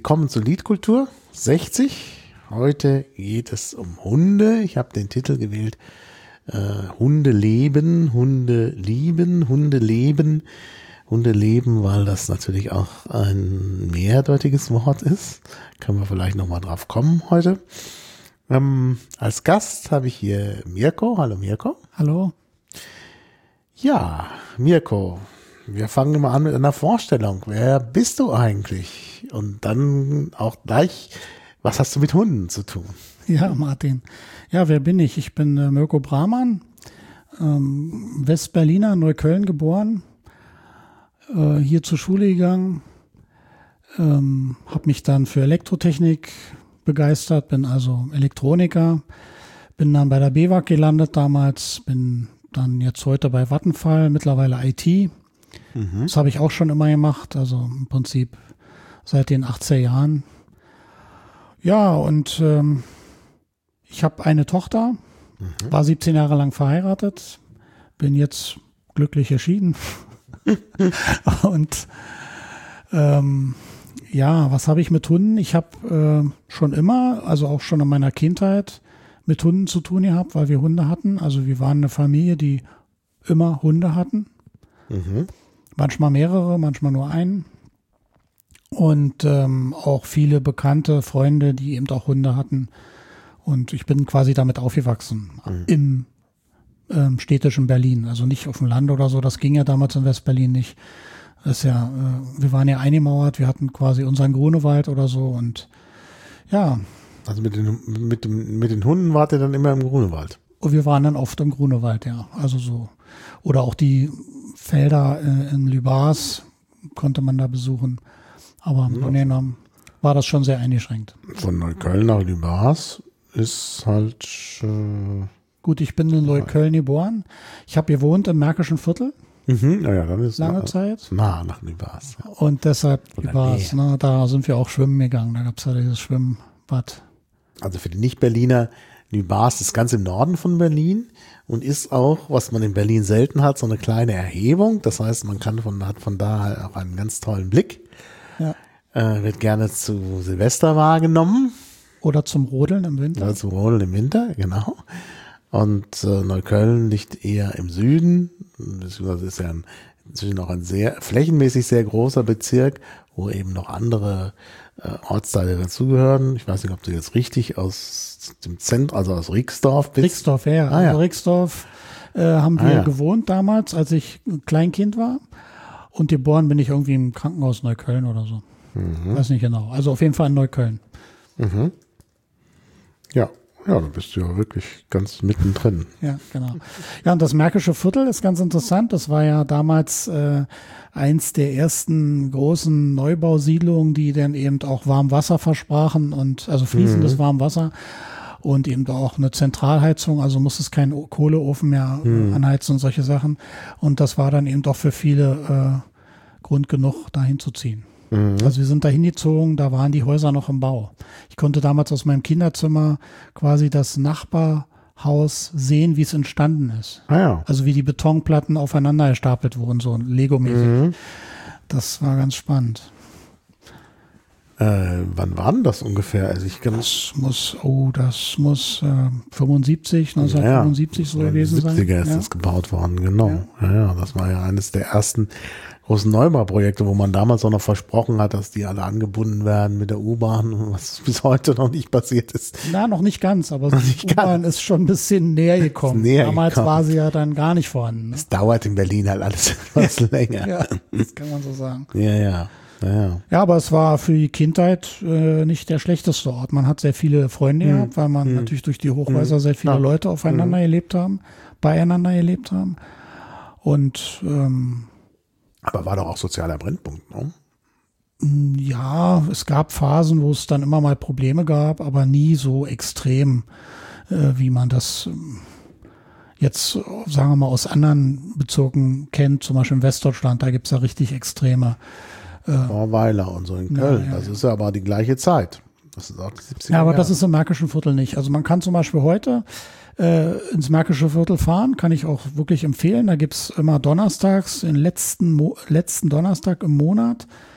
willkommen zu Liedkultur 60. Heute geht es um Hunde. Ich habe den Titel gewählt, Hunde leben, Hunde lieben, Hunde leben. Hunde leben, weil das natürlich auch ein mehrdeutiges Wort ist. Können wir vielleicht nochmal drauf kommen heute. Als Gast habe ich hier Mirko. Hallo Mirko. Hallo. Ja, Mirko, wir fangen mal an mit einer Vorstellung. Wer bist du eigentlich? Und dann auch gleich, was hast du mit Hunden zu tun? Ja, Martin. Ja, wer bin ich? Ich bin Mirko Brahmann, Westberliner, Neukölln geboren, hier zur Schule gegangen, habe mich dann für Elektrotechnik begeistert, bin also Elektroniker, bin dann bei der BEWAG gelandet damals, bin dann jetzt heute bei Vattenfall, mittlerweile IT. Das habe ich auch schon immer gemacht, also im Prinzip seit den 80er Jahren. Ja, und ich habe eine Tochter, war 17 Jahre lang verheiratet, bin jetzt glücklich geschieden. Und ja, was habe ich mit Hunden? Ich habe schon immer, also auch schon in meiner Kindheit, mit Hunden zu tun gehabt, weil wir Hunde hatten. Also wir waren eine Familie, die immer Hunde hatten. Manchmal mehrere, manchmal nur einen. Und auch viele bekannte Freunde, die eben auch Hunde hatten. Und ich bin quasi damit aufgewachsen im städtischen Berlin. Also nicht auf dem Land oder so. Das ging ja damals in Westberlin nicht. Das ist ja, wir waren ja eingemauert. Wir hatten quasi unseren Grunewald oder so. Und ja. Also mit den Hunden wart ihr dann immer im Grunewald? Und wir waren dann oft im Grunewald, ja. Also so. Oder auch die Felder in Lübars konnte man da besuchen. Aber im Grunde genommen war das schon sehr eingeschränkt. Von Neukölln nach Lübars ist halt... Gut, ich bin in Neukölln geboren. Ich habe gewohnt im Märkischen Viertel. Ja, dann ist lange Zeit. Nah nach Lübars. Ja. Und deshalb Lübars, ne, da sind wir auch schwimmen gegangen. Da gab es ja dieses Schwimmbad. Also für die Nicht-Berliner, Lübars ist ganz im Norden von Berlin und ist auch, was man in Berlin selten hat, so eine kleine Erhebung. Das heißt, man hat von da auch einen ganz tollen Blick. Ja. Wird gerne zu Silvester wahrgenommen. Oder zum Rodeln im Winter. Oder zum Rodeln im Winter, genau. Und Neukölln liegt eher im Süden. Das ist ja inzwischen auch ein sehr flächenmäßig sehr großer Bezirk, wo eben noch andere Ortsteile dazugehören. Ich weiß nicht, ob du jetzt richtig aus dem Zentrum, also aus Rixdorf bist. Rixdorf, ja. Also Rixdorf haben wir gewohnt damals, als ich ein Kleinkind war. Und geboren bin ich irgendwie im Krankenhaus Neukölln oder so. Weiß nicht genau. Also auf jeden Fall in Neukölln. Ja, da bist du ja wirklich ganz mittendrin. Ja, genau. Ja, und das Märkische Viertel ist ganz interessant. Das war ja damals eins der ersten großen Neubausiedlungen, die dann eben auch Warmwasser versprachen und also fließendes Warmwasser und eben auch eine Zentralheizung. Also muss es kein Kohleofen mehr anheizen und solche Sachen. Und das war dann eben doch für viele Grund genug, dahin zu ziehen. Also wir sind da hingezogen, da waren die Häuser noch im Bau. Ich konnte damals aus meinem Kinderzimmer quasi das Nachbarhaus sehen, wie es entstanden ist. Also wie die Betonplatten aufeinander gestapelt wurden, so Lego-mäßig. Das war ganz spannend. Wann war denn das ungefähr? Also das muss 1975 so gewesen sein. 70er ist das gebaut worden, genau. Ja, das war ja eines der ersten großen Neubauprojekte, wo man damals auch noch versprochen hat, dass die alle angebunden werden mit der U-Bahn, was bis heute noch nicht passiert ist. Na, noch nicht ganz, aber die U-Bahn ist schon ein bisschen näher gekommen. Damals war sie ja dann gar nicht vorhanden. Es dauert in Berlin halt alles etwas länger. Ja, das kann man so sagen. Ja, aber es war für die Kindheit nicht der schlechteste Ort. Man hat sehr viele Freunde gehabt, weil man natürlich durch die Hochhäuser sehr viele Leute beieinander gelebt haben. Und aber war doch auch sozialer Brennpunkt, ne? Ja, es gab Phasen, wo es dann immer mal Probleme gab, aber nie so extrem, wie man das jetzt, sagen wir mal, aus anderen Bezirken kennt. Zum Beispiel in Westdeutschland, da gibt es ja richtig extreme. Weiler und so in Köln. Das ist ja aber die gleiche Zeit. Das ist auch die 70er Ja, aber das ist im Märkischen Viertel nicht. Also man kann zum Beispiel heute ins Märkische Viertel fahren, kann ich auch wirklich empfehlen. Da gibt's immer donnerstags, den letzten Donnerstag im Monat,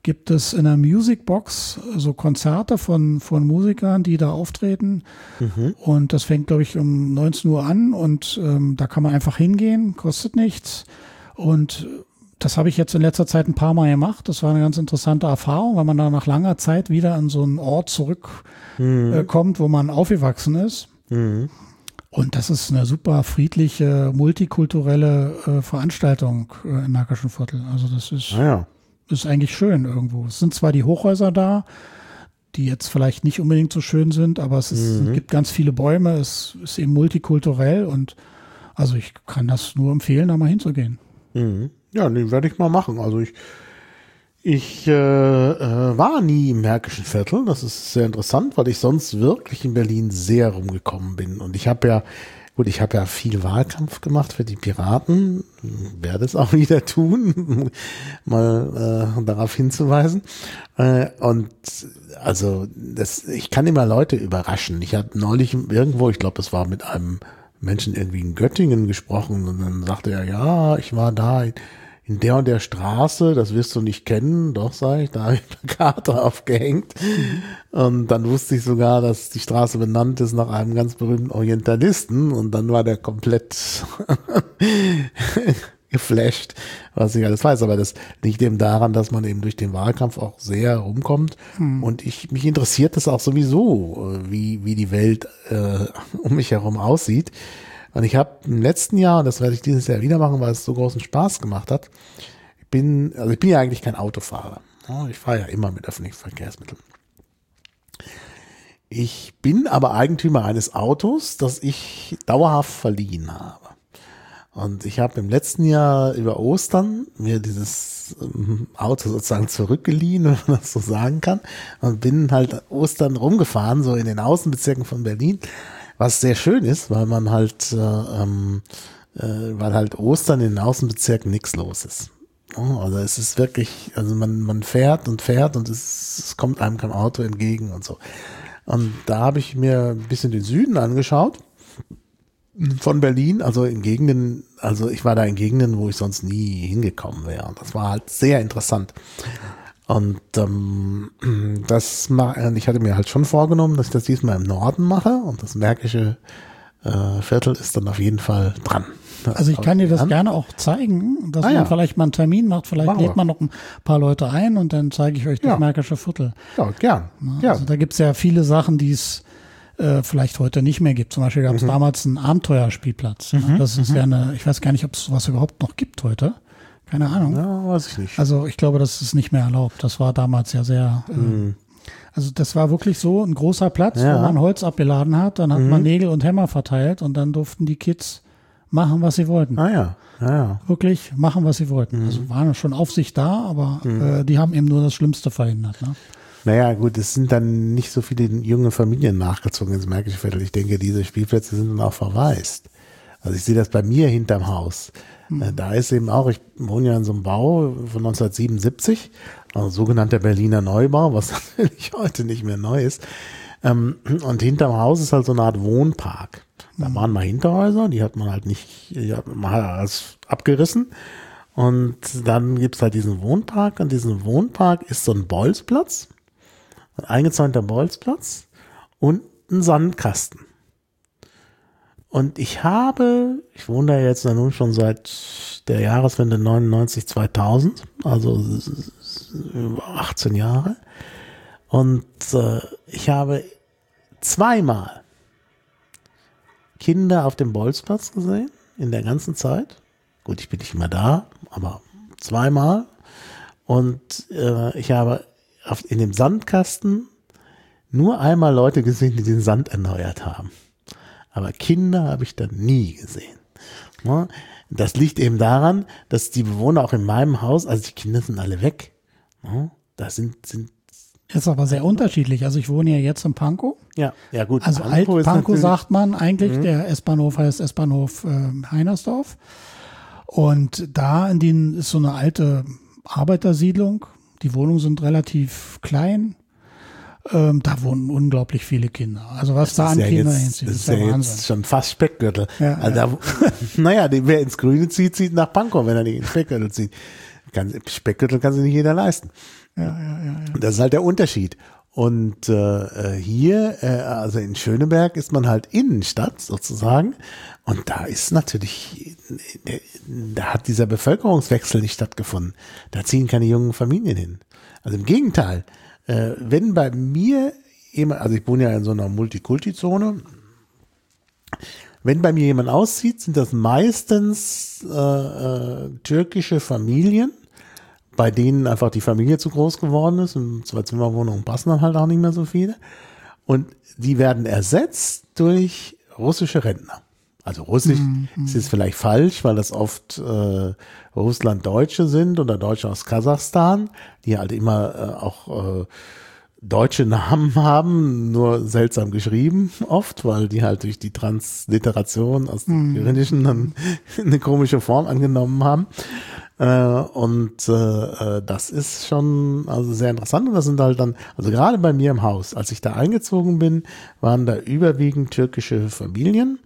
gibt es in der Musicbox so Konzerte von Musikern, die da auftreten. Und das fängt, glaube ich, um 19 Uhr an und da kann man einfach hingehen, kostet nichts. Und das habe ich jetzt in letzter Zeit ein paar Mal gemacht. Das war eine ganz interessante Erfahrung, weil man da nach langer Zeit wieder an so einen Ort zurückkommt, wo man aufgewachsen ist. Und das ist eine super friedliche, multikulturelle Veranstaltung im Märkischen Viertel. Also das ist eigentlich schön irgendwo. Es sind zwar die Hochhäuser da, die jetzt vielleicht nicht unbedingt so schön sind, aber es gibt ganz viele Bäume, es ist eben multikulturell und also ich kann das nur empfehlen, da mal hinzugehen. Ja, den werde ich mal machen. Also ich war nie im Märkischen Viertel. Das ist sehr interessant, weil ich sonst wirklich in Berlin sehr rumgekommen bin. Und ich habe ja viel Wahlkampf gemacht für die Piraten. Werde es auch wieder tun, mal darauf hinzuweisen. Und also ich kann immer Leute überraschen. Ich hatte neulich irgendwo, ich glaube, es war mit einem Menschen irgendwie in Göttingen gesprochen und dann sagte er, ja, ich war da in der und der Straße, das wirst du nicht kennen. Doch, sage ich, da habe ich Plakate aufgehängt. Und dann wusste ich sogar, dass die Straße benannt ist nach einem ganz berühmten Orientalisten. Und dann war der komplett geflasht, was ich alles weiß. Aber das liegt eben daran, dass man eben durch den Wahlkampf auch sehr rumkommt. Und mich interessiert das auch sowieso, wie die Welt um mich herum aussieht. Und ich habe im letzten Jahr, und das werde ich dieses Jahr wieder machen, weil es so großen Spaß gemacht hat, ich bin ja eigentlich kein Autofahrer. Ich fahre ja immer mit öffentlichen Verkehrsmitteln. Ich bin aber Eigentümer eines Autos, das ich dauerhaft verliehen habe. Und ich habe im letzten Jahr über Ostern mir dieses Auto sozusagen zurückgeliehen, wenn man das so sagen kann, und bin halt Ostern rumgefahren, so in den Außenbezirken von Berlin. Was sehr schön ist, weil man halt, weil halt Ostern in den Außenbezirken nichts los ist. Also es ist wirklich, also man fährt und es kommt einem kein Auto entgegen und so. Und da habe ich mir ein bisschen den Süden angeschaut von Berlin, also in Gegenden, also ich war da in Gegenden, wo ich sonst nie hingekommen wäre. Und das war halt sehr interessant. Und ich hatte mir halt schon vorgenommen, dass ich das diesmal im Norden mache und das Märkische Viertel ist dann auf jeden Fall dran. Also ich kann dir das gerne auch zeigen, dass man vielleicht mal einen Termin macht, vielleicht lädt man noch ein paar Leute ein und dann zeige ich euch das Märkische Viertel. Ja, gern. Also da gibt's ja viele Sachen, die es vielleicht heute nicht mehr gibt. Zum Beispiel gab es damals einen Abenteuerspielplatz. Das ist ja ich weiß gar nicht, ob es sowas überhaupt noch gibt heute. Keine Ahnung. Ja, weiß ich nicht. Also ich glaube, das ist nicht mehr erlaubt. Das war damals ja sehr, also das war wirklich so ein großer Platz, wo man Holz abgeladen hat, dann hat man Nägel und Hämmer verteilt und dann durften die Kids machen, was sie wollten. Wirklich machen, was sie wollten. Also waren schon Aufsicht da, aber die haben eben nur das Schlimmste verhindert. Ne? Naja, gut, es sind dann nicht so viele junge Familien nachgezogen ins Märkische Viertel. Ich denke, diese Spielplätze sind dann auch verwaist. Also ich sehe das bei mir hinterm Haus. Da ist eben auch, ich wohne ja in so einem Bau von 1977, also sogenannter Berliner Neubau, was natürlich heute nicht mehr neu ist. Und hinterm Haus ist halt so eine Art Wohnpark. Da waren mal Hinterhäuser, die hat man halt nicht, mal alles abgerissen. Und dann gibt's halt diesen Wohnpark. Und diesen Wohnpark ist so ein Bolzplatz, ein eingezäunter Bolzplatz und ein Sandkasten. Und ich wohne da jetzt nun schon seit der Jahreswende 99, 2000, also 18 Jahre. Und ich habe zweimal Kinder auf dem Bolzplatz gesehen, in der ganzen Zeit. Gut, ich bin nicht immer da, aber zweimal. Und ich habe in dem Sandkasten nur einmal Leute gesehen, die den Sand erneuert haben. Aber Kinder habe ich da nie gesehen. Das liegt eben daran, dass die Bewohner auch in meinem Haus, also die Kinder sind alle weg. Das sind ist aber sehr unterschiedlich. Also ich wohne ja jetzt in Pankow. Ja gut. Also Alt-Pankow sagt man eigentlich, der S-Bahnhof heißt S-Bahnhof Heinersdorf. Und da ist so eine alte Arbeitersiedlung. Die Wohnungen sind relativ klein. Da wohnen unglaublich viele Kinder. Also was da an Kindern hinzieht, ist ja jetzt schon fast Speckgürtel. Ja, also naja, wer ins Grüne zieht nach Pankow, wenn er nicht ins Speckgürtel zieht. Speckgürtel kann sich nicht jeder leisten. Das ist halt der Unterschied. Und hier, also in Schöneberg ist man halt Innenstadt sozusagen. Und da ist natürlich, da hat dieser Bevölkerungswechsel nicht stattgefunden. Da ziehen keine jungen Familien hin. Also im Gegenteil, wenn bei mir jemand, also ich wohne ja in so einer Multikulti-Zone, wenn bei mir jemand auszieht, sind das meistens türkische Familien, bei denen einfach die Familie zu groß geworden ist und Zwei-Zimmer-Wohnungen passen dann halt auch nicht mehr so viele. Und die werden ersetzt durch russische Rentner. Also Russisch ist jetzt vielleicht falsch, weil das oft Russlanddeutsche sind oder Deutsche aus Kasachstan, die halt immer auch deutsche Namen haben, nur seltsam geschrieben oft, weil die halt durch die Transliteration aus dem Kyrillischen dann eine komische Form angenommen haben. Das ist schon also sehr interessant und das sind halt dann, also gerade bei mir im Haus, als ich da eingezogen bin, waren da überwiegend türkische Familien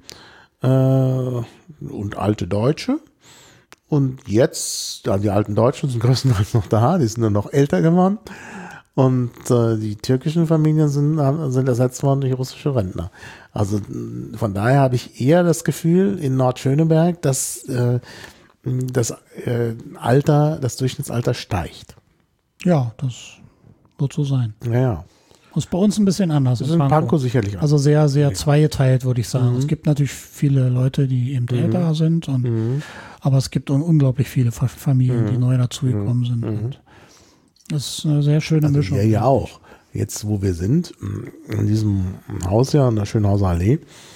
und alte Deutsche. Und jetzt, ja, die alten Deutschen sind größtenteils noch da, die sind nur noch älter geworden. Und die türkischen Familien sind ersetzt worden durch russische Rentner. Also von daher habe ich eher das Gefühl in Nordschöneberg, dass das Durchschnittsalter steigt. Ja, das wird so sein. Ja. Ist bei uns ein bisschen anders. Das ist in Pankow sicherlich auch. Also sehr, sehr zweigeteilt, würde ich sagen. Es gibt natürlich viele Leute, die eben älter sind, aber es gibt unglaublich viele Familien, die neu dazugekommen sind. Und das ist eine sehr schöne Mischung. Wir ja auch. Jetzt, wo wir sind, in diesem Haus ja, in der Schönhauser Allee,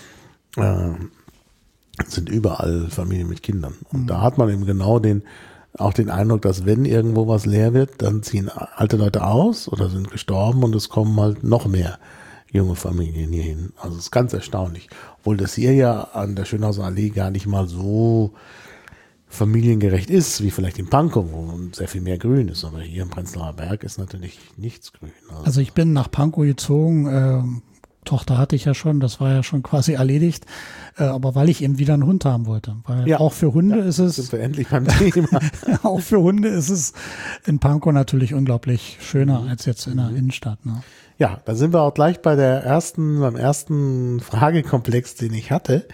sind überall Familien mit Kindern. Und da hat man eben genau auch den Eindruck, dass wenn irgendwo was leer wird, dann ziehen alte Leute aus oder sind gestorben und es kommen halt noch mehr junge Familien hier hin. Also es ist ganz erstaunlich. Obwohl das hier ja an der Schönhauser Allee gar nicht mal so familiengerecht ist, wie vielleicht in Pankow, wo sehr viel mehr Grün ist. Aber hier im Prenzlauer Berg ist natürlich nichts grün. Also ich bin nach Pankow gezogen, Tochter hatte ich ja schon, das war ja schon quasi erledigt, aber weil ich eben wieder einen Hund haben wollte. Weil auch für Hunde ist es, sind wir endlich beim Thema. auch für Hunde ist es in Pankow natürlich unglaublich schöner als jetzt in der Innenstadt. Ne? Ja, da sind wir auch gleich beim ersten Fragekomplex, den ich hatte.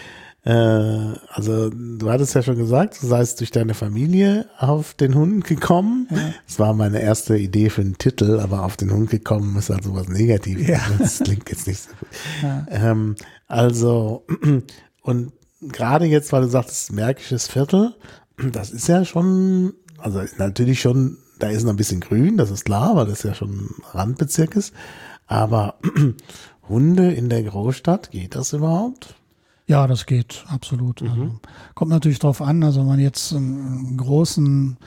Also du hattest ja schon gesagt, du seist durch deine Familie auf den Hund gekommen. Ja. Das war meine erste Idee für einen Titel, aber auf den Hund gekommen ist halt sowas Negatives. Ja. Das klingt jetzt nicht so gut. Ja. Und gerade jetzt, weil du sagst, Märkisches Viertel, das ist ja schon, also natürlich schon, da ist noch ein bisschen grün, das ist klar, weil das ja schon ein Randbezirk ist. Aber Hunde in der Großstadt, geht das überhaupt? Ja, das geht, absolut. Also, kommt natürlich drauf an, also wenn man jetzt einen großen,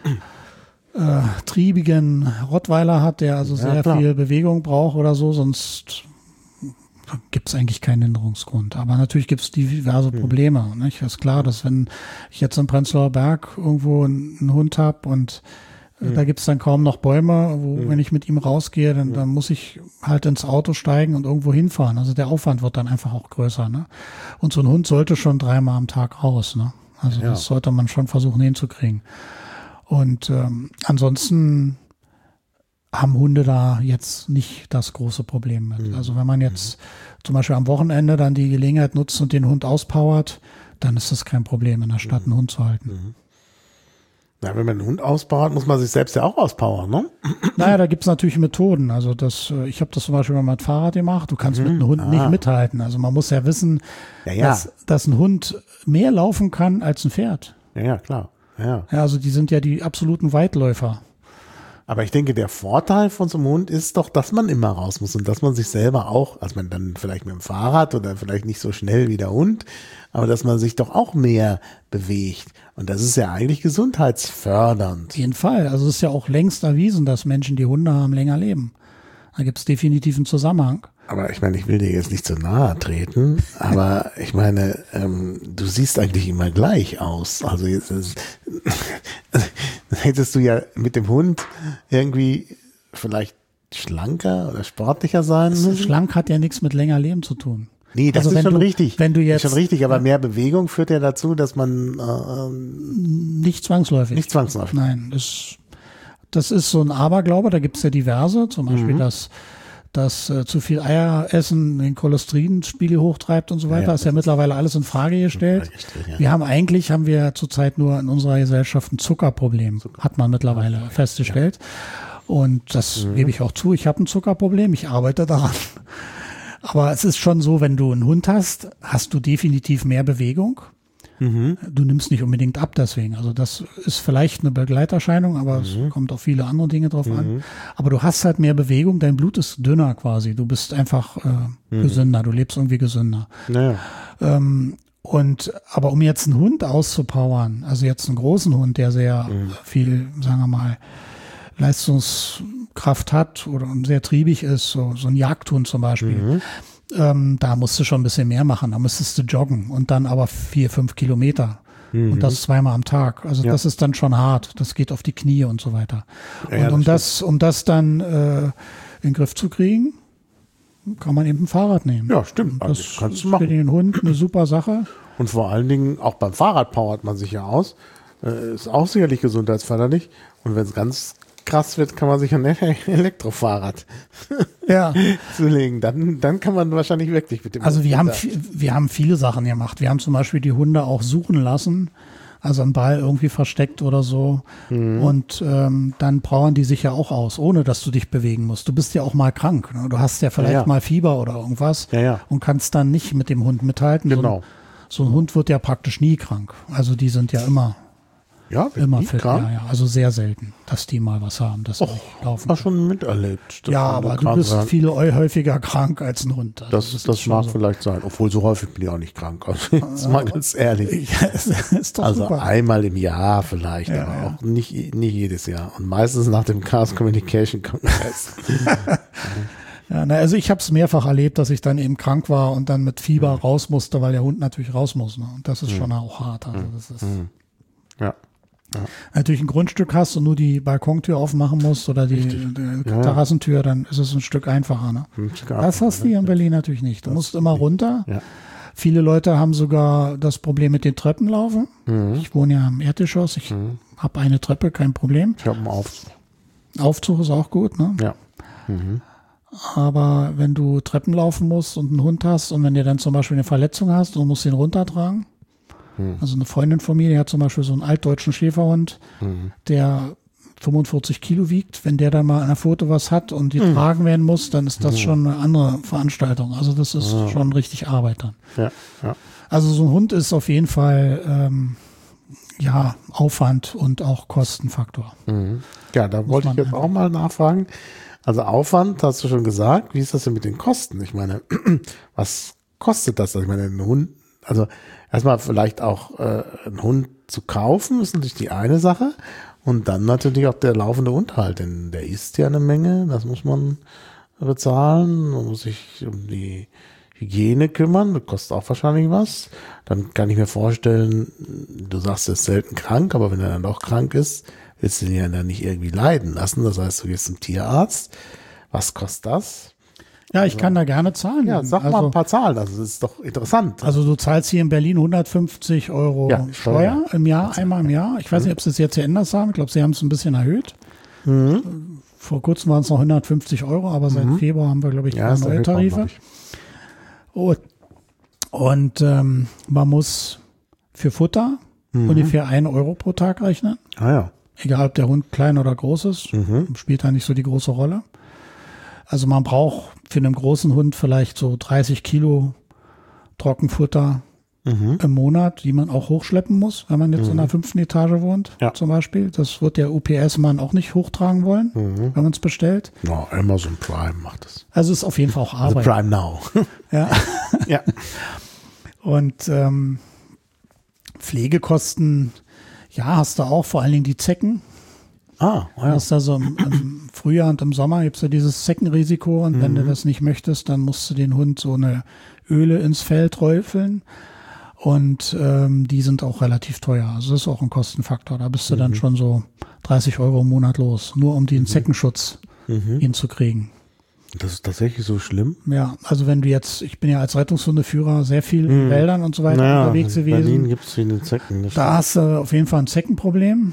triebigen Rottweiler hat, der also sehr viel Bewegung braucht oder so, sonst gibt es eigentlich keinen Hinderungsgrund. Aber natürlich gibt es diverse Probleme. Nicht? Ist klar, dass wenn ich jetzt im Prenzlauer Berg irgendwo einen Hund habe und da gibt es dann kaum noch Bäume, wo wenn ich mit ihm rausgehe, dann muss ich halt ins Auto steigen und irgendwo hinfahren. Also der Aufwand wird dann einfach auch größer. Ne? Und so ein Hund sollte schon 3-mal am Tag raus. Ne? Also das sollte man schon versuchen hinzukriegen. Und ansonsten haben Hunde da jetzt nicht das große Problem mit. Also wenn man jetzt zum Beispiel am Wochenende dann die Gelegenheit nutzt und den Hund auspowert, dann ist das kein Problem, in der Stadt einen Hund zu halten. Ja, wenn man einen Hund auspowert, muss man sich selbst ja auch auspowern, ne? Naja, da gibt's natürlich Methoden. Also ich habe das zum Beispiel mal mit Fahrrad gemacht. Du kannst mit einem Hund nicht mithalten. Also man muss ja wissen, dass ein Hund mehr laufen kann als ein Pferd. Ja, klar. Ja, also die sind ja die absoluten Weitläufer. Aber ich denke, der Vorteil von so einem Hund ist doch, dass man immer raus muss und dass man sich selber auch, also man dann vielleicht mit dem Fahrrad oder vielleicht nicht so schnell wie der Hund, aber dass man sich doch auch mehr bewegt. Und das ist ja eigentlich gesundheitsfördernd. Auf jeden Fall. Also es ist ja auch längst erwiesen, dass Menschen, die Hunde haben, länger leben. Da gibt es definitiv einen Zusammenhang. Aber ich meine, ich will dir jetzt nicht zu nahe treten, aber ich meine, du siehst eigentlich immer gleich aus. Also jetzt hättest du ja mit dem Hund irgendwie vielleicht schlanker oder sportlicher sein müssen. Schlank hat ja nichts mit länger Leben zu tun. Nee, das ist schon richtig. Wenn du jetzt, ist schon richtig, aber mehr Bewegung führt ja dazu, dass man nicht zwangsläufig. Nicht zwangsläufig. Nein, das ist so ein Aberglaube, da gibt's ja diverse, zum Beispiel dass zu viel Eier essen den Cholesterinspiegel hochtreibt und so weiter, ist ja mittlerweile alles in Frage gestellt. Wir haben wir zurzeit nur in unserer Gesellschaft ein Zuckerproblem, hat man mittlerweile festgestellt. Und das gebe ich auch zu, ich habe ein Zuckerproblem, ich arbeite daran. Aber es ist schon so, wenn du einen Hund hast, hast du definitiv mehr Bewegung. Du nimmst nicht unbedingt ab deswegen. Also das ist vielleicht eine Begleiterscheinung, aber es kommt auf viele andere Dinge drauf an. Aber du hast halt mehr Bewegung, dein Blut ist dünner quasi. Du bist einfach gesünder, du lebst irgendwie gesünder. Naja. Aber um jetzt einen Hund auszupowern, also jetzt einen großen Hund, der sehr viel, sagen wir mal, Leistungskraft hat oder sehr triebig ist, so ein Jagdhund zum Beispiel, da musst du schon ein bisschen mehr machen. Da müsstest du joggen und dann aber 4-5 Kilometer. Und das zweimal am Tag. Also das ist dann schon hart. Das geht auf die Knie und so weiter. Ja, und um das dann in den Griff zu kriegen, kann man eben ein Fahrrad nehmen. Ja, stimmt. Das kannst du ist machen. für den Hund eine super Sache. Und vor allen Dingen, auch beim Fahrrad powert man sich ja aus. Ist auch sicherlich gesundheitsförderlich. Und wenn es ganz krass wird, kann man sich ein Elektrofahrrad zulegen. Dann kann man wahrscheinlich wirklich mit dem. Also wir haben viele Sachen gemacht. Wir haben zum Beispiel die Hunde auch suchen lassen, also einen Ball irgendwie versteckt oder so. Und dann powern die sich ja auch aus, ohne dass du dich bewegen musst. Du bist ja auch mal krank. Ne? Du hast ja vielleicht mal Fieber oder irgendwas und kannst dann nicht mit dem Hund mithalten. Genau. So ein Hund wird ja praktisch nie krank. Also die sind ja immer fit. Ja, also sehr selten, dass die mal was haben, dass sie laufen. Hast schon miterlebt. Ja, aber du bist viel häufiger krank als ein Hund. Also das mag vielleicht sein, obwohl so häufig bin ich auch nicht krank. Also jetzt mal ganz ehrlich. Ja, ist doch also super. Einmal im Jahr vielleicht, aber auch nicht jedes Jahr. Und meistens nach dem Chaos Communication Kongress. Ja, also ich habe es mehrfach erlebt, dass ich dann eben krank war und dann mit Fieber raus musste, weil der Hund natürlich raus muss. Ne? Und das ist schon auch hart. Also das ist natürlich ein Grundstück hast und nur die Balkontür aufmachen musst oder die Terrassentür, dann ist es ein Stück einfacher. Ne? Das hast du hier in Berlin natürlich nicht. Du musst immer runter. Ja. Viele Leute haben sogar das Problem mit den Treppenlaufen. Ich wohne ja im Erdgeschoss. Ich habe eine Treppe, kein Problem. Ich habe einen Aufzug. Aufzug ist auch gut, ne? Ja. Aber wenn du Treppen laufen musst und einen Hund hast und wenn du dann zum Beispiel eine Verletzung hast und musst den runtertragen, also eine Freundin von mir, die hat zum Beispiel so einen altdeutschen Schäferhund, der 45 Kilo wiegt. Wenn der dann mal an der Pfote was hat und die tragen werden muss, dann ist das schon eine andere Veranstaltung. Also das ist schon richtig Arbeit dann. Ja. Also so ein Hund ist auf jeden Fall Aufwand und auch Kostenfaktor. Ja, da wollte ich jetzt auch mal nachfragen. Also Aufwand, hast du schon gesagt. Wie ist das denn mit den Kosten? Ich meine, was kostet das? Ich meine, ein Hund, also erstmal vielleicht auch einen Hund zu kaufen, ist natürlich die eine Sache. Und dann natürlich auch der laufende Unterhalt, denn der isst ja eine Menge, das muss man bezahlen. Man muss sich um die Hygiene kümmern, das kostet auch wahrscheinlich was. Dann kann ich mir vorstellen, du sagst, er ist selten krank, aber wenn er dann doch krank ist, willst du ihn ja dann nicht irgendwie leiden lassen. Das heißt, du gehst zum Tierarzt. Was kostet das? Ja, ich kann da gerne zahlen. Ja, sag mal ein paar Zahlen, also das ist doch interessant. Also du zahlst hier in Berlin 150 Euro Steuer im Jahr, einmal im Jahr. Ich weiß nicht, ob sie es jetzt geändert haben. Ich glaube, sie haben es ein bisschen erhöht. Vor kurzem waren es noch 150 Euro, aber seit Februar haben wir, glaube ich, neue Tarife. Und man muss für Futter ungefähr 1 Euro pro Tag rechnen. Ah ja. Egal, ob der Hund klein oder groß ist, spielt da nicht so die große Rolle. Also man braucht für einen großen Hund vielleicht so 30 Kilo Trockenfutter im Monat, die man auch hochschleppen muss, wenn man jetzt in der 5. Etage wohnt, zum Beispiel. Das wird der UPS-Mann auch nicht hochtragen wollen, wenn man es bestellt. No, Amazon Prime macht es. Also ist auf jeden Fall auch Arbeit. Also Prime Now. Ja. Und Pflegekosten, hast du auch, vor allen Dingen die Zecken. Hast also im Frühjahr und im Sommer gibt es ja dieses Zeckenrisiko und wenn du das nicht möchtest, dann musst du den Hund so eine Öle ins Fell träufeln und die sind auch relativ teuer. Also das ist auch ein Kostenfaktor. Da bist du dann schon so 30 Euro im Monat los, nur um den Zeckenschutz hinzukriegen. Das ist tatsächlich so schlimm? Ja, also wenn du jetzt, ich bin ja als Rettungshundeführer sehr viel in Wäldern und so weiter unterwegs gewesen. In Berlin gibt es viele Zecken. Da hast du auf jeden Fall ein Zeckenproblem.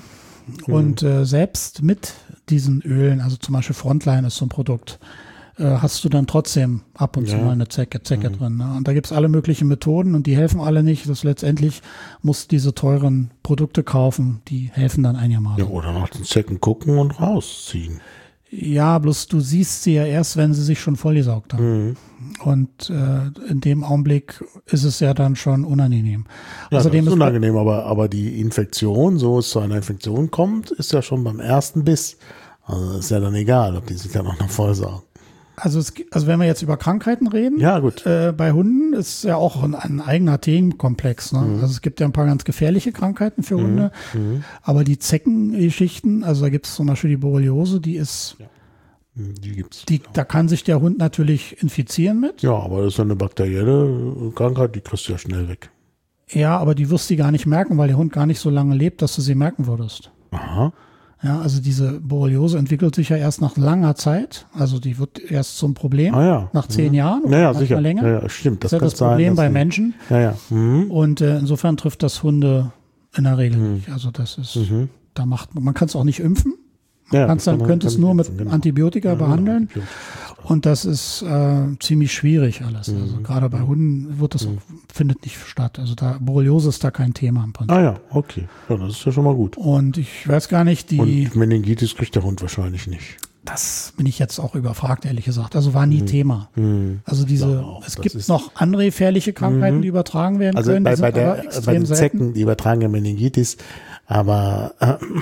Und selbst mit diesen Ölen, also zum Beispiel Frontline ist so ein Produkt, hast du dann trotzdem ab und zu mal eine Zecke drin. Ne? Und da gibt's alle möglichen Methoden und die helfen alle nicht. Das letztendlich musst diese teuren Produkte kaufen, die helfen dann einigermaßen. Ja, oder nach den Zecken gucken und rausziehen. Ja, bloß du siehst sie ja erst, wenn sie sich schon vollgesaugt haben. Und in dem Augenblick ist es ja dann schon unangenehm. Ja, Außerdem das ist unangenehm, aber die Infektion, so es zu einer Infektion kommt, ist ja schon beim ersten Biss. Also ist ja dann egal, ob die sich dann auch noch vollsaugen. Also wenn wir jetzt über Krankheiten reden, ja, gut. Bei Hunden ist ja auch ein eigener Themenkomplex. Ne? Also es gibt ja ein paar ganz gefährliche Krankheiten für Hunde, aber die Zeckengeschichten, also da gibt es zum Beispiel die Borreliose, die ist, die gibt's. Da kann sich der Hund natürlich infizieren mit. Ja, aber das ist ja eine bakterielle Krankheit, die kriegst du ja schnell weg. Ja, aber die wirst du gar nicht merken, weil der Hund gar nicht so lange lebt, dass du sie merken würdest. Aha. Ja, also diese Borreliose entwickelt sich ja erst nach langer Zeit. Also die wird erst zum Problem nach 10 Jahren oder sicher. länger. Ja, stimmt. Das ist ja das Problem bei Menschen. Ja. Und insofern trifft das Hunde in der Regel nicht. Also das ist, man kann es auch nicht impfen. Man könnte es nur mit Antibiotika behandeln. Und das ist ziemlich schwierig alles. Also gerade bei Hunden findet nicht statt. Also Borreliose ist da kein Thema im Prinzip. Ah ja, okay. Ja, das ist ja schon mal gut. Und ich weiß gar nicht, Und Meningitis kriegt der Hund wahrscheinlich nicht. Das bin ich jetzt auch überfragt, ehrlich gesagt. Also war nie Thema. Also es gibt noch andere gefährliche Krankheiten, die übertragen werden können. Also bei den Zecken, die übertragen ja Meningitis, aber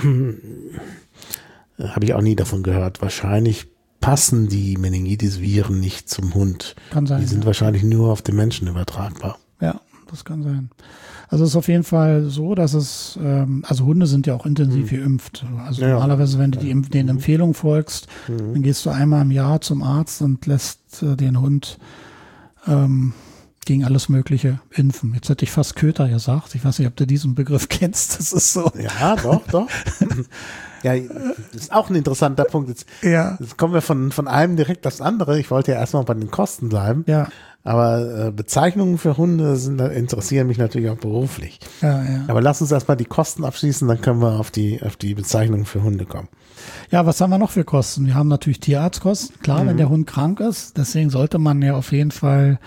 habe ich auch nie davon gehört. Wahrscheinlich passen die Meningitis-Viren nicht zum Hund. Kann sein. Die sind wahrscheinlich nur auf den Menschen übertragbar. Ja, das kann sein. Also es ist auf jeden Fall so, dass es, also Hunde sind ja auch intensiv geimpft. Also normalerweise, wenn du den Empfehlungen folgst, dann gehst du einmal im Jahr zum Arzt und lässt den Hund gegen alles Mögliche impfen. Jetzt hätte ich fast Köter gesagt. Ich weiß nicht, ob du diesen Begriff kennst. Das ist so. Ja, doch. Ja, das ist auch ein interessanter Punkt. Jetzt kommen wir von einem direkt aufs andere. Ich wollte ja erstmal bei den Kosten bleiben. Ja. Aber Bezeichnungen für Hunde interessieren mich natürlich auch beruflich. Ja. Aber lass uns erstmal die Kosten abschließen, dann können wir auf die Bezeichnungen für Hunde kommen. Ja, was haben wir noch für Kosten? Wir haben natürlich Tierarztkosten. Klar, wenn der Hund krank ist. Deswegen sollte man ja auf jeden Fall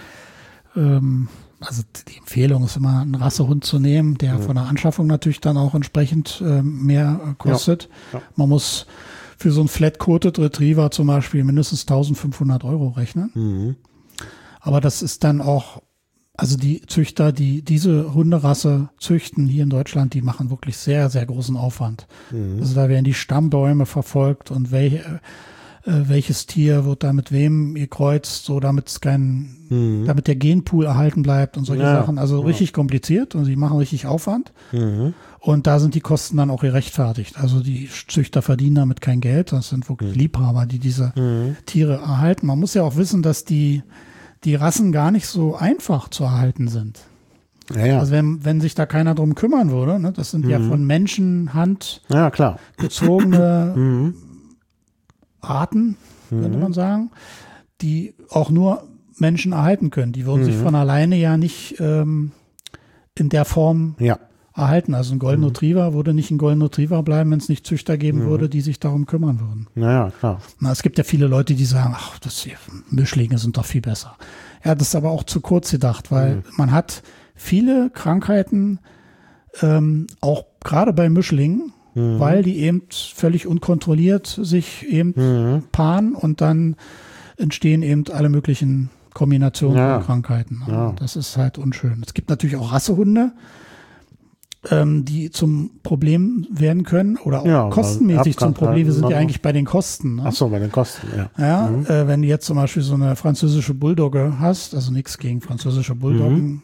also die Empfehlung ist immer, einen Rassehund zu nehmen, der von der Anschaffung natürlich dann auch entsprechend mehr kostet. Ja. Man muss für so einen Flat-Coated Retriever zum Beispiel mindestens 1.500 € rechnen. Aber das ist dann auch, also die Züchter, die diese Hunderasse züchten hier in Deutschland, die machen wirklich sehr, sehr großen Aufwand. Also da werden die Stammbäume verfolgt und welches Tier wird da mit wem gekreuzt, so damit damit der Genpool erhalten bleibt und solche Sachen. Also richtig kompliziert und sie machen richtig Aufwand. Und da sind die Kosten dann auch gerechtfertigt. Also die Züchter verdienen damit kein Geld. Das sind wirklich Liebhaber, die diese Tiere erhalten. Man muss ja auch wissen, dass die Rassen gar nicht so einfach zu erhalten sind. Ja. Also wenn sich da keiner drum kümmern würde, ne, das sind ja von Menschenhand gezogene Arten, könnte man sagen, die auch nur Menschen erhalten können. Die würden sich von alleine ja nicht in der Form erhalten. Also ein Golden Retriever würde nicht ein Golden Retriever bleiben, wenn es nicht Züchter geben würde, die sich darum kümmern würden. Ja, klar. Es gibt ja viele Leute, die sagen, Mischlinge sind doch viel besser. Ja, das ist aber auch zu kurz gedacht, weil man hat viele Krankheiten, auch gerade bei Mischlingen, weil die eben völlig unkontrolliert sich eben paaren und dann entstehen eben alle möglichen Kombinationen von Krankheiten. Ja. Das ist halt unschön. Es gibt natürlich auch Rassehunde, die zum Problem werden können oder auch kostenmäßig zum Problem. Wir sind ja eigentlich bei den Kosten. Ne? Ach so, bei den Kosten, wenn du jetzt zum Beispiel so eine französische Bulldogge hast, also nichts gegen französische Bulldoggen,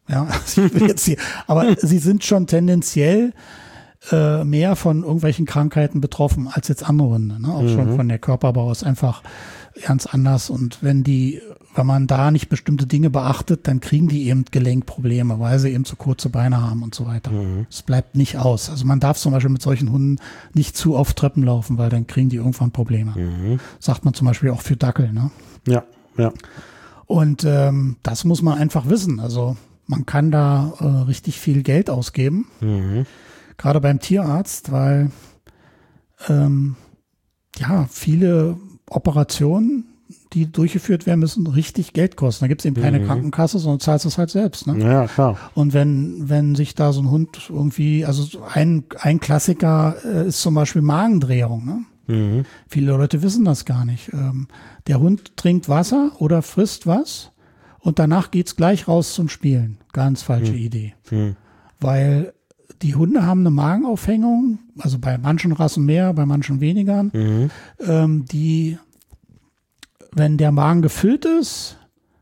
aber sie sind schon tendenziell mehr von irgendwelchen Krankheiten betroffen als jetzt andere Hunde. Ne? Auch schon von der Körperbau ist einfach ganz anders. Und wenn man da nicht bestimmte Dinge beachtet, dann kriegen die eben Gelenkprobleme, weil sie eben zu kurze Beine haben und so weiter. Es bleibt nicht aus. Also man darf zum Beispiel mit solchen Hunden nicht zu oft Treppen laufen, weil dann kriegen die irgendwann Probleme. Sagt man zum Beispiel auch für Dackel. Ne? Ja. Und das muss man einfach wissen. Also man kann da richtig viel Geld ausgeben. Gerade beim Tierarzt, weil viele Operationen, die durchgeführt werden müssen, richtig Geld kosten. Da gibt es eben keine Krankenkasse, sondern zahlst es halt selbst. Ne? Ja, klar. Und wenn sich da so ein Hund irgendwie, also ein Klassiker ist zum Beispiel Magendrehung. Ne? Viele Leute wissen das gar nicht. Der Hund trinkt Wasser oder frisst was und danach geht's gleich raus zum Spielen. Ganz falsche Idee. Weil die Hunde haben eine Magenaufhängung, also bei manchen Rassen mehr, bei manchen weniger, die, wenn der Magen gefüllt ist,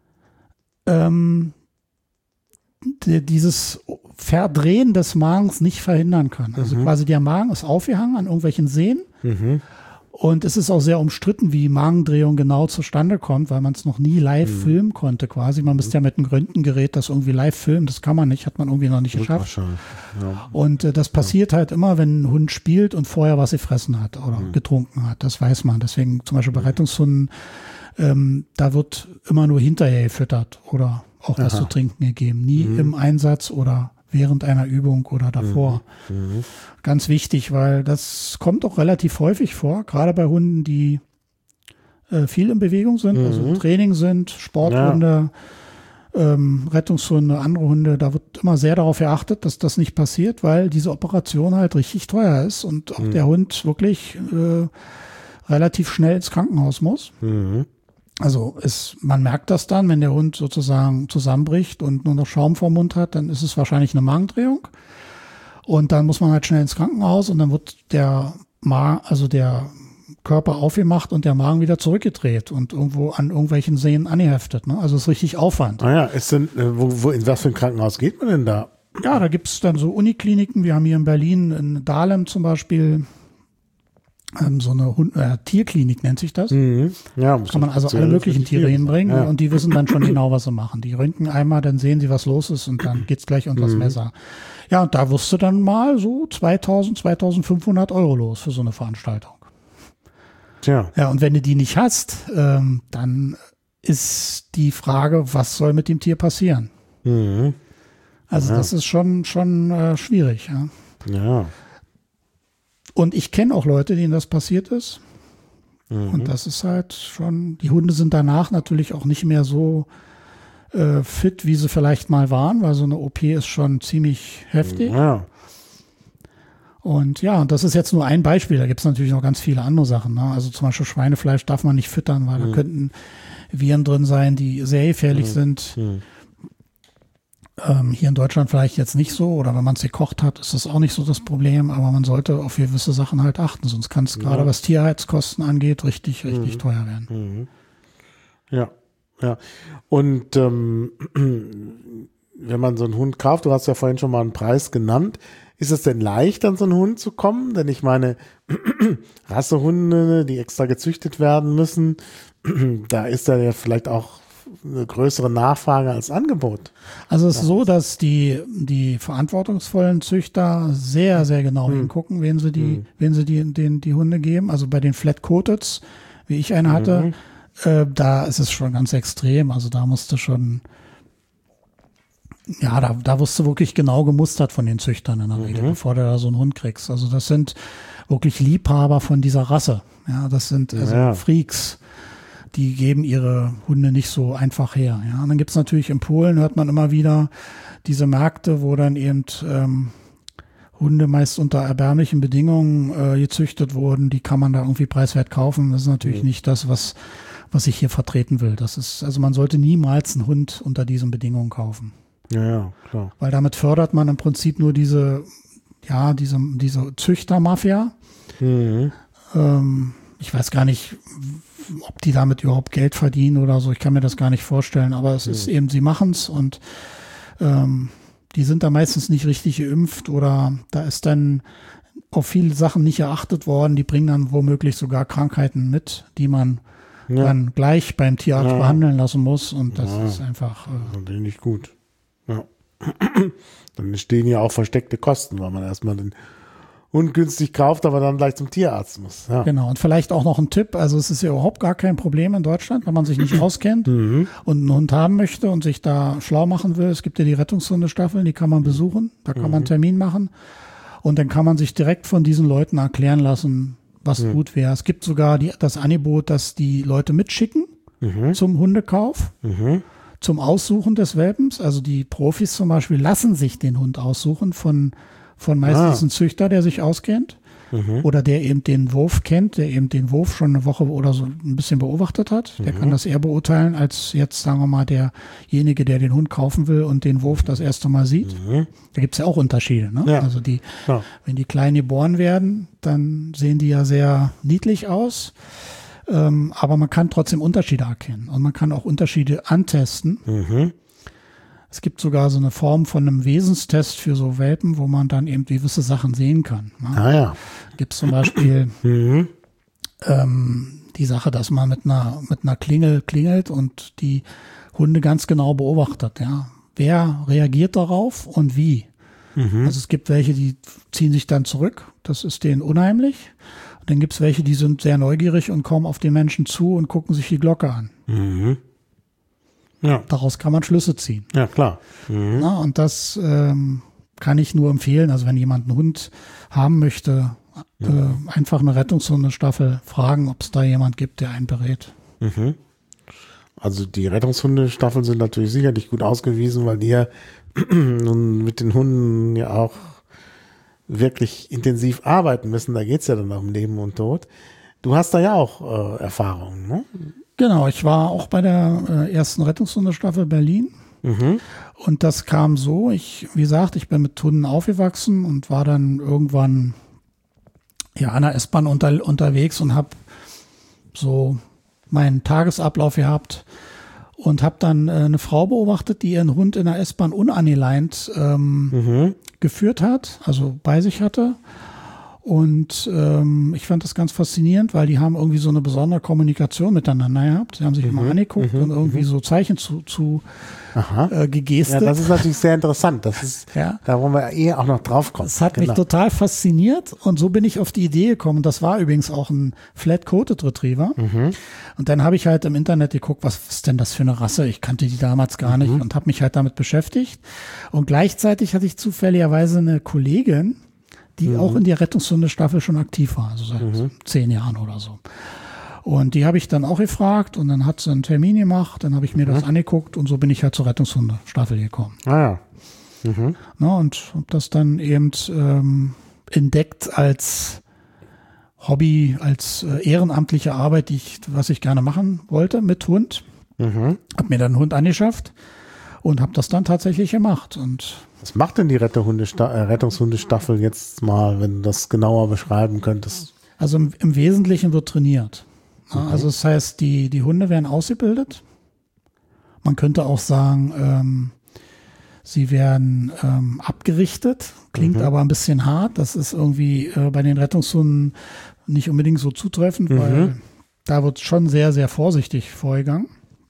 dieses Verdrehen des Magens nicht verhindern kann. Also quasi der Magen ist aufgehangen an irgendwelchen Sehnen. Und es ist auch sehr umstritten, wie Magendrehung genau zustande kommt, weil man es noch nie live filmen konnte quasi. Man müsste ja mit einem Röntgengerät das irgendwie live filmen. Das kann man nicht, hat man irgendwie noch nicht geschafft. Ja. Und das passiert halt immer, wenn ein Hund spielt und vorher was gefressen hat oder getrunken hat. Das weiß man. Deswegen zum Beispiel bei Rettungshunden, da wird immer nur hinterher gefüttert oder auch was zu trinken gegeben. Nie im Einsatz oder während einer Übung oder davor. Ganz wichtig, weil das kommt auch relativ häufig vor, gerade bei Hunden, die viel in Bewegung sind, also im Training sind, Sporthunde, Rettungshunde, andere Hunde, da wird immer sehr darauf geachtet, dass das nicht passiert, weil diese Operation halt richtig teuer ist und auch der Hund wirklich relativ schnell ins Krankenhaus muss. Also man merkt das dann, wenn der Hund sozusagen zusammenbricht und nur noch Schaum vorm Mund hat, dann ist es wahrscheinlich eine Magendrehung. Und dann muss man halt schnell ins Krankenhaus und dann wird der Körper aufgemacht und der Magen wieder zurückgedreht und irgendwo an irgendwelchen Sehnen angeheftet. Ne? Also es ist richtig Aufwand. Ah ja, in was für ein Krankenhaus geht man denn da? Ja, da gibt es dann so Unikliniken. Wir haben hier in Berlin, in Dahlem zum Beispiel, so eine Tierklinik nennt sich das. Ja, kann man also alle möglichen Tiere hinbringen und die wissen dann schon genau, was sie machen. Die röntgen einmal, dann sehen sie, was los ist und dann geht's gleich unter das Messer. Ja, und da wirst du dann mal so 2.000, 2.500 Euro los für so eine Veranstaltung. Tja. Ja, und wenn du die nicht hast, dann ist die Frage, was soll mit dem Tier passieren? Also das ist schon schwierig. Ja. Und ich kenne auch Leute, denen das passiert ist. Und das ist halt schon, die Hunde sind danach natürlich auch nicht mehr so fit, wie sie vielleicht mal waren, weil so eine OP ist schon ziemlich heftig. Ja. Und ja, und das ist jetzt nur ein Beispiel. Da gibt es natürlich noch ganz viele andere Sachen. Ne? Also zum Beispiel Schweinefleisch darf man nicht füttern, weil da könnten Viren drin sein, die sehr gefährlich sind. Hier in Deutschland vielleicht jetzt nicht so, oder wenn man es gekocht hat, ist das auch nicht so das Problem, aber man sollte auf gewisse Sachen halt achten, sonst kann es gerade was Tierheizkosten angeht, richtig teuer werden. Ja. Und wenn man so einen Hund kauft, du hast ja vorhin schon mal einen Preis genannt, ist es denn leicht, an so einen Hund zu kommen? Denn ich meine, Rassehunde, die extra gezüchtet werden müssen, da ist da ja vielleicht auch eine größere Nachfrage als Angebot. Also es ist so, dass die verantwortungsvollen Züchter sehr, sehr genau hingucken, wen sie die Hunde geben. Also bei den Flat-Coateds, wie ich eine hatte, da ist es schon ganz extrem. Also da musste schon, ja, da wirst du wirklich genau gemustert von den Züchtern in der Regel, bevor du da so einen Hund kriegst. Also das sind wirklich Liebhaber von dieser Rasse. Ja, das sind Freaks. Die geben ihre Hunde nicht so einfach her. Ja, und dann gibt es natürlich in Polen, hört man immer wieder diese Märkte, wo dann eben Hunde meist unter erbärmlichen Bedingungen gezüchtet wurden. Die kann man da irgendwie preiswert kaufen. Das ist natürlich nicht das, was ich hier vertreten will. Also man sollte niemals einen Hund unter diesen Bedingungen kaufen. Ja, klar. Weil damit fördert man im Prinzip nur diese Züchtermafia. Ich weiß gar nicht, ob die damit überhaupt Geld verdienen oder so. Ich kann mir das gar nicht vorstellen. Aber es ist eben, sie machen's und die sind da meistens nicht richtig geimpft oder da ist dann auf viele Sachen nicht erachtet worden. Die bringen dann womöglich sogar Krankheiten mit, die man dann gleich beim Tierarzt behandeln lassen muss. Und das ist einfach natürlich nicht gut. Ja. Dann entstehen ja auch versteckte Kosten, weil man erstmal den Hund günstig kauft, aber dann gleich zum Tierarzt muss. Ja. Genau, und vielleicht auch noch ein Tipp, also es ist ja überhaupt gar kein Problem in Deutschland, wenn man sich nicht auskennt und einen Hund haben möchte und sich da schlau machen will. Es gibt ja die Rettungshundestaffeln, die kann man besuchen, da kann man einen Termin machen und dann kann man sich direkt von diesen Leuten erklären lassen, was gut wäre. Es gibt sogar das Angebot, dass die Leute mitschicken zum Hundekauf, zum Aussuchen des Welpens. Also die Profis zum Beispiel lassen sich den Hund aussuchen von meistens einem Züchter, der sich auskennt. Oder der eben den Wurf kennt, der eben den Wurf schon eine Woche oder so ein bisschen beobachtet hat. Der kann das eher beurteilen, als jetzt, sagen wir mal, derjenige, der den Hund kaufen will und den Wurf das erste Mal sieht. Da gibt's ja auch Unterschiede. Ne? Ja. Also wenn die klein geboren werden, dann sehen die ja sehr niedlich aus. Aber man kann trotzdem Unterschiede erkennen. Und man kann auch Unterschiede antesten. Es gibt sogar so eine Form von einem Wesenstest für so Welpen, wo man dann eben gewisse Sachen sehen kann. Ne? Gibt es zum Beispiel die Sache, dass man mit einer Klingel klingelt und die Hunde ganz genau beobachtet. Ja? Wer reagiert darauf und wie? Also es gibt welche, die ziehen sich dann zurück. Das ist denen unheimlich. Und dann gibt es welche, die sind sehr neugierig und kommen auf den Menschen zu und gucken sich die Glocke an. Ja. Daraus kann man Schlüsse ziehen. Ja, klar. Na, und das kann ich nur empfehlen. Also wenn jemand einen Hund haben möchte, einfach eine Rettungshundestaffel fragen, ob es da jemand gibt, der einen berät. Also die Rettungshundestaffeln sind natürlich sicherlich gut ausgewiesen, weil die ja nun mit den Hunden ja auch wirklich intensiv arbeiten müssen. Da geht's ja dann um Leben und Tod. Du hast da ja auch Erfahrungen, ne? Genau, ich war auch bei der ersten Rettungshundestaffel Berlin. Und das kam so, wie gesagt, ich bin mit Hunden aufgewachsen und war dann irgendwann an der S-Bahn unterwegs und habe so meinen Tagesablauf gehabt und habe dann eine Frau beobachtet, die ihren Hund in der S-Bahn unangeleint geführt hat, also bei sich hatte. Und ich fand das ganz faszinierend, weil die haben irgendwie so eine besondere Kommunikation miteinander gehabt. Sie haben sich immer angeguckt und irgendwie so Zeichen zu gegestet. Ja, das ist natürlich sehr interessant. Das ist, da wollen wir auch noch drauf kommen. Das hat mich total fasziniert und so bin ich auf die Idee gekommen. Das war übrigens auch ein Flat-Coated Retriever. Und dann habe ich halt im Internet geguckt, was ist denn das für eine Rasse? Ich kannte die damals gar nicht und habe mich halt damit beschäftigt. Und gleichzeitig hatte ich zufälligerweise eine Kollegin, die auch in der Rettungshundestaffel schon aktiv war, also seit 10 Jahren oder so. Und die habe ich dann auch gefragt und dann hat sie einen Termin gemacht, dann habe ich mir das angeguckt und so bin ich halt zur Rettungshundestaffel gekommen. Na, und habe das dann eben entdeckt als Hobby, als ehrenamtliche Arbeit, was ich gerne machen wollte mit Hund. Habe mir dann einen Hund angeschafft und habe das dann tatsächlich gemacht. Und was macht denn die Rettungshundestaffel jetzt mal, wenn du das genauer beschreiben könntest? Also im Wesentlichen wird trainiert. Also das heißt, die Hunde werden ausgebildet. Man könnte auch sagen, sie werden abgerichtet. Klingt aber ein bisschen hart. Das ist irgendwie bei den Rettungshunden nicht unbedingt so zutreffend, weil da wird schon sehr, sehr vorsichtig vorgegangen.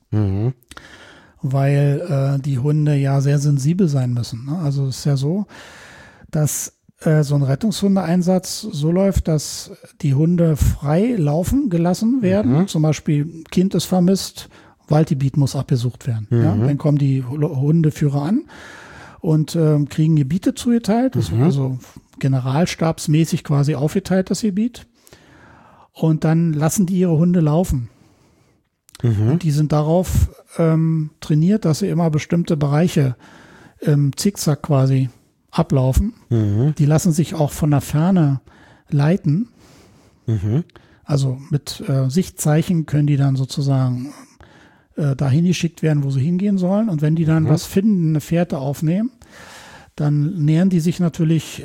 Weil die Hunde ja sehr sensibel sein müssen. Ne? Also es ist ja so, dass so ein Rettungshundeeinsatz so läuft, dass die Hunde frei laufen gelassen werden. Zum Beispiel Kind ist vermisst, Waldgebiet muss abgesucht werden. Ja? Dann kommen die Hundeführer an und kriegen Gebiete zugeteilt, das wird also generalstabsmäßig quasi aufgeteilt, das Gebiet. Und dann lassen die ihre Hunde laufen. Und die sind darauf trainiert, dass sie immer bestimmte Bereiche im Zickzack quasi ablaufen. Die lassen sich auch von der Ferne leiten. Also mit Sichtzeichen können die dann sozusagen dahin geschickt werden, wo sie hingehen sollen. Und wenn die dann was finden, eine Fährte aufnehmen, dann nähern die sich natürlich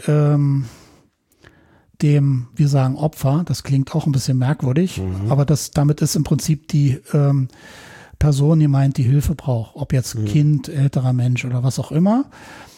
dem, wir sagen Opfer, das klingt auch ein bisschen merkwürdig, aber damit ist im Prinzip die Person gemeint, die Hilfe braucht, ob jetzt Kind, älterer Mensch oder was auch immer.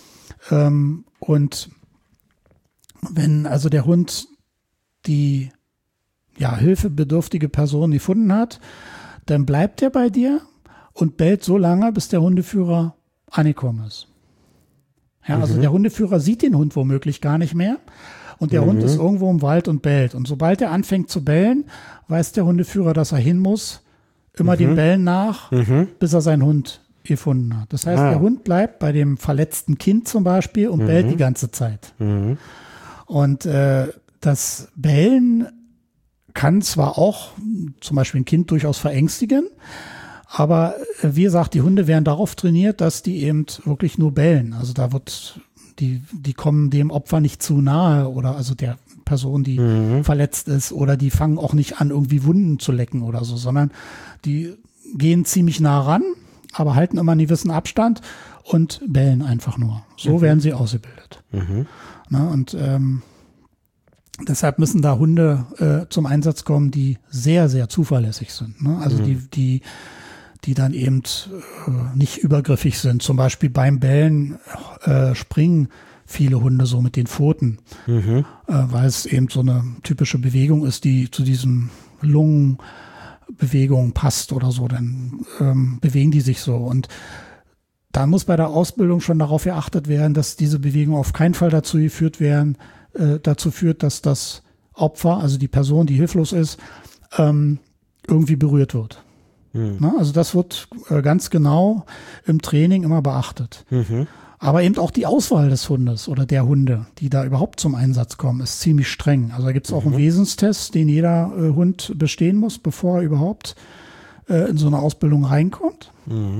Und wenn also der Hund die hilfebedürftige Person gefunden hat, dann bleibt er bei dir und bellt so lange, bis der Hundeführer angekommen ist. Ja, also der Hundeführer sieht den Hund womöglich gar nicht mehr. Und der Hund ist irgendwo im Wald und bellt. Und sobald er anfängt zu bellen, weiß der Hundeführer, dass er hin muss, immer dem Bellen nach, bis er seinen Hund gefunden hat. Das heißt, der Hund bleibt bei dem verletzten Kind zum Beispiel und bellt die ganze Zeit. Und das Bellen kann zwar auch zum Beispiel ein Kind durchaus verängstigen, aber wie gesagt, die Hunde werden darauf trainiert, dass die eben wirklich nur bellen. Also da wird, die kommen dem Opfer nicht zu nahe oder also der Person, die verletzt ist, oder die fangen auch nicht an, irgendwie Wunden zu lecken oder so, sondern die gehen ziemlich nah ran, aber halten immer einen gewissen Abstand und bellen einfach nur. So werden sie ausgebildet. Na, und deshalb müssen da Hunde zum Einsatz kommen, die sehr, sehr zuverlässig sind. Ne? Also die dann eben nicht übergriffig sind. Zum Beispiel beim Bellen springen viele Hunde so mit den Pfoten, weil es eben so eine typische Bewegung ist, die zu diesen Lungenbewegungen passt oder so. Dann bewegen die sich so. Und da muss bei der Ausbildung schon darauf geachtet werden, dass diese Bewegungen auf keinen Fall dazu führt, dass das Opfer, also die Person, die hilflos ist, irgendwie berührt wird. Na, also das wird ganz genau im Training immer beachtet. Aber eben auch die Auswahl des Hundes oder der Hunde, die da überhaupt zum Einsatz kommen, ist ziemlich streng. Also da gibt es auch einen Wesenstest, den jeder Hund bestehen muss, bevor er überhaupt in so eine Ausbildung reinkommt.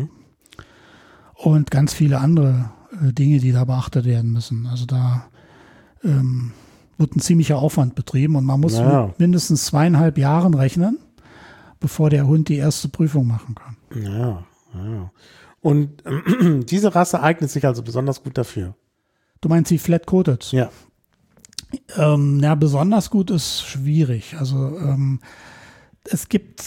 Und ganz viele andere Dinge, die da beachtet werden müssen. Also da wird ein ziemlicher Aufwand betrieben und man muss mit mindestens 2,5 Jahren rechnen, bevor der Hund die erste Prüfung machen kann. Ja. Und diese Rasse eignet sich also besonders gut dafür. Du meinst die Flat-Coated? Ja. Besonders gut ist schwierig. Also es gibt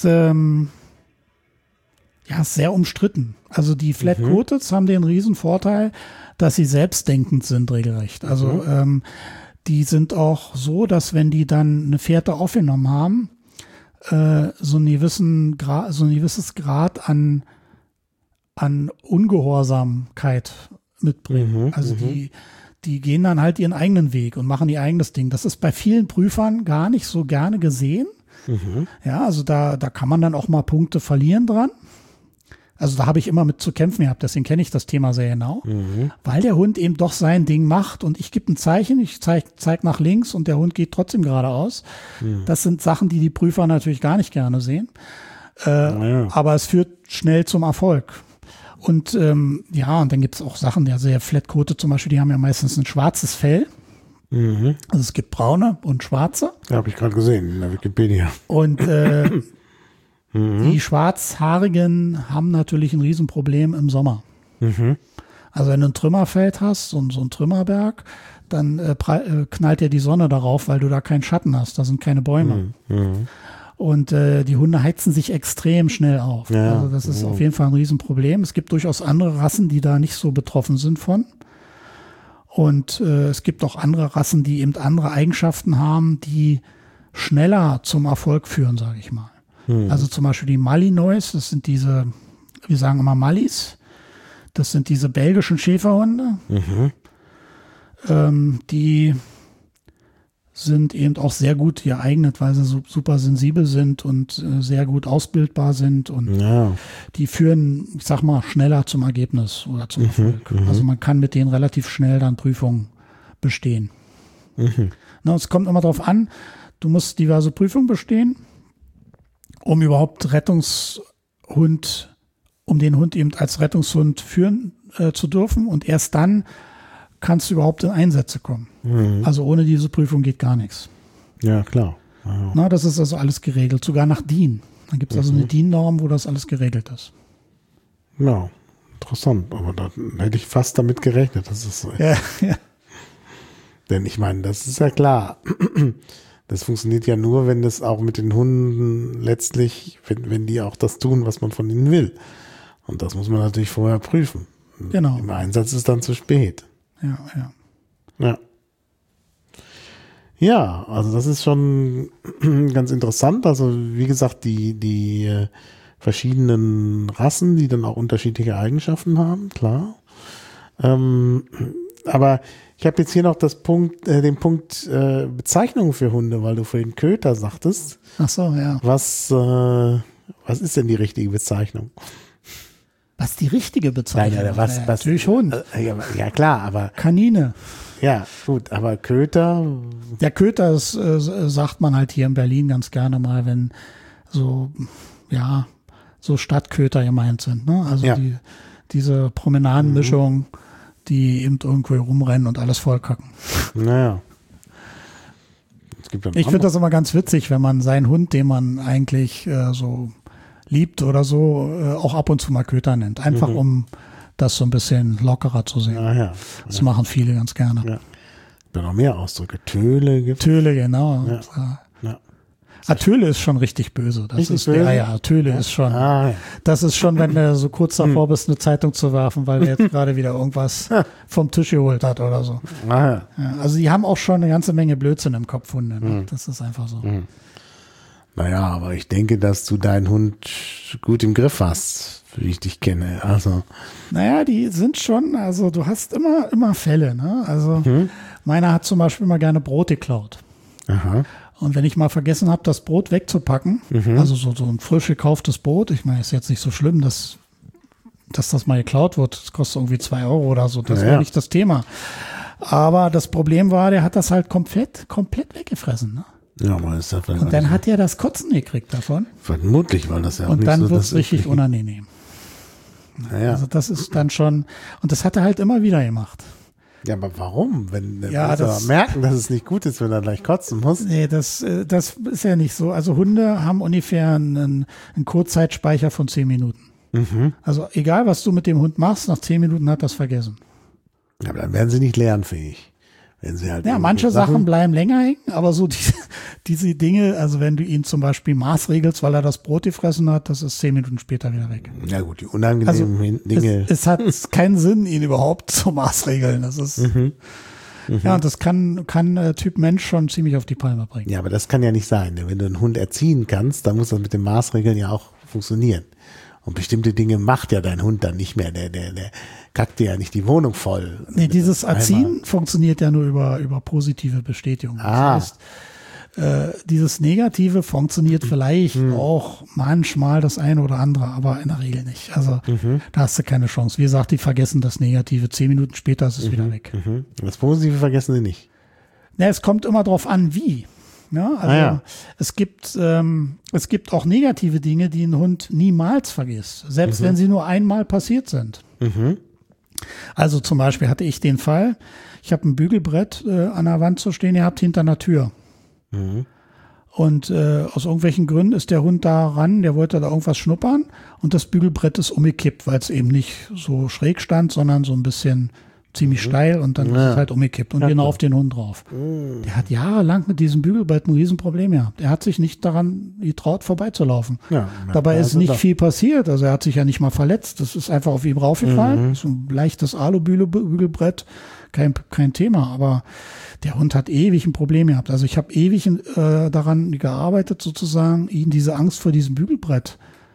sehr umstritten. Also die Flat-Coateds haben den riesen Vorteil, dass sie selbstdenkend sind regelrecht. Also die sind auch so, dass wenn die dann eine Fährte aufgenommen haben, so ein gewisses Grad an Ungehorsamkeit mitbringen. Also die gehen dann halt ihren eigenen Weg und machen ihr eigenes Ding. Das ist bei vielen Prüfern gar nicht so gerne gesehen. Ja, also da kann man dann auch mal Punkte verlieren dran. Also da habe ich immer mit zu kämpfen gehabt, deswegen kenne ich das Thema sehr genau, weil der Hund eben doch sein Ding macht und ich gebe ein Zeichen, ich zeig nach links und der Hund geht trotzdem geradeaus. Das sind Sachen, die Prüfer natürlich gar nicht gerne sehen, aber es führt schnell zum Erfolg. Und und dann gibt es auch Sachen, der sehr Flat-Coated zum Beispiel, die haben ja meistens ein schwarzes Fell. Also es gibt braune und schwarze. Ja, habe ich gerade gesehen in der Wikipedia. Und die Schwarzhaarigen haben natürlich ein Riesenproblem im Sommer. Also wenn du ein Trümmerfeld hast, so ein Trümmerberg, dann knallt dir die Sonne darauf, weil du da keinen Schatten hast, da sind keine Bäume. Und die Hunde heizen sich extrem schnell auf. Ja, also das ist auf jeden Fall ein Riesenproblem. Es gibt durchaus andere Rassen, die da nicht so betroffen sind von. Und es gibt auch andere Rassen, die eben andere Eigenschaften haben, die schneller zum Erfolg führen, sage ich mal. Also zum Beispiel die Malinois, das sind diese, wir sagen immer Mallis, das sind diese belgischen Schäferhunde. Die sind eben auch sehr gut geeignet, weil sie super sensibel sind und sehr gut ausbildbar sind und die führen, ich sag mal, schneller zum Ergebnis oder zum Erfolg. Also man kann mit denen relativ schnell dann Prüfungen bestehen. Na, es kommt immer darauf an, du musst diverse Prüfungen bestehen, um überhaupt um den Hund eben als Rettungshund führen zu dürfen. Und erst dann kannst du überhaupt in Einsätze kommen. Also ohne diese Prüfung geht gar nichts. Ja, klar. Na, das ist also alles geregelt, sogar nach DIN. Da gibt es also eine DIN-Norm, wo das alles geregelt ist. Ja, interessant. Aber da hätte ich fast damit gerechnet, dass es so ist. Ja. Denn ich meine, das ist ja klar. Das funktioniert ja nur, wenn das auch mit den Hunden letztlich, wenn die auch das tun, was man von ihnen will. Und das muss man natürlich vorher prüfen. Genau. Im Einsatz ist dann zu spät. Ja. Ja, also das ist schon ganz interessant. Also wie gesagt, die verschiedenen Rassen, die dann auch unterschiedliche Eigenschaften haben, klar. Aber ich habe jetzt hier noch den Punkt Bezeichnungen für Hunde, weil du vorhin Köter sagtest. Ach so, ja. Was ist denn die richtige Bezeichnung? Was die richtige Bezeichnung Nein, was, natürlich Hund. Ja klar, aber Kanine. ja, gut, aber Köter. Der Köter ist, sagt man halt hier in Berlin ganz gerne mal, wenn so, ja, so Stadtköter gemeint sind, ne? Also Ja. diese Promenadenmischung, die eben irgendwo rumrennen und alles vollkacken. Naja. Es gibt dann Ich finde das immer ganz witzig, wenn man seinen Hund, den man eigentlich so liebt oder so, auch ab und zu mal Köter nennt. Einfach um das so ein bisschen lockerer zu sehen. ja. Das machen viele ganz gerne. Ja. Da noch mehr Ausdrücke. Töle gibt Töle, genau. Ja. Ja. Töle ist schon richtig böse. Das Richtig ist böse? Ja, Töle ist schon. Ja. Das ist schon, wenn du so kurz davor bist, eine Zeitung zu werfen, weil der jetzt gerade wieder irgendwas vom Tisch geholt hat oder so. Ja. Ja, also die haben auch schon eine ganze Menge Blödsinn im Kopf, Hunde. Ne? Das ist einfach so. Naja, aber ich denke, dass du deinen Hund gut im Griff hast, wie ich dich kenne. Also, Naja, die sind schon, also du hast immer Fälle. Ne? Also meiner hat zum Beispiel mal gerne Brot geklaut. aha. Und wenn ich mal vergessen habe, das Brot wegzupacken, also so ein frisch gekauftes Brot, ich meine, ist jetzt nicht so schlimm, dass das mal geklaut wird. Das kostet irgendwie 2 Euro oder so. Das Ja, wäre ja. nicht das Thema. Aber das Problem war, der hat das halt komplett weggefressen. Ne? Ja, aber ist das Und dann hat er das Kotzen gekriegt davon. vermutlich, weil das ja auch Und nicht dann so wird es das richtig unangenehm. Naja. Also das ist dann schon, und das hat er halt immer wieder gemacht. Ja, aber warum? Wenn Ja, muss er das- merken, dass es nicht gut ist, wenn er gleich kotzen muss. Nee, das ist ja nicht so. Also Hunde haben ungefähr einen Kurzzeitspeicher von 10 Minuten. Also egal, was du mit dem Hund machst, nach 10 Minuten hat das vergessen. Ja, aber dann werden sie nicht lernfähig. Wenn sie halt Ja, irgendwo manche Sachen bleiben länger hängen, aber so diese Dinge, also wenn du ihn zum Beispiel maßregelst, weil er das Brot gefressen hat, das ist 10 Minuten später wieder weg. Ja gut, die Also unangenehmen Dinge. es hat keinen Sinn, ihn überhaupt zu maßregeln. Das ist ja, das kann Typ Mensch schon ziemlich auf die Palme bringen. Ja, aber das kann ja nicht sein. Denn wenn du einen Hund erziehen kannst, dann muss das mit den Maßregeln ja auch funktionieren. Und bestimmte Dinge macht ja dein Hund dann nicht mehr. Der kackt dir ja nicht die Wohnung voll. Nee, dieses Einmal. Erziehen funktioniert ja nur über positive Bestätigung. Ah. Das heißt, dieses Negative funktioniert vielleicht auch manchmal das eine oder andere, aber in der Regel nicht. Also da hast du keine Chance. Wie gesagt, die vergessen das Negative. 10 Minuten später ist es wieder weg. Das Positive vergessen sie nicht. Na, es kommt immer drauf an, wie. Ja, also ja. es gibt auch negative Dinge, die ein Hund niemals vergisst, selbst wenn sie nur einmal passiert sind. Also zum Beispiel hatte ich den Fall, ich habe ein Bügelbrett an der Wand zu stehen gehabt hinter einer Tür. Und aus irgendwelchen Gründen ist der Hund da ran, der wollte da irgendwas schnuppern und das Bügelbrett ist umgekippt, weil es eben nicht so schräg stand, sondern so ein bisschen ziemlich steil und dann ist es halt umgekippt und genau auf den Hund drauf. Der hat jahrelang mit diesem Bügelbrett ein Riesenproblem gehabt. Er hat sich nicht daran getraut, vorbeizulaufen. Ja, Dabei ist also nicht doch. viel passiert. Also er hat sich ja nicht mal verletzt. Das ist einfach auf ihm raufgefallen. So ein leichtes Alubügelbrett, kein Thema. Aber der Hund hat ewig ein Problem gehabt. Also ich habe ewig daran gearbeitet, sozusagen, ihn diese Angst vor diesem Bügelbrett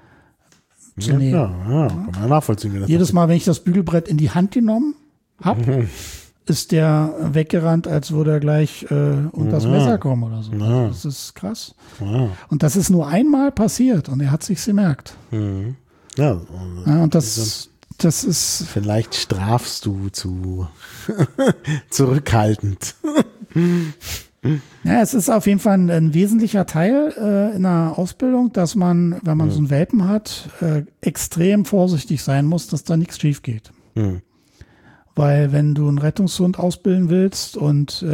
zu Ja, nehmen. klar, kann man nachvollziehen. Wie das Jedes Mal, wenn ich das Bügelbrett in die Hand genommen habe, ist der weggerannt, als würde er gleich unter das Messer kommen oder so. Ja. Das ist krass. Ja. Und das ist nur einmal passiert und er hat sich's gemerkt. Ja, Ja, und das ist, vielleicht strafst du zu zurückhaltend. ja, es ist auf jeden Fall ein wesentlicher Teil in der Ausbildung, dass man, wenn man so einen Welpen hat, extrem vorsichtig sein muss, dass da nichts schief geht. Weil wenn du einen Rettungshund ausbilden willst und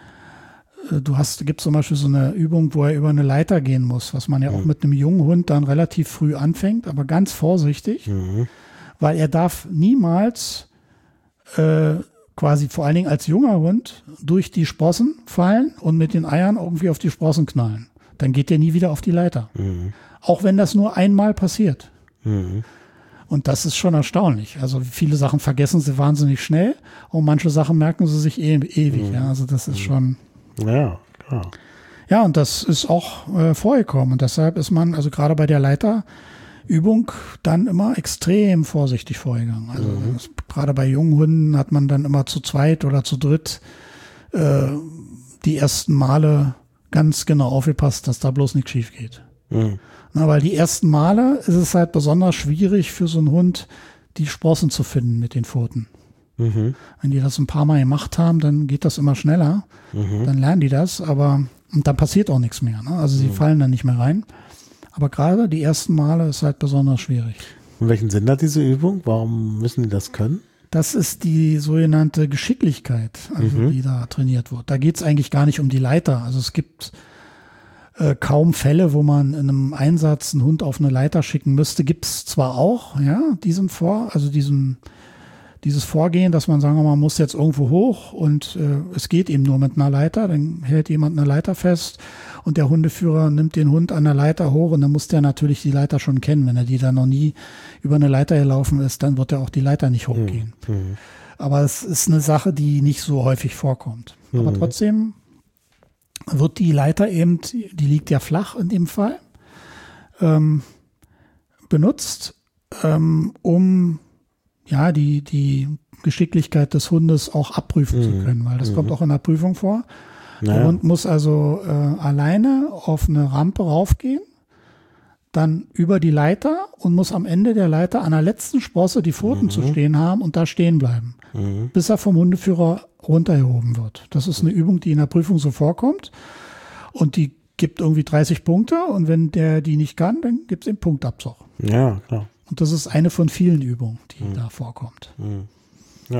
gibt zum Beispiel so eine Übung, wo er über eine Leiter gehen muss, was man ja auch mit einem jungen Hund dann relativ früh anfängt, aber ganz vorsichtig, weil er darf niemals quasi vor allen Dingen als junger Hund durch die Sprossen fallen und mit den Eiern irgendwie auf die Sprossen knallen. Dann geht er nie wieder auf die Leiter. Auch wenn das nur einmal passiert. Und das ist schon erstaunlich. Also viele Sachen vergessen sie wahnsinnig schnell und manche Sachen merken sie sich ewig. Ja, also das ist schon. Ja, klar. Ja, und das ist auch vorgekommen. Und deshalb ist man, also gerade bei der Leiterübung, dann immer extrem vorsichtig vorgegangen. Also gerade bei jungen Hunden hat man dann immer zu zweit oder zu dritt die ersten Male ganz genau aufgepasst, dass da bloß nichts schief geht. Na, weil die ersten Male ist es halt besonders schwierig für so einen Hund, die Sprossen zu finden mit den Pfoten. Wenn die das ein paar Mal gemacht haben, dann geht das immer schneller. Dann lernen die das, und dann passiert auch nichts mehr. Ne? Also sie fallen dann nicht mehr rein. Aber gerade die ersten Male ist halt besonders schwierig. Und welchen Sinn hat diese Übung? Warum müssen die das können? Das ist die sogenannte Geschicklichkeit, also die da trainiert wird. Da geht es eigentlich gar nicht um die Leiter. Also es gibt kaum Fälle, wo man in einem Einsatz einen Hund auf eine Leiter schicken müsste. Gibt es zwar auch, ja, dieses Vorgehen, dass man sagen, man muss jetzt irgendwo hoch und es geht eben nur mit einer Leiter, dann hält jemand eine Leiter fest und der Hundeführer nimmt den Hund an der Leiter hoch und dann muss der natürlich die Leiter schon kennen. Wenn er die dann noch nie über eine Leiter gelaufen ist, dann wird er auch die Leiter nicht hochgehen. Aber es ist eine Sache, die nicht so häufig vorkommt. Aber trotzdem wird die Leiter eben, die liegt ja flach in dem Fall, benutzt, um ja, die Geschicklichkeit des Hundes auch abprüfen zu können, weil das kommt auch in der Prüfung vor. Der Hund muss also alleine auf eine Rampe raufgehen, dann über die Leiter und muss am Ende der Leiter an der letzten Sprosse die Pfoten zu stehen haben und da stehen bleiben, bis er vom Hundeführer runtergehoben wird. Das ist eine Übung, die in der Prüfung so vorkommt und die gibt irgendwie 30 Punkte und wenn der die nicht kann, dann gibt es eben Punktabzug. Ja, klar. Und das ist eine von vielen Übungen, die da vorkommt. Ja.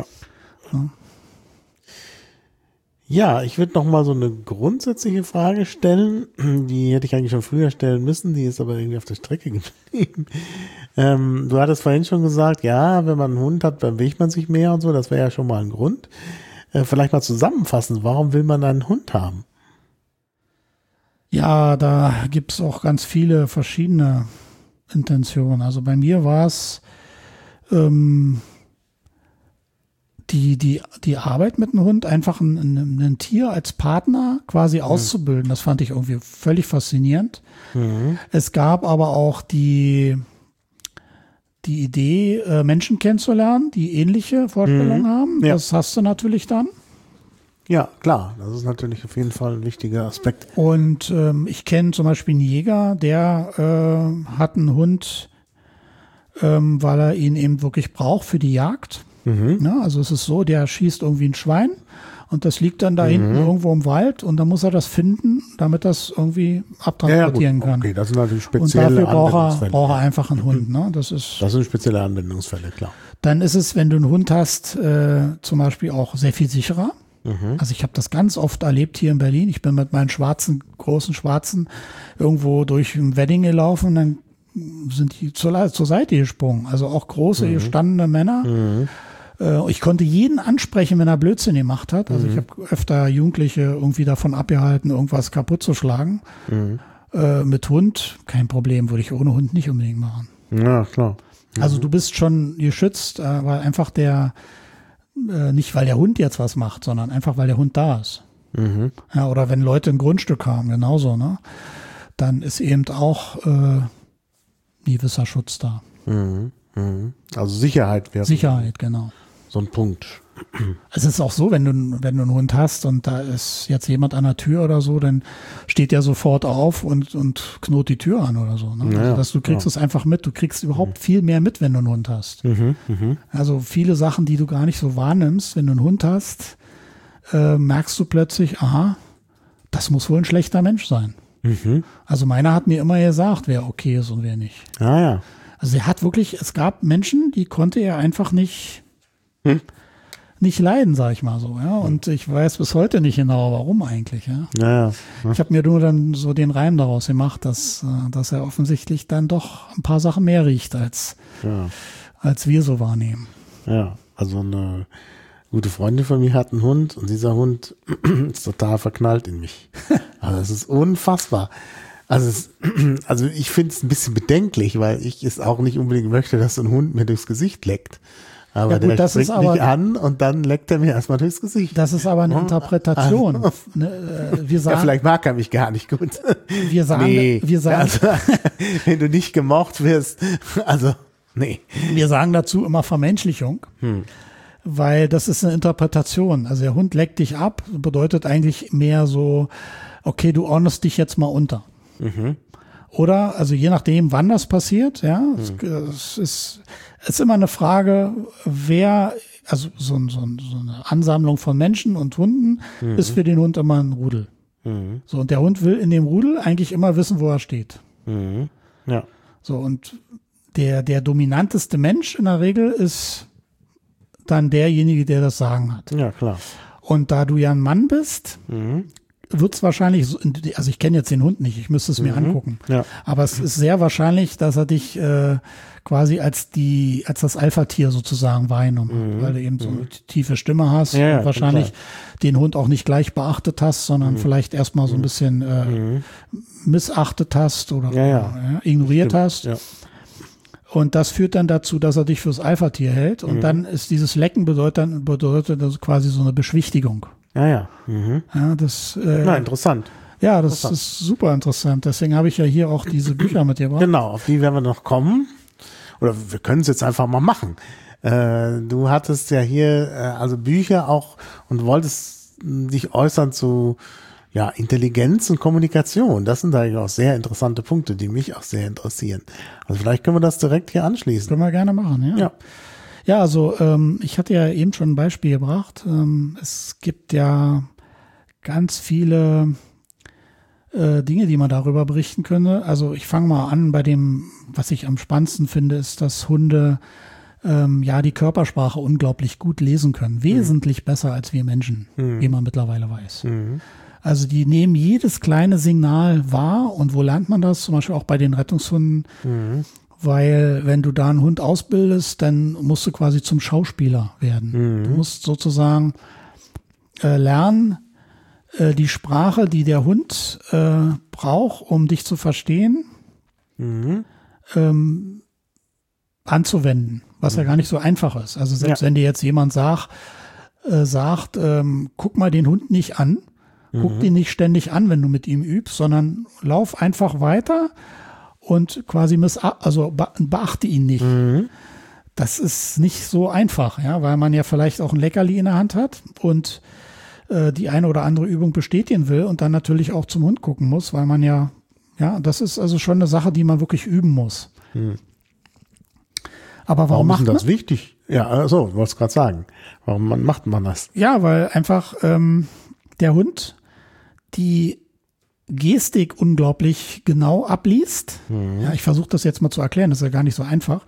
Ja, ich würde noch mal so eine grundsätzliche Frage stellen. Die hätte ich eigentlich schon früher stellen müssen, die ist aber irgendwie auf der Strecke geblieben. Du hattest vorhin schon gesagt, ja, wenn man einen Hund hat, dann bewegt man sich mehr und so. Das wäre ja schon mal ein Grund. Vielleicht mal zusammenfassen, warum will man einen Hund haben? Ja, da gibt es auch ganz viele verschiedene Intentionen. Also bei mir war es die Arbeit mit einem Hund, einfach ein Tier als Partner quasi auszubilden. Das fand ich irgendwie völlig faszinierend. Es gab aber auch die Idee, Menschen kennenzulernen, die ähnliche Vorstellungen haben. Ja. Das hast du natürlich dann. Ja, klar. Das ist natürlich auf jeden Fall ein wichtiger Aspekt. Und ich kenne zum Beispiel einen Jäger, der hat einen Hund, weil er ihn eben wirklich braucht für die Jagd. Ja, also es ist so, der schießt irgendwie ein Schwein und das liegt dann da hinten irgendwo im Wald und dann muss er das finden, damit das irgendwie abtransportieren kann. Okay, das sind natürlich spezielle Anwendungsfälle. Braucht er einfach einen Hund. Ne? Das sind spezielle Anwendungsfälle, klar. Dann ist es, wenn du einen Hund hast, zum Beispiel auch sehr viel sicherer. Also ich habe das ganz oft erlebt hier in Berlin. Ich bin mit meinen großen Schwarzen irgendwo durch ein Wedding gelaufen und dann sind die zur Seite gesprungen. Also auch große, gestandene Männer. Ich konnte jeden ansprechen, wenn er Blödsinn gemacht hat. Also ich habe öfter Jugendliche irgendwie davon abgehalten, irgendwas kaputt zu schlagen. Mit Hund, kein Problem, würde ich ohne Hund nicht unbedingt machen. Ja, klar. Also du bist schon geschützt, weil einfach nicht weil der Hund jetzt was macht, sondern einfach weil der Hund da ist. Ja, oder wenn Leute ein Grundstück haben, genauso, ne? Dann ist eben auch ein gewisser Schutz da. Also Sicherheit wäre. Sicherheit, genau. So ein Punkt. Es ist auch so, wenn du einen Hund hast und da ist jetzt jemand an der Tür oder so, dann steht der sofort auf und knurrt die Tür an oder so. Ne? Ja, also, du kriegst es einfach mit. Du kriegst überhaupt viel mehr mit, wenn du einen Hund hast. Also viele Sachen, die du gar nicht so wahrnimmst, wenn du einen Hund hast, merkst du plötzlich, aha, das muss wohl ein schlechter Mensch sein. Also meiner hat mir immer gesagt, wer okay ist und wer nicht. Ah ja. Also es gab Menschen, die konnte er einfach nicht leiden, sag ich mal so. Ja? Und ich weiß bis heute nicht genau, warum eigentlich. Ja? Ja. Ich habe mir nur dann so den Reim daraus gemacht, dass er offensichtlich dann doch ein paar Sachen mehr riecht, als wir so wahrnehmen. Ja, also eine gute Freundin von mir hat einen Hund und dieser Hund ist total verknallt in mich. Also es ist unfassbar. Also ich finde es ein bisschen bedenklich, weil ich es auch nicht unbedingt möchte, dass so ein Hund mir durchs Gesicht leckt. Aber ja, gut, der springt mich an und dann leckt er mir erstmal durchs Gesicht. Das ist aber eine Interpretation. Wir sagen, ja, vielleicht mag er mich gar nicht gut. Wir sagen, also, wenn du nicht gemocht wirst, also nee. Wir sagen dazu immer Vermenschlichung, weil das ist eine Interpretation. Also der Hund leckt dich ab, bedeutet eigentlich mehr so, okay, du ordnest dich jetzt mal unter. Oder, also je nachdem, wann das passiert, ja, es ist immer eine Frage, wer, also so eine Ansammlung von Menschen und Hunden ist für den Hund immer ein Rudel. So, und der Hund will in dem Rudel eigentlich immer wissen, wo er steht. Ja. So, und der dominanteste Mensch in der Regel ist dann derjenige, der das Sagen hat. Ja, klar. Und da du ja ein Mann bist, wird es wahrscheinlich, also ich kenne jetzt den Hund nicht, ich müsste es mir angucken. Ja. Aber es ist sehr wahrscheinlich, dass er dich quasi als das Alpha-Tier sozusagen wahrgenommen hat, weil du eben so eine tiefe Stimme hast und wahrscheinlich den Hund auch nicht gleich beachtet hast, sondern vielleicht erstmal so ein bisschen missachtet hast oder ignoriert hast. Ja. Und das führt dann dazu, dass er dich fürs Alpha-Tier hält. Und dann ist dieses Lecken bedeutet das quasi so eine Beschwichtigung. Ja. Ja, das, interessant. Ja, das ist super interessant. Deswegen habe ich ja hier auch diese Bücher mitgebracht. Genau, auf die werden wir noch kommen. Oder wir können es jetzt einfach mal machen. Du hattest ja hier also Bücher auch und wolltest dich äußern zu Intelligenz und Kommunikation. Das sind eigentlich auch sehr interessante Punkte, die mich auch sehr interessieren. Also vielleicht können wir das direkt hier anschließen. Können wir gerne machen, ja. Ja, also ich hatte ja eben schon ein Beispiel gebracht. Es gibt ja ganz viele Dinge, die man darüber berichten könnte. Also ich fange mal an bei dem, was ich am spannendsten finde, ist, dass Hunde die Körpersprache unglaublich gut lesen können. Wesentlich besser als wir Menschen, wie man mittlerweile weiß. Also die nehmen jedes kleine Signal wahr. Und wo lernt man das? Zum Beispiel auch bei den Rettungshunden. Weil wenn du da einen Hund ausbildest, dann musst du quasi zum Schauspieler werden. Du musst sozusagen lernen, die Sprache, die der Hund braucht, um dich zu verstehen, anzuwenden, was ja gar nicht so einfach ist. Also selbst wenn dir jetzt jemand sagt, guck mal den Hund nicht an, guck den nicht ständig an, wenn du mit ihm übst, sondern lauf einfach weiter und quasi beachte ihn nicht. Das ist nicht so einfach, ja, weil man ja vielleicht auch ein Leckerli in der Hand hat und die eine oder andere Übung bestätigen will und dann natürlich auch zum Hund gucken muss, weil man das ist also schon eine Sache, die man wirklich üben muss. Aber warum macht man das? Wichtig? Ja, so, wolltest du gerade sagen. Warum macht man das? Ja, weil einfach der Hund die Gestik unglaublich genau abliest. Ja, ich versuche das jetzt mal zu erklären, das ist ja gar nicht so einfach.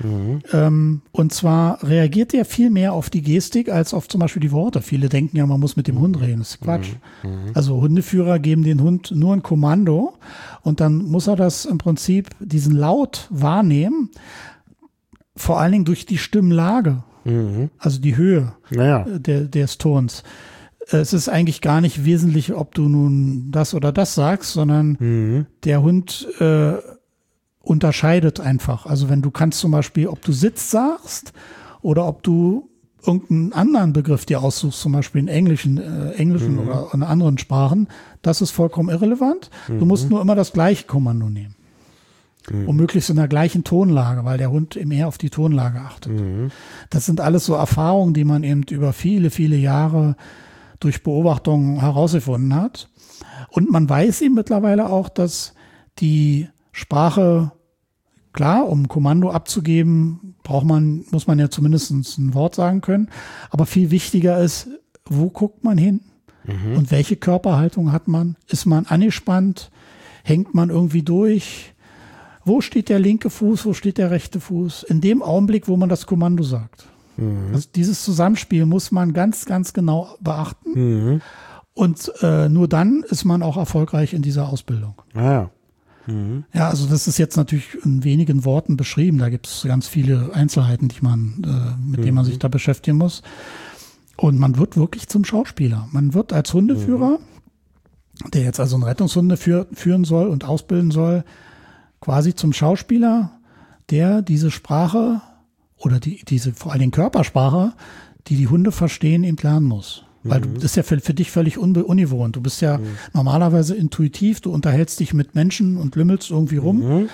Und zwar reagiert er viel mehr auf die Gestik als auf zum Beispiel die Worte. Viele denken ja, man muss mit dem Hund reden. Das ist Quatsch. Also Hundeführer geben den Hund nur ein Kommando und dann muss er das im Prinzip, diesen Laut wahrnehmen, vor allen Dingen durch die Stimmlage, also die Höhe des Tons. Es ist eigentlich gar nicht wesentlich, ob du nun das oder das sagst, sondern der Hund unterscheidet einfach. Also wenn du kannst zum Beispiel, ob du Sitz sagst oder ob du irgendeinen anderen Begriff dir aussuchst, zum Beispiel in Englischen oder in anderen Sprachen, das ist vollkommen irrelevant. Du musst nur immer das gleiche Kommando nehmen. Und möglichst in der gleichen Tonlage, weil der Hund mehr auf die Tonlage achtet. Das sind alles so Erfahrungen, die man eben über viele, viele Jahre durch Beobachtungen herausgefunden hat. Und man weiß eben mittlerweile auch, dass die Sprache, klar, um ein Kommando abzugeben, muss man ja zumindest ein Wort sagen können. Aber viel wichtiger ist, wo guckt man hin? Und welche Körperhaltung hat man? Ist man angespannt? Hängt man irgendwie durch? Wo steht der linke Fuß? Wo steht der rechte Fuß? In dem Augenblick, wo man das Kommando sagt. Also dieses Zusammenspiel muss man ganz, ganz genau beachten. Und nur dann ist man auch erfolgreich in dieser Ausbildung. Ja, also das ist jetzt natürlich in wenigen Worten beschrieben. Da gibt es ganz viele Einzelheiten, mit denen man sich da beschäftigen muss. Und man wird wirklich zum Schauspieler. Man wird als Hundeführer, der jetzt also einen Rettungshunde führen soll und ausbilden soll, quasi zum Schauspieler, der diese Sprache oder diese vor allen Dingen Körpersprache, die Hunde verstehen, eben lernen muss. Weil das ist ja für dich völlig ungewohnt. Du bist ja normalerweise intuitiv, du unterhältst dich mit Menschen und lümmelst irgendwie rum.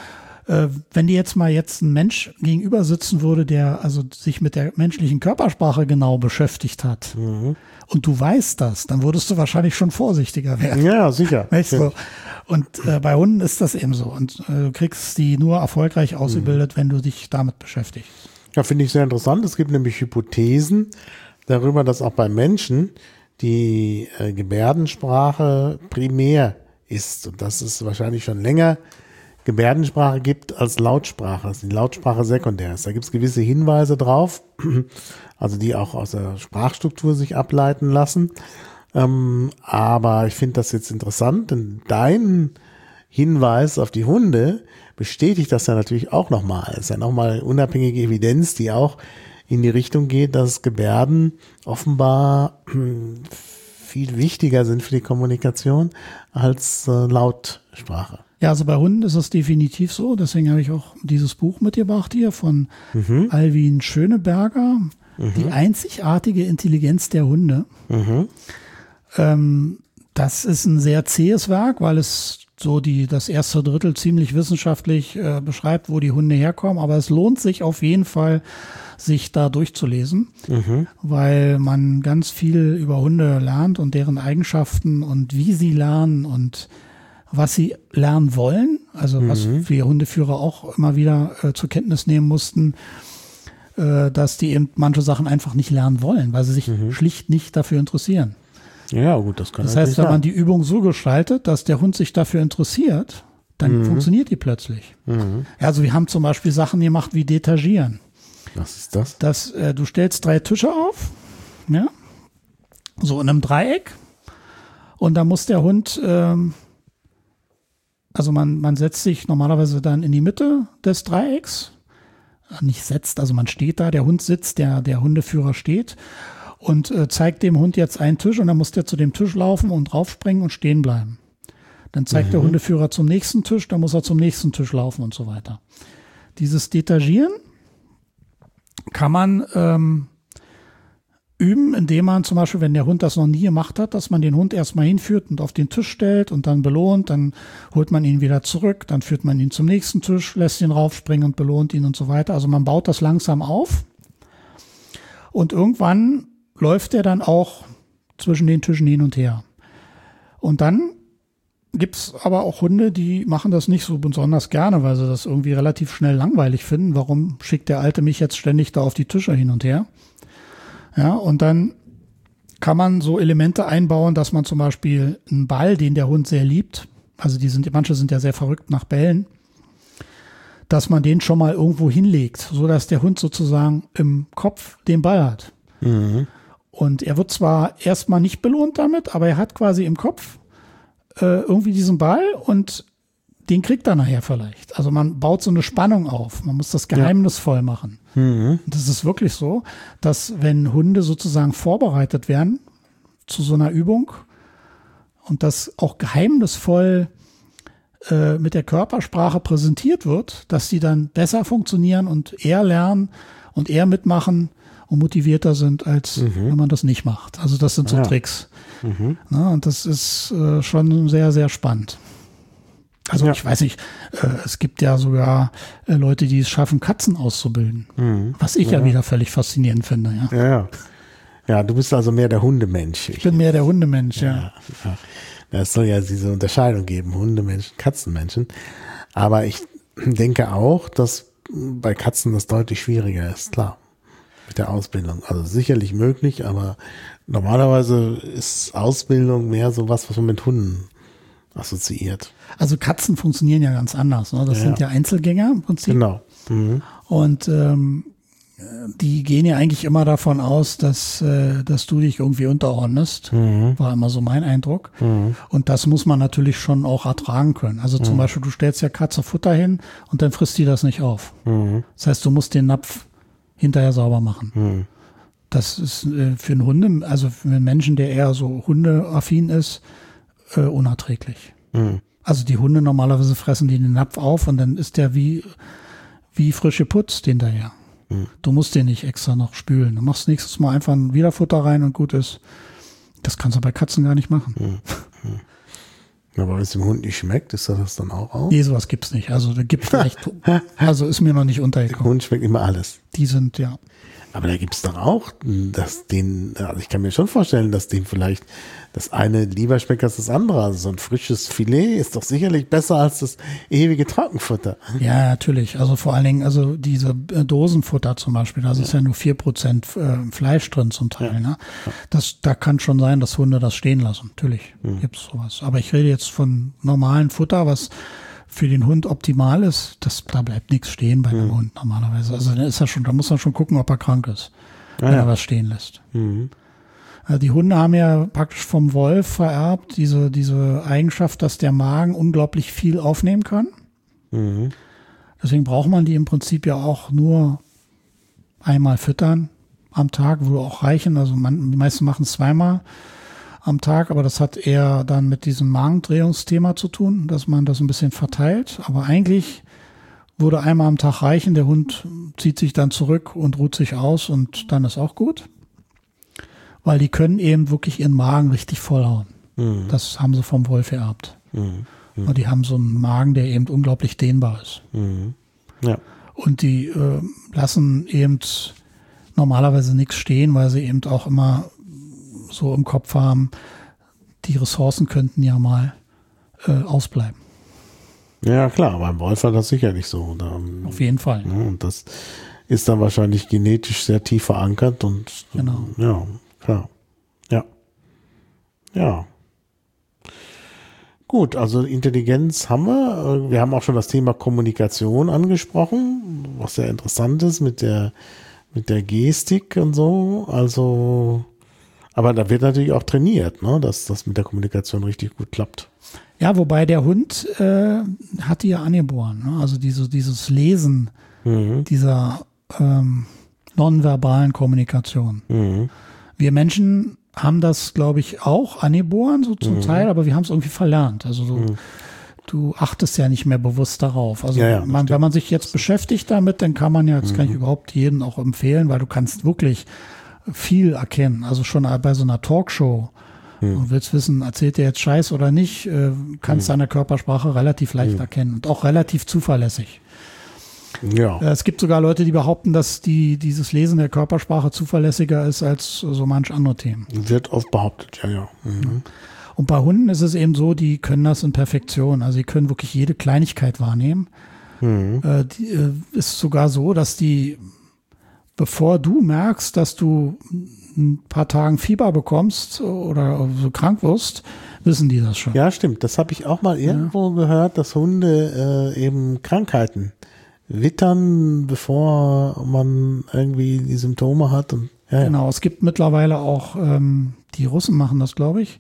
Wenn dir jetzt ein Mensch gegenüber sitzen würde, der also sich mit der menschlichen Körpersprache genau beschäftigt hat und du weißt das, dann würdest du wahrscheinlich schon vorsichtiger werden. Ja, sicher. Weißt du? Und bei Hunden ist das eben so. Und du kriegst die nur erfolgreich ausgebildet, wenn du dich damit beschäftigst. Ja, finde ich sehr interessant. Es gibt nämlich Hypothesen darüber, dass auch bei Menschen die Gebärdensprache primär ist und dass es wahrscheinlich schon länger Gebärdensprache gibt als Lautsprache, dass die Lautsprache sekundär ist. Da gibt es gewisse Hinweise drauf, also die auch aus der Sprachstruktur sich ableiten lassen. Aber ich finde das jetzt interessant, denn dein Hinweis auf die Hunde bestätigt das ja natürlich auch nochmal. Es ist ja nochmal unabhängige Evidenz, die auch in die Richtung geht, dass Gebärden offenbar viel wichtiger sind für die Kommunikation als Lautsprache. Ja, also bei Hunden ist es definitiv so. Deswegen habe ich auch dieses Buch mitgebracht hier von Alwin Schöneberger, Die einzigartige Intelligenz der Hunde. Das ist ein sehr zähes Werk, weil es so das erste Drittel ziemlich wissenschaftlich beschreibt, wo die Hunde herkommen. Aber es lohnt sich auf jeden Fall, sich da durchzulesen, weil man ganz viel über Hunde lernt und deren Eigenschaften und wie sie lernen und was sie lernen wollen. Also was wir Hundeführer auch immer wieder zur Kenntnis nehmen mussten, dass die eben manche Sachen einfach nicht lernen wollen, weil sie sich schlicht nicht dafür interessieren. Ja, gut, das kann Das heißt, wenn man die Übung so gestaltet, dass der Hund sich dafür interessiert, dann funktioniert die plötzlich. Ja, also wir haben zum Beispiel Sachen gemacht wie Detagieren. Was ist das? Du stellst 3 Tische auf, ja, so in einem Dreieck, und da muss der Hund, also man setzt sich normalerweise dann in die Mitte des Dreiecks, nicht setzt, also man steht da, der Hund sitzt, der Hundeführer steht und zeigt dem Hund jetzt einen Tisch, und dann muss der zu dem Tisch laufen und draufspringen und stehen bleiben. Dann zeigt der Hundeführer zum nächsten Tisch, dann muss er zum nächsten Tisch laufen und so weiter. Dieses Detagieren kann man üben, indem man zum Beispiel, wenn der Hund das noch nie gemacht hat, dass man den Hund erstmal hinführt und auf den Tisch stellt und dann belohnt, dann holt man ihn wieder zurück, dann führt man ihn zum nächsten Tisch, lässt ihn raufspringen und belohnt ihn und so weiter. Also man baut das langsam auf und irgendwann läuft er dann auch zwischen den Tischen hin und her. Und dann gibt's aber auch Hunde, die machen das nicht so besonders gerne, weil sie das irgendwie relativ schnell langweilig finden. Warum schickt der Alte mich jetzt ständig da auf die Tische hin und her? Ja, und dann kann man so Elemente einbauen, dass man zum Beispiel einen Ball, den der Hund sehr liebt, also manche sind ja sehr verrückt nach Bällen, dass man den schon mal irgendwo hinlegt, so dass der Hund sozusagen im Kopf den Ball hat. Und er wird zwar erstmal nicht belohnt damit, aber er hat quasi im Kopf irgendwie diesen Ball und den kriegt er nachher vielleicht. Also man baut so eine Spannung auf. Man muss das geheimnisvoll machen. Und das ist wirklich so, dass wenn Hunde sozusagen vorbereitet werden zu so einer Übung und das auch geheimnisvoll mit der Körpersprache präsentiert wird, dass die dann besser funktionieren und eher lernen und eher mitmachen und motivierter sind, als wenn man das nicht macht. Also das sind so Tricks. Na, und das ist schon sehr, sehr spannend. Also ich weiß nicht, es gibt ja sogar Leute, die es schaffen, Katzen auszubilden. Was ich ja wieder völlig faszinierend finde. Ja, du bist also mehr der Hundemensch. Ich bin mehr der Hundemensch, ja. Es soll ja diese Unterscheidung geben, Hundemenschen, Katzenmenschen. Aber ich denke auch, dass bei Katzen das deutlich schwieriger ist, klar, mit der Ausbildung. Also sicherlich möglich, aber normalerweise ist Ausbildung mehr so was man mit Hunden assoziiert. Also Katzen funktionieren ja ganz anders. Ne? Das sind ja Einzelgänger im Prinzip. Genau. Und die gehen ja eigentlich immer davon aus, dass du dich irgendwie unterordnest. War immer so mein Eindruck. Und das muss man natürlich schon auch ertragen können. Also zum Beispiel, du stellst ja Katze Futter hin und dann frisst die das nicht auf. Das heißt, du musst den Napf hinterher sauber machen. Das ist für einen Hunde, also für einen Menschen, der eher so hundeaffin ist, unerträglich. Also die Hunde normalerweise fressen die den Napf auf und dann ist der wie frisch geputzt hinterher. Du musst den nicht extra noch spülen. Du machst nächstes Mal einfach ein Wiederfutter rein und gut ist. Das kannst du bei Katzen gar nicht machen. Aber wenn es dem Hund nicht schmeckt, ist das dann auch? Nee, sowas gibt's nicht. Also da gibt vielleicht, also ist mir noch nicht Dem untergekommen. Hund schmeckt immer alles. Die sind, ja. Aber da gibt's doch auch, also ich kann mir schon vorstellen, dass dem vielleicht das eine lieber schmeckt als das andere. Also so ein frisches Filet ist doch sicherlich besser als das ewige Trockenfutter. Ja, natürlich. Also vor allen Dingen, also diese Dosenfutter zum Beispiel, da ist ja nur 4% Fleisch drin zum Teil. Ne? Da kann schon sein, dass Hunde das stehen lassen. Natürlich gibt's sowas. Aber ich rede jetzt von normalen Futter, was für den Hund optimal ist. Da bleibt nichts stehen bei einem Hund normalerweise. Also da muss man schon gucken, ob er krank ist, wenn er was stehen lässt. Die Hunde haben ja praktisch vom Wolf vererbt diese Eigenschaft, dass der Magen unglaublich viel aufnehmen kann. Deswegen braucht man die im Prinzip ja auch nur einmal füttern am Tag, würde auch reichen. Also die meisten machen es zweimal am Tag, aber das hat eher dann mit diesem Magendrehungsthema zu tun, dass man das ein bisschen verteilt. Aber eigentlich würde einmal am Tag reichen. Der Hund zieht sich dann zurück und ruht sich aus und dann ist auch gut. Weil die können eben wirklich ihren Magen richtig vollhauen. Das haben sie vom Wolf ererbt. Und die haben so einen Magen, der eben unglaublich dehnbar ist. Ja. Und die lassen eben normalerweise nichts stehen, weil sie eben auch immer so im Kopf haben, die Ressourcen könnten ja mal ausbleiben. Ja, klar, beim Wolf war das sicherlich so. Auf jeden Fall. Ja, und das ist dann wahrscheinlich genetisch sehr tief verankert und Genau. Ja, klar. Ja. Gut, also Intelligenz haben wir. Wir haben auch schon das Thema Kommunikation angesprochen, was sehr interessant ist mit der Gestik und so. Also, aber da wird natürlich auch trainiert, ne, dass das mit der Kommunikation richtig gut klappt. Ja, wobei der Hund hat die ja angeboren. Ne? Also dieses Lesen dieser nonverbalen Kommunikation. Wir Menschen haben das, glaube ich, auch angeboren, so zum Teil, aber wir haben es irgendwie verlernt. Also du achtest ja nicht mehr bewusst darauf. Also wenn man sich jetzt beschäftigt damit, dann kann man ja, das kann ich überhaupt jedem auch empfehlen, weil du kannst wirklich viel erkennen. Also schon bei so einer Talkshow, du willst wissen, erzählt der jetzt Scheiß oder nicht, kannst deine Körpersprache relativ leicht erkennen und auch relativ zuverlässig. Ja. Es gibt sogar Leute, die behaupten, dass dieses Lesen der Körpersprache zuverlässiger ist als so manch andere Themen. Wird oft behauptet, ja. Und bei Hunden ist es eben so, die können das in Perfektion. Also sie können wirklich jede Kleinigkeit wahrnehmen. Ist sogar so, dass die, bevor du merkst, dass du ein paar Tagen Fieber bekommst oder so krank wirst, wissen die das schon. Ja, stimmt. Das habe ich auch mal irgendwo gehört, dass Hunde eben Krankheiten wittern, bevor man irgendwie die Symptome hat. Und, Genau, es gibt mittlerweile auch, die Russen machen das, glaube ich,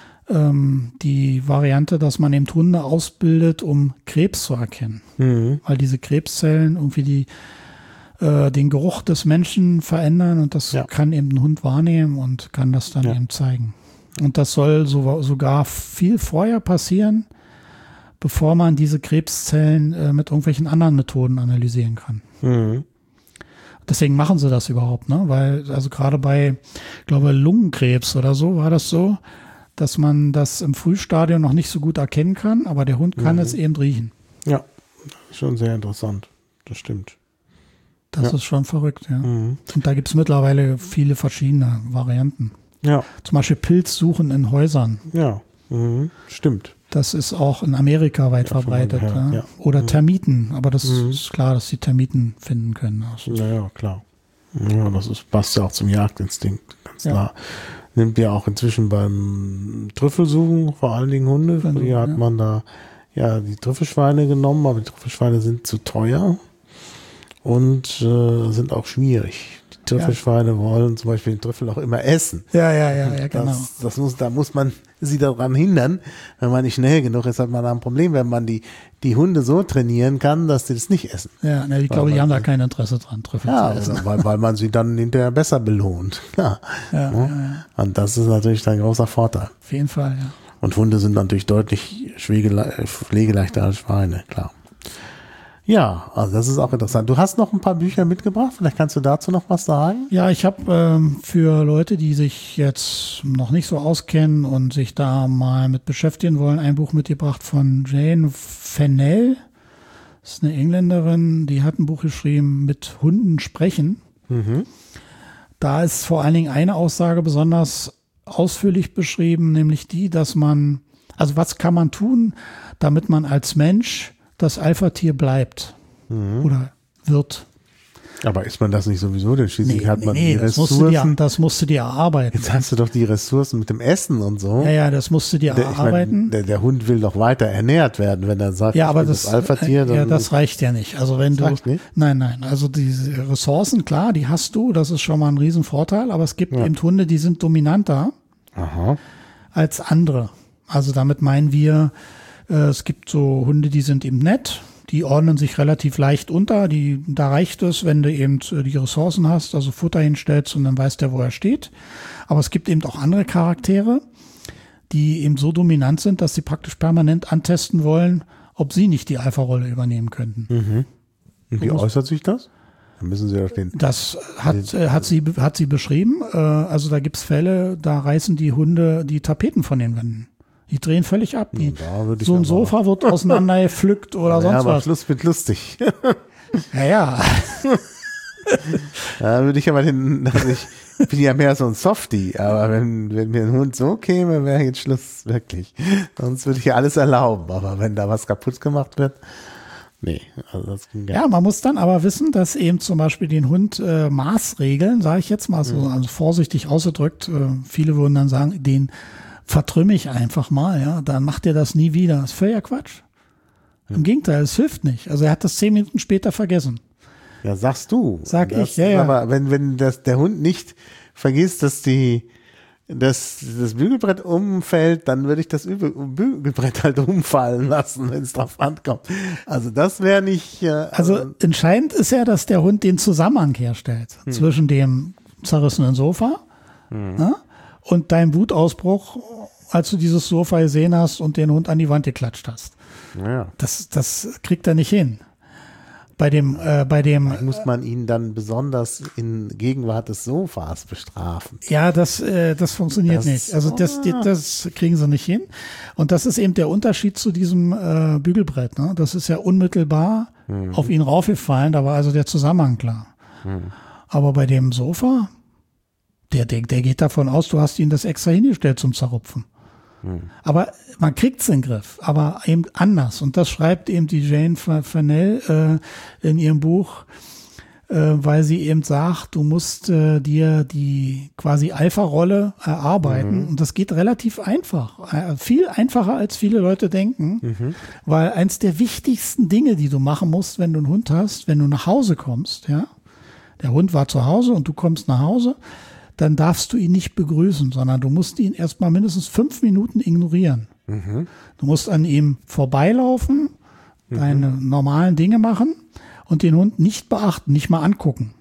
die Variante, dass man eben Hunde ausbildet, um Krebs zu erkennen. Weil diese Krebszellen irgendwie den Geruch des Menschen verändern und das kann eben ein Hund wahrnehmen und kann das dann eben zeigen. Und das soll sogar viel vorher passieren, bevor man diese Krebszellen mit irgendwelchen anderen Methoden analysieren kann. Deswegen machen sie das überhaupt, ne? Weil, also gerade bei, ich glaube, Lungenkrebs oder so, war das so, dass man das im Frühstadium noch nicht so gut erkennen kann, aber der Hund kann es eben riechen. Ja, schon sehr interessant. Das stimmt. Das ist schon verrückt, ja. Und da gibt es mittlerweile viele verschiedene Varianten. Ja. Zum Beispiel Pilzsuchen in Häusern. Ja, stimmt. Das ist auch in Amerika weit verbreitet. Ja. Oder Termiten, aber das ist klar, dass die Termiten finden können. Ja, klar. Ja, passt ja auch zum Jagdinstinkt, ganz klar. Nimmt ja auch inzwischen beim Trüffelsuchen, vor allen Dingen Hunde. Früher hat man da die Trüffelschweine genommen, aber die Trüffelschweine sind zu teuer und sind auch schwierig. Die Trüffelschweine wollen zum Beispiel den Trüffel auch immer essen. Ja, genau. Da muss man sie daran hindern. Wenn man nicht schnell genug ist, hat man da ein Problem, wenn man die Hunde so trainieren kann, dass sie das nicht essen. Ja, ich glaube, die haben da kein Interesse dran, Trüffel zu essen. Weil man sie dann hinterher besser belohnt. Klar. Ja. Und das ist natürlich ein großer Vorteil. Auf jeden Fall, ja. Und Hunde sind natürlich deutlich pflegeleichter als Schweine, klar. Ja, also das ist auch interessant. Du hast noch ein paar Bücher mitgebracht, vielleicht kannst du dazu noch was sagen? Ja, ich habe für Leute, die sich jetzt noch nicht so auskennen und sich da mal mit beschäftigen wollen, ein Buch mitgebracht von Jane Fennell. Das ist eine Engländerin, die hat ein Buch geschrieben, mit Hunden sprechen. Da ist vor allen Dingen eine Aussage besonders ausführlich beschrieben, nämlich die, dass man, also was kann man tun, damit man als Mensch das Alpha-Tier bleibt oder wird. Aber ist man das nicht sowieso? Denn schließlich hat man die das Ressourcen. das musst du dir erarbeiten. Jetzt hast du doch die Ressourcen mit dem Essen und so. Ja, das musst du dir erarbeiten. Der Hund will doch weiter ernährt werden, wenn er sagt, ja, aber ich bin das Alpha-Tier. Ja, das reicht ja nicht. Also wenn reicht nicht? Nein. Also diese Ressourcen, klar, die hast du. Das ist schon mal ein Riesenvorteil. Aber es gibt eben Hunde, die sind dominanter als andere. Also damit meinen wir, es gibt so Hunde, die sind eben nett, die ordnen sich relativ leicht unter, da reicht es, wenn du eben die Ressourcen hast, also Futter hinstellst und dann weiß der, wo er steht. Aber es gibt eben auch andere Charaktere, die eben so dominant sind, dass sie praktisch permanent antesten wollen, ob sie nicht die Alpha-Rolle übernehmen könnten. Und wie äußert sich das? Dann müssen sie ja stehen. Das hat sie beschrieben. Also da gibt's Fälle, da reißen die Hunde die Tapeten von den Wänden. Die drehen völlig ab. So ein Sofa wird auseinandergepflückt oder sonst aber was. Schluss wird lustig. Ja. Da würde ich aber ich bin ja mehr so ein Softie, aber wenn mir ein Hund so käme, wäre jetzt Schluss, wirklich. Sonst würde ich ja alles erlauben, aber wenn da was kaputt gemacht wird, nee. Also das ging gar nicht. Ja, man muss dann aber wissen, dass eben zum Beispiel den Hund Maßregeln, sage ich jetzt mal so, also vorsichtig ausgedrückt, viele würden dann sagen, den vertrümme ich einfach mal, ja, dann macht er das nie wieder. Das ist völliger Quatsch. Im Gegenteil, es hilft nicht. Also er hat das 10 Minuten später vergessen. Ja, sagst du. Sag ich, ja. Aber wenn der Hund nicht vergisst, dass das Bügelbrett umfällt, dann würde ich das Bügelbrett halt umfallen lassen, wenn es drauf ankommt. Also das wäre nicht... Also entscheidend ist ja, dass der Hund den Zusammenhang herstellt zwischen dem zerrissenen Sofa und deinem Wutausbruch, als du dieses Sofa gesehen hast und den Hund an die Wand geklatscht hast. Ja. Das kriegt er nicht hin. Bei dem muss man ihn dann besonders in Gegenwart des Sofas bestrafen. Ja, das funktioniert nicht. Also das kriegen sie nicht hin. Und das ist eben der Unterschied zu diesem Bügelbrett. Ne? Das ist ja unmittelbar auf ihn raufgefallen. Da war also der Zusammenhang klar. Aber bei dem Sofa, der geht davon aus, du hast ihn das extra hingestellt zum Zerrupfen. Aber man kriegt's in den Griff, aber eben anders. Und das schreibt eben die Jane Fennell in ihrem Buch, weil sie eben sagt, du musst dir die quasi Alpha-Rolle erarbeiten. Und das geht relativ einfach. Viel einfacher, als viele Leute denken. Weil eins der wichtigsten Dinge, die du machen musst, wenn du einen Hund hast, wenn du nach Hause kommst, ja, der Hund war zu Hause und du kommst nach Hause, dann darfst du ihn nicht begrüßen, sondern du musst ihn erstmal mindestens 5 Minuten ignorieren. Du musst an ihm vorbeilaufen, deine normalen Dinge machen und den Hund nicht beachten, nicht mal angucken.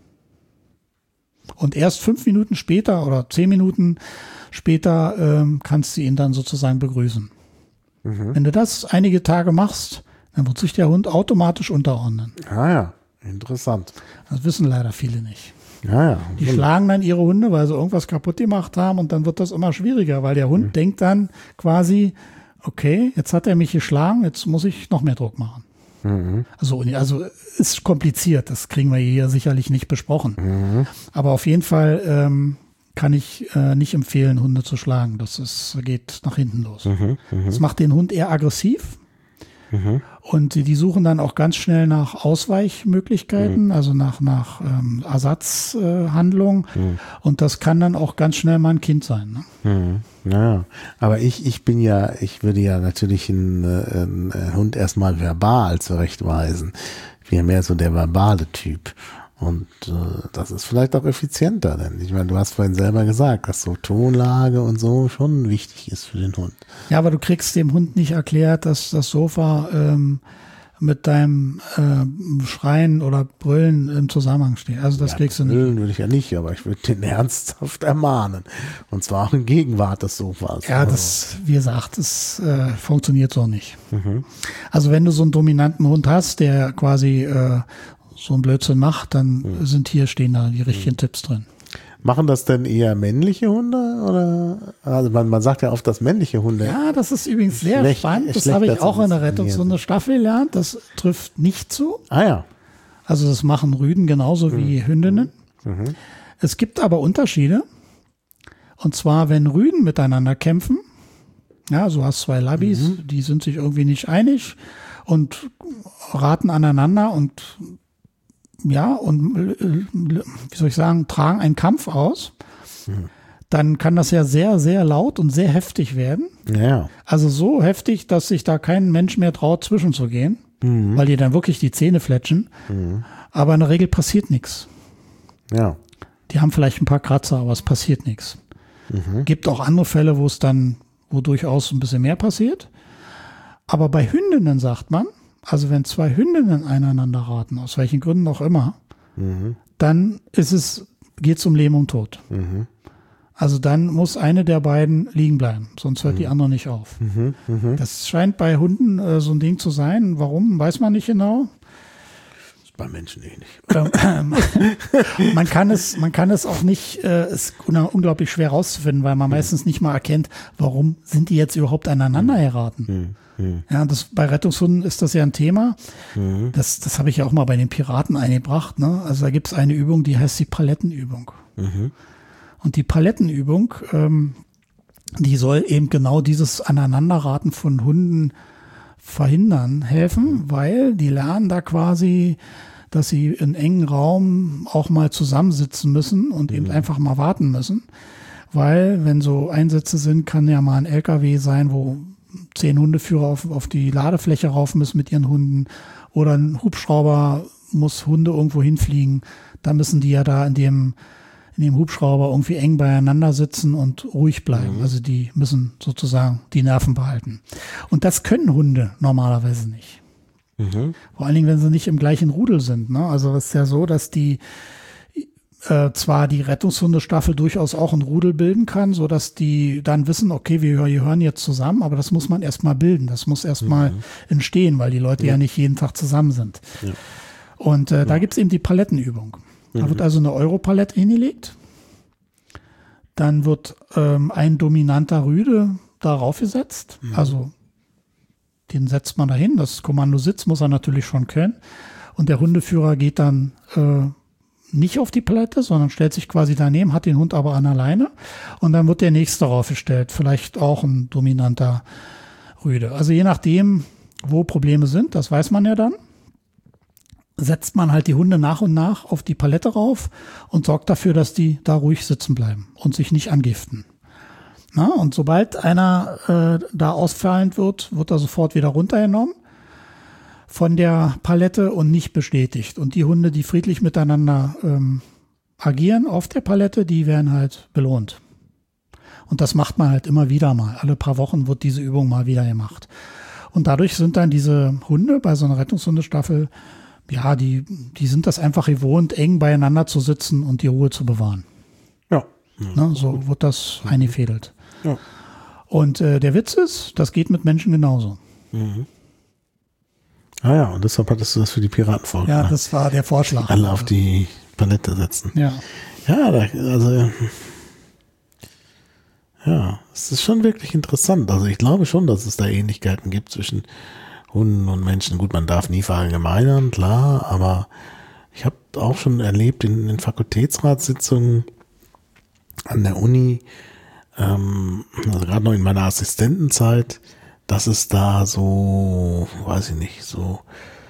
Und erst 5 Minuten später oder 10 Minuten später kannst du ihn dann sozusagen begrüßen. Wenn du das einige Tage machst, dann wird sich der Hund automatisch unterordnen. Ah ja, interessant. Das wissen leider viele nicht. Ja. Die schlagen dann ihre Hunde, weil sie irgendwas kaputt gemacht haben und dann wird das immer schwieriger, weil der Hund denkt dann quasi, okay, jetzt hat er mich geschlagen, jetzt muss ich noch mehr Druck machen. Also ist kompliziert, das kriegen wir hier sicherlich nicht besprochen. Aber auf jeden Fall kann ich nicht empfehlen, Hunde zu schlagen. Das geht nach hinten los. Das macht den Hund eher aggressiv. Und die suchen dann auch ganz schnell nach Ausweichmöglichkeiten, also nach Ersatzhandlungen. Und das kann dann auch ganz schnell mal ein Kind sein. Ne? Ja, aber ich würde ja natürlich einen Hund erstmal verbal zurechtweisen. Ich bin ja mehr so der verbale Typ. Und das ist vielleicht auch effizienter, denn ich meine, du hast vorhin selber gesagt, dass so Tonlage und so schon wichtig ist für den Hund. Ja, aber du kriegst dem Hund nicht erklärt, dass das Sofa mit deinem Schreien oder Brüllen im Zusammenhang stehen. Also das kriegst du nicht. Brüllen würde ich ja nicht, aber ich würde den ernsthaft ermahnen. Und zwar auch in Gegenwart des Sofas. Ja, das, wie gesagt, das funktioniert so nicht. Also wenn du so einen dominanten Hund hast, der quasi so einen Blödsinn macht, dann stehen da die richtigen Tipps drin. Machen das denn eher männliche Hunde? Oder? Also man sagt ja oft, dass männliche Hunde. Ja, das ist übrigens sehr spannend. Das habe ich auch in der Rettungshunde-Staffel gelernt. Das trifft nicht zu. Ah ja. Also das machen Rüden genauso wie Hündinnen. Es gibt aber Unterschiede. Und zwar, wenn Rüden miteinander kämpfen, ja, so hast zwei Labbys, die sind sich irgendwie nicht einig und raten aneinander und ja, und wie soll ich sagen, tragen einen Kampf aus, dann kann das ja sehr, sehr laut und sehr heftig werden. Ja. Also so heftig, dass sich da kein Mensch mehr traut, zwischenzugehen, weil die dann wirklich die Zähne fletschen. Aber in der Regel passiert nichts. Ja. Die haben vielleicht ein paar Kratzer, aber es passiert nichts. Gibt auch andere Fälle, wo durchaus ein bisschen mehr passiert. Aber bei Hündinnen sagt man, also wenn zwei Hündinnen einander raten, aus welchen Gründen auch immer, dann geht's um Leben und Tod. Also dann muss eine der beiden liegen bleiben, sonst hört die andere nicht auf. Das scheint bei Hunden so ein Ding zu sein. Warum, weiß man nicht genau. Ist bei Menschen ähnlich. Man kann es auch nicht, ist unglaublich schwer rauszufinden, weil man meistens nicht mal erkennt, warum sind die jetzt überhaupt aneinander geraten. Ja, bei Rettungshunden ist das ja ein Thema. Das habe ich ja auch mal bei den Piraten eingebracht. Ne? Also da gibt es eine Übung, die heißt die Palettenübung. Und die Palettenübung, die soll eben genau dieses Aneinanderraten von Hunden helfen, weil die lernen da quasi, dass sie in engen Raum auch mal zusammensitzen müssen und eben einfach mal warten müssen. Weil, wenn so Einsätze sind, kann ja mal ein LKW sein, wo 10 Hundeführer auf die Ladefläche rauf müssen mit ihren Hunden, oder ein Hubschrauber muss Hunde irgendwo hinfliegen. Da müssen die ja da in dem Hubschrauber irgendwie eng beieinander sitzen und ruhig bleiben. Also die müssen sozusagen die Nerven behalten. Und das können Hunde normalerweise nicht. Vor allen Dingen, wenn sie nicht im gleichen Rudel sind. Ne? Also es ist ja so, dass die zwar die Rettungshundestaffel durchaus auch ein Rudel bilden kann, so dass die dann wissen, okay, wir gehören jetzt zusammen, aber das muss man erstmal bilden. Das muss erstmal entstehen, weil die Leute ja nicht jeden Tag zusammen sind. Ja. Und da gibt's eben die Palettenübung. Da wird also eine Europalette hingelegt. Dann wird ein dominanter Rüde darauf gesetzt. Also den setzt man dahin. Das Kommando Sitz muss er natürlich schon können. Und der Hundeführer geht dann nicht auf die Palette, sondern stellt sich quasi daneben, hat den Hund aber an der Leine. Und dann wird der nächste raufgestellt. Vielleicht auch ein dominanter Rüde. Also je nachdem, wo Probleme sind, das weiß man ja dann, setzt man halt die Hunde nach und nach auf die Palette rauf und sorgt dafür, dass die da ruhig sitzen bleiben und sich nicht angiften. Na, und sobald einer da ausfallend wird er sofort wieder runtergenommen von der Palette und nicht bestätigt. Und die Hunde, die friedlich miteinander agieren auf der Palette, die werden halt belohnt. Und das macht man halt immer wieder mal. Alle paar Wochen wird diese Übung mal wieder gemacht. Und dadurch sind dann diese Hunde bei so einer Rettungshundestaffel, ja, die sind das einfach gewohnt, eng beieinander zu sitzen und die Ruhe zu bewahren. Ja. Ne, so wird das eingefädelt. Ja. Und der Witz ist, das geht mit Menschen genauso. Ah ja, und deshalb hattest du das für die Piratenfolge. Ja, das war der Vorschlag. Alle auf die Palette setzen. Ja. Ja, es ist schon wirklich interessant. Also ich glaube schon, dass es da Ähnlichkeiten gibt zwischen Hunden und Menschen. Gut, man darf nie verallgemeinern, klar, aber ich habe auch schon erlebt in Fakultätsratssitzungen an der Uni, also gerade noch in meiner Assistentenzeit, dass es da so, weiß ich nicht, so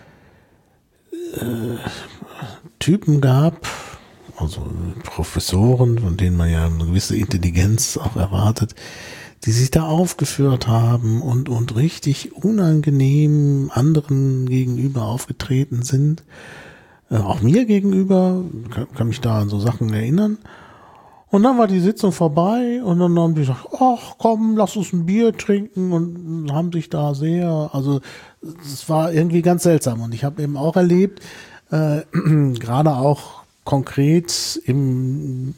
Typen gab, also Professoren, von denen man ja eine gewisse Intelligenz auch erwartet, die sich da aufgeführt haben und richtig unangenehm anderen gegenüber aufgetreten sind. Auch mir gegenüber, kann mich da an so Sachen erinnern. Und dann war die Sitzung vorbei und dann haben die gesagt, ach komm, lass uns ein Bier trinken und haben sich da also es war irgendwie ganz seltsam. Und ich habe eben auch erlebt, gerade auch konkret in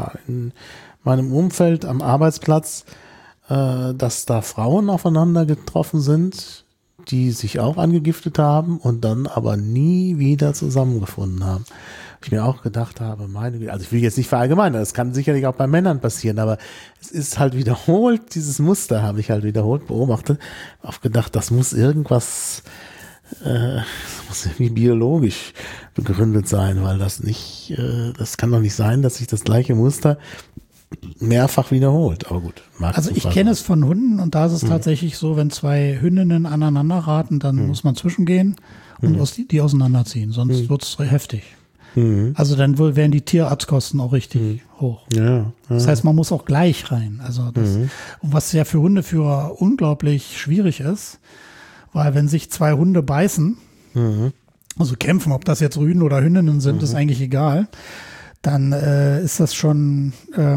meinem Umfeld am Arbeitsplatz, dass da Frauen aufeinander getroffen sind, die sich auch angegiftet haben und dann aber nie wieder zusammengefunden haben. Ich mir auch gedacht habe, meine Güte, also ich will jetzt nicht verallgemeinern, das kann sicherlich auch bei Männern passieren, aber es ist halt wiederholt, dieses Muster habe ich halt wiederholt beobachtet, auch gedacht, das muss irgendwas, das muss irgendwie biologisch begründet sein, weil das kann doch nicht sein, dass sich das gleiche Muster mehrfach wiederholt, aber gut. Also ich kenne es von Hunden und da ist es tatsächlich so, wenn zwei Hündinnen aneinander raten, dann muss man zwischengehen und die auseinanderziehen, sonst wird es heftig. Also dann wären die Tierarztkosten auch richtig hoch. Ja. Das heißt, man muss auch gleich rein. Also was ja für Hundeführer unglaublich schwierig ist, weil wenn sich zwei Hunde beißen, also kämpfen, ob das jetzt Rüden oder Hündinnen sind, ist eigentlich egal, dann ist das schon,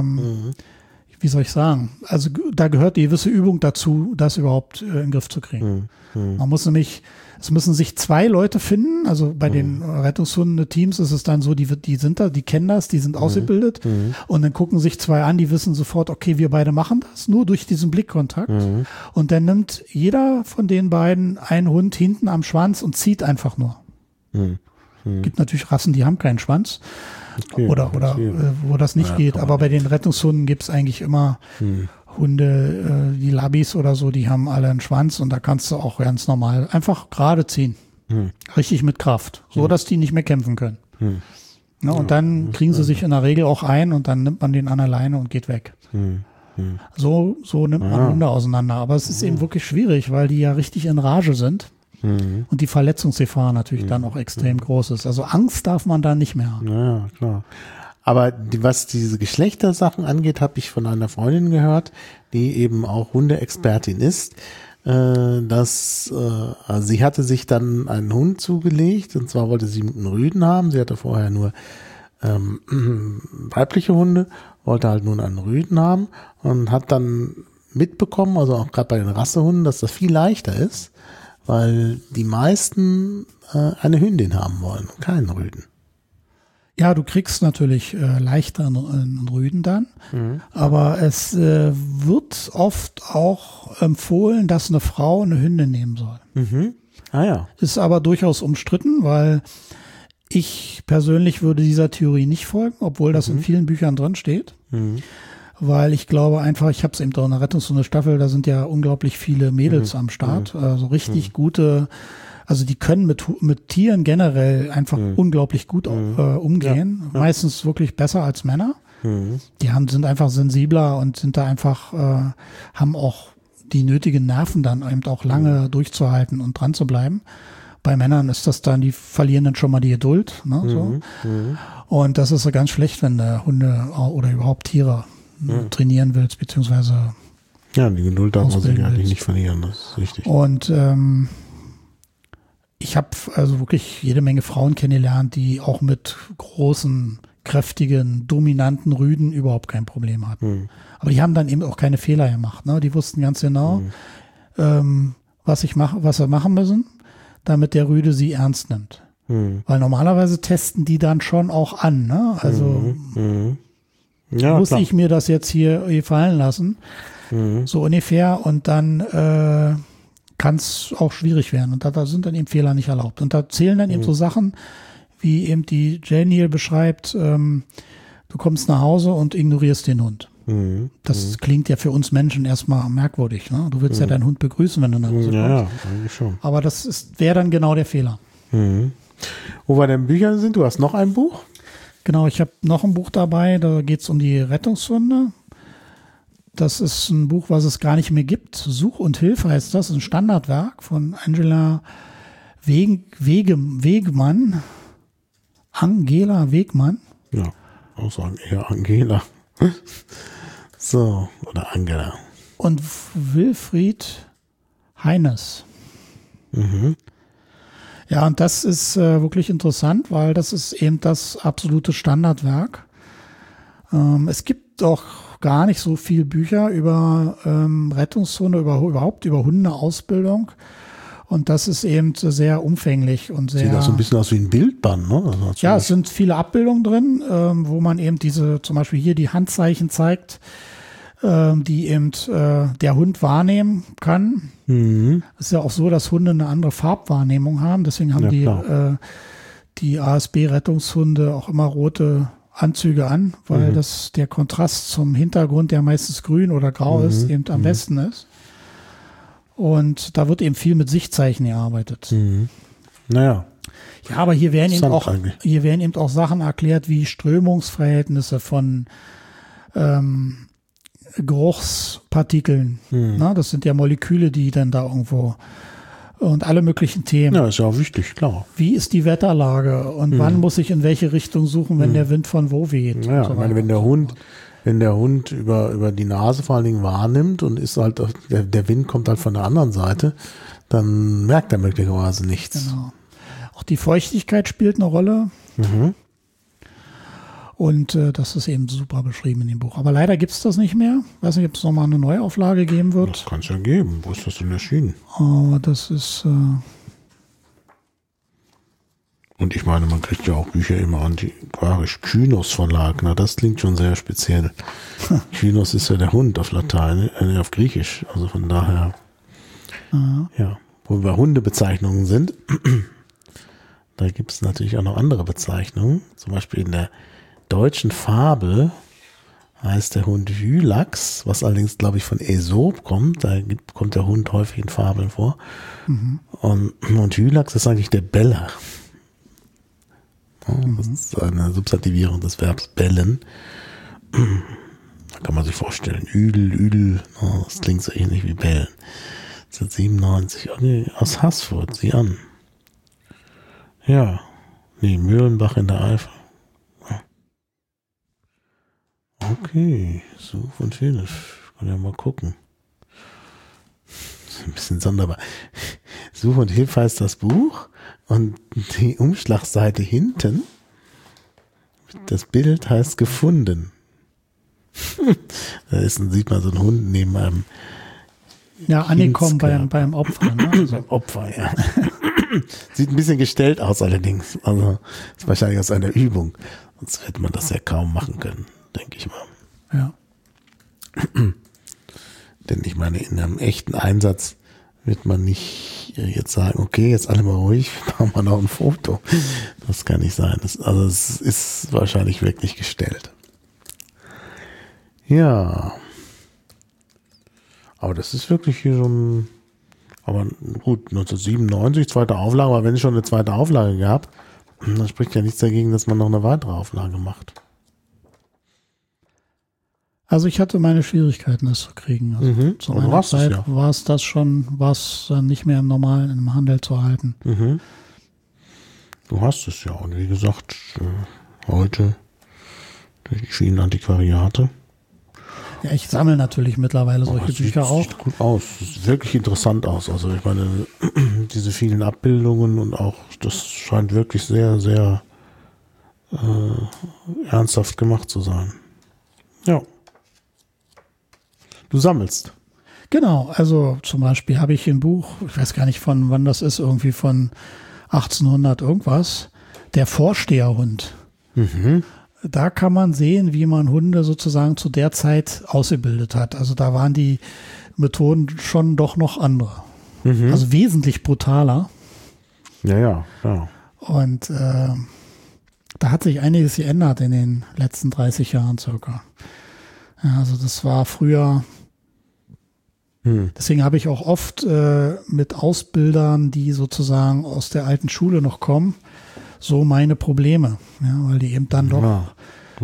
wie soll ich sagen, also da gehört die gewisse Übung dazu, das überhaupt in den Griff zu kriegen. Man muss nämlich, es müssen sich zwei Leute finden, also bei den Rettungshunde-Teams ist es dann so, die sind da, die kennen das, die sind ausgebildet und dann gucken sich zwei an, die wissen sofort, okay, wir beide machen das, nur durch diesen Blickkontakt und dann nimmt jeder von den beiden einen Hund hinten am Schwanz und zieht einfach nur. Gibt natürlich Rassen, die haben keinen Schwanz. Okay, oder wo das nicht geht. Aber bei den Rettungshunden gibt es eigentlich immer Hunde, die Labis oder so, die haben alle einen Schwanz und da kannst du auch ganz normal einfach gerade ziehen. Richtig mit Kraft. So, dass die nicht mehr kämpfen können. Na, und dann kriegen sie sich in der Regel auch ein und dann nimmt man den an der Leine und geht weg. So nimmt man Hunde auseinander. Aber es ist eben wirklich schwierig, weil die ja richtig in Rage sind. Und die Verletzungsgefahr natürlich dann auch extrem groß ist. Also Angst darf man da nicht mehr haben. Ja, klar. Aber was diese Geschlechtersachen angeht, habe ich von einer Freundin gehört, die eben auch Hundeexpertin ist, also sie hatte sich dann einen Hund zugelegt und zwar wollte sie einen Rüden haben. Sie hatte vorher nur weibliche Hunde, wollte halt nun einen Rüden haben und hat dann mitbekommen, also auch gerade bei den Rassehunden, dass das viel leichter ist, weil die meisten eine Hündin haben wollen und keinen Rüden. Ja, du kriegst natürlich leichter einen Rüden dann, aber es wird oft auch empfohlen, dass eine Frau eine Hündin nehmen soll. Ah ja. Ist aber durchaus umstritten, weil ich persönlich würde dieser Theorie nicht folgen, obwohl das in vielen Büchern drin steht. Weil ich glaube einfach, ich habe es eben auch in der Rettungshunde-Staffel, da sind ja unglaublich viele Mädels am Start, so richtig gute, also die können mit Tieren generell einfach unglaublich gut umgehen, meistens wirklich besser als Männer. Die sind einfach sensibler und sind da einfach, haben auch die nötigen Nerven dann eben auch lange durchzuhalten und dran zu bleiben. Bei Männern ist das dann, die verlieren dann schon mal die Geduld. Ne, so. Und das ist so ganz schlecht, wenn Hunde oder überhaupt Tiere trainieren willst, beziehungsweise die Geduld darf man sich eigentlich nicht verlieren, das ist richtig. Und ich habe also wirklich jede Menge Frauen kennengelernt, die auch mit großen, kräftigen, dominanten Rüden überhaupt kein Problem hatten. Aber die haben dann eben auch keine Fehler gemacht. Ne? Die wussten ganz genau, was sie machen müssen, damit der Rüde sie ernst nimmt. Weil normalerweise testen die dann schon auch an. Ne? Also muss ich mir das jetzt hier gefallen lassen? So ungefähr. Und dann kann es auch schwierig werden. Und da sind dann eben Fehler nicht erlaubt. Und da zählen dann eben so Sachen, wie eben die Jane hier beschreibt, du kommst nach Hause und ignorierst den Hund. Das klingt ja für uns Menschen erstmal merkwürdig. Ne? Du willst ja deinen Hund begrüßen, wenn du nach Hause kommst. Ja, eigentlich schon. Aber das wäre dann genau der Fehler. Wo wir denn Bücher sind, du hast noch ein Buch? Genau, ich habe noch ein Buch dabei, da geht es um die Rettungshunde. Das ist ein Buch, was es gar nicht mehr gibt. Such und Hilfe heißt das, ein Standardwerk von Angela Wegmann. Angela Wegmann. Ja, auch sagen eher Angela. So, oder Angela. Und Wilfried Heines. Ja, und das ist wirklich interessant, weil das ist eben das absolute Standardwerk. Es gibt gibt auch gar nicht so viel Bücher über Rettungshunde, überhaupt über Hundeausbildung. Und das ist eben sehr umfänglich und sehr. Sieht auch so ein bisschen aus wie ein Bildband, ne? Also ja, es sind viele Abbildungen drin, wo man eben zum Beispiel hier die Handzeichen zeigt, die eben der Hund wahrnehmen kann. Mhm. Es ist ja auch so, dass Hunde eine andere Farbwahrnehmung haben. Deswegen haben die ASB-Rettungshunde auch immer rote Anzüge an, weil der Kontrast zum Hintergrund, der meistens grün oder grau ist, eben am besten ist. Und da wird eben viel mit Sichtzeichen gearbeitet. Mhm. Naja. Ja, aber hier werden eben auch Sachen erklärt, wie Strömungsverhältnisse von Geruchspartikeln. Na, das sind ja Moleküle, die dann da irgendwo und alle möglichen Themen. Ja, ist ja auch wichtig, klar. Wie ist die Wetterlage und wann muss ich in welche Richtung suchen, wenn der Wind von wo weht? Ja, und so ich meine, wenn der Hund über die Nase vor allen Dingen wahrnimmt und ist halt, der Wind kommt halt von der anderen Seite, dann merkt er möglicherweise nichts. Genau. Auch die Feuchtigkeit spielt eine Rolle. Und das ist eben super beschrieben in dem Buch. Aber leider gibt es das nicht mehr. Ich weiß nicht, ob es nochmal eine Neuauflage geben wird. Das kann es ja geben. Wo ist das denn erschienen? Aber das ist... Und ich meine, man kriegt ja auch Bücher immer antiquarisch. Kynos Verlag, na das klingt schon sehr speziell. Kynos ist ja der Hund auf Latein, auf Griechisch. Also von daher, ja. Wo wir bei Hundebezeichnungen sind, da gibt es natürlich auch noch andere Bezeichnungen. Zum Beispiel in der deutschen Fabel heißt der Hund Hylax, was allerdings, glaube ich, von Aesop kommt. Da kommt der Hund häufig in Fabeln vor. Und Hylax ist eigentlich der Beller. Das ist eine Substantivierung des Verbs bellen. Da kann man sich vorstellen, Üdel, das klingt so ähnlich wie bellen. 1997, okay, aus Haßfurt, sieh an. Ja, nee, Mühlenbach in der Eifel. Okay, Such und Hilf. Kann ja mal gucken. Das ist ein bisschen sonderbar. Such und Hilf heißt das Buch und die Umschlagseite hinten, das Bild heißt gefunden. Sieht man so einen Hund neben einem angekommen beim Opfer. Ne? Also beim Opfer, ja. Sieht ein bisschen gestellt aus allerdings. Also ist wahrscheinlich aus einer Übung. Sonst hätte man das ja kaum machen können, denke ich mal. Ja. Denn ich meine, in einem echten Einsatz wird man nicht jetzt sagen, okay, jetzt alle mal ruhig, machen wir noch ein Foto. Das kann nicht sein. Es ist wahrscheinlich wirklich gestellt. Ja. Aber das ist wirklich hier so ein, aber gut, 1997, zweite Auflage, aber wenn es schon eine zweite Auflage gab, dann spricht ja nichts dagegen, dass man noch eine weitere Auflage macht. Also ich hatte meine Schwierigkeiten, das zu kriegen. Also zu meiner Zeit war es dann nicht mehr im normalen im Handel zu halten. Du hast es ja. Und wie gesagt, heute durch die vielen Antiquariate. Ja, ich sammle natürlich mittlerweile solche Bücher auch. Sieht gut aus. Sieht wirklich interessant aus. Also ich meine, diese vielen Abbildungen und auch, das scheint wirklich sehr, sehr ernsthaft gemacht zu sein. Ja. Du sammelst. Genau, also zum Beispiel habe ich ein Buch, ich weiß gar nicht von wann das ist, irgendwie von 1800 irgendwas, der Vorsteherhund. Da kann man sehen, wie man Hunde sozusagen zu der Zeit ausgebildet hat. Also da waren die Methoden schon doch noch andere. Also wesentlich brutaler. Ja. Und da hat sich einiges geändert in den letzten 30 Jahren circa. Ja, also das war früher, deswegen habe ich auch oft mit Ausbildern, die sozusagen aus der alten Schule noch kommen, so meine Probleme, ja, weil die eben dann doch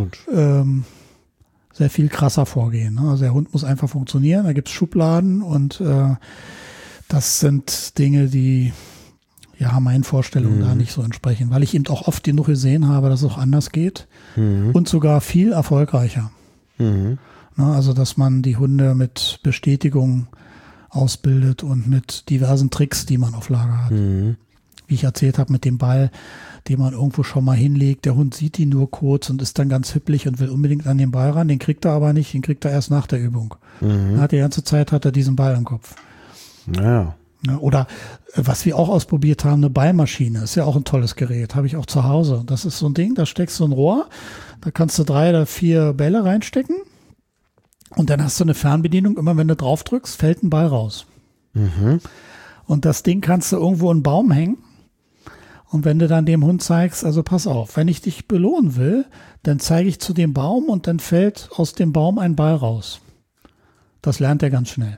sehr viel krasser vorgehen. Ne? Also der Hund muss einfach funktionieren, da gibt es Schubladen und das sind Dinge, die meinen Vorstellungen da nicht so entsprechen, weil ich eben auch oft genug gesehen habe, dass es auch anders geht und sogar viel erfolgreicher. Na, also dass man die Hunde mit Bestätigung ausbildet und mit diversen Tricks, die man auf Lager hat. wie ich erzählt habe, mit dem Ball, den man irgendwo schon mal hinlegt. Der Hund sieht ihn nur kurz und ist dann ganz hippelig und will unbedingt an den Ball ran. Den kriegt er aber nicht, den kriegt er erst nach der Übung. Die ganze Zeit hat er diesen Ball im Kopf. Ja. Oder was wir auch ausprobiert haben, eine Ballmaschine. Ist ja auch ein tolles Gerät. Habe ich auch zu Hause. Das ist so ein Ding, da steckst du ein Rohr, da kannst du 3 oder 4 Bälle reinstecken und dann hast du eine Fernbedienung. Immer wenn du drauf drückst, fällt ein Ball raus. Und das Ding kannst du irgendwo in einen Baum hängen. Und wenn du dann dem Hund zeigst, also pass auf, wenn ich dich belohnen will, dann zeige ich zu dem Baum und dann fällt aus dem Baum ein Ball raus. Das lernt er ganz schnell.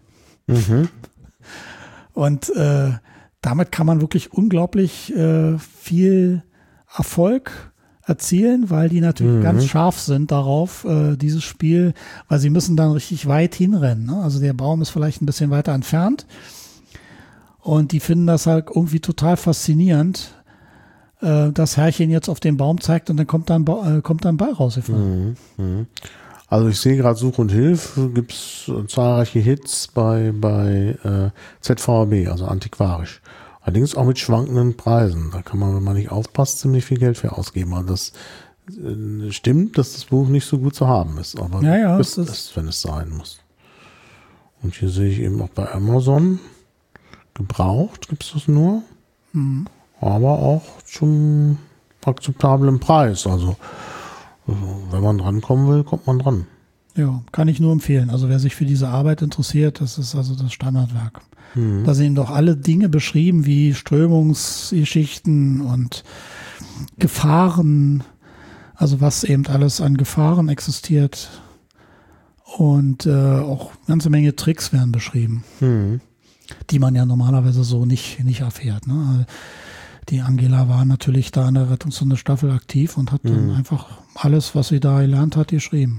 Und damit kann man wirklich unglaublich viel Erfolg erzielen, weil die natürlich ganz scharf sind darauf, dieses Spiel, weil sie müssen dann richtig weit hinrennen. Ne? Also der Baum ist vielleicht ein bisschen weiter entfernt und die finden das halt irgendwie total faszinierend, dass Herrchen jetzt auf den Baum zeigt und dann kommt da ein Ball rausgefallen. Also ich sehe gerade Such und Hilf, gibt es zahlreiche Hits bei ZVAB, also antiquarisch. Allerdings auch mit schwankenden Preisen. Da kann man, wenn man nicht aufpasst, ziemlich viel Geld für ausgeben. Also das stimmt, dass das Buch nicht so gut zu haben ist, aber ist es, wenn es sein muss. Und hier sehe ich eben auch bei Amazon, gebraucht gibt es das nur, aber auch zum akzeptablen Preis. Also wenn man drankommen will, kommt man dran. Ja, kann ich nur empfehlen. Also wer sich für diese Arbeit interessiert, das ist also das Standardwerk. Da sind doch alle Dinge beschrieben, wie Strömungsgeschichten und Gefahren, also was eben alles an Gefahren existiert. Und auch eine ganze Menge Tricks werden beschrieben, die man ja normalerweise so nicht erfährt. Ne? Die Angela war natürlich da in der Rettungshunde-Staffel aktiv und hat dann einfach alles, was sie da gelernt hat, geschrieben.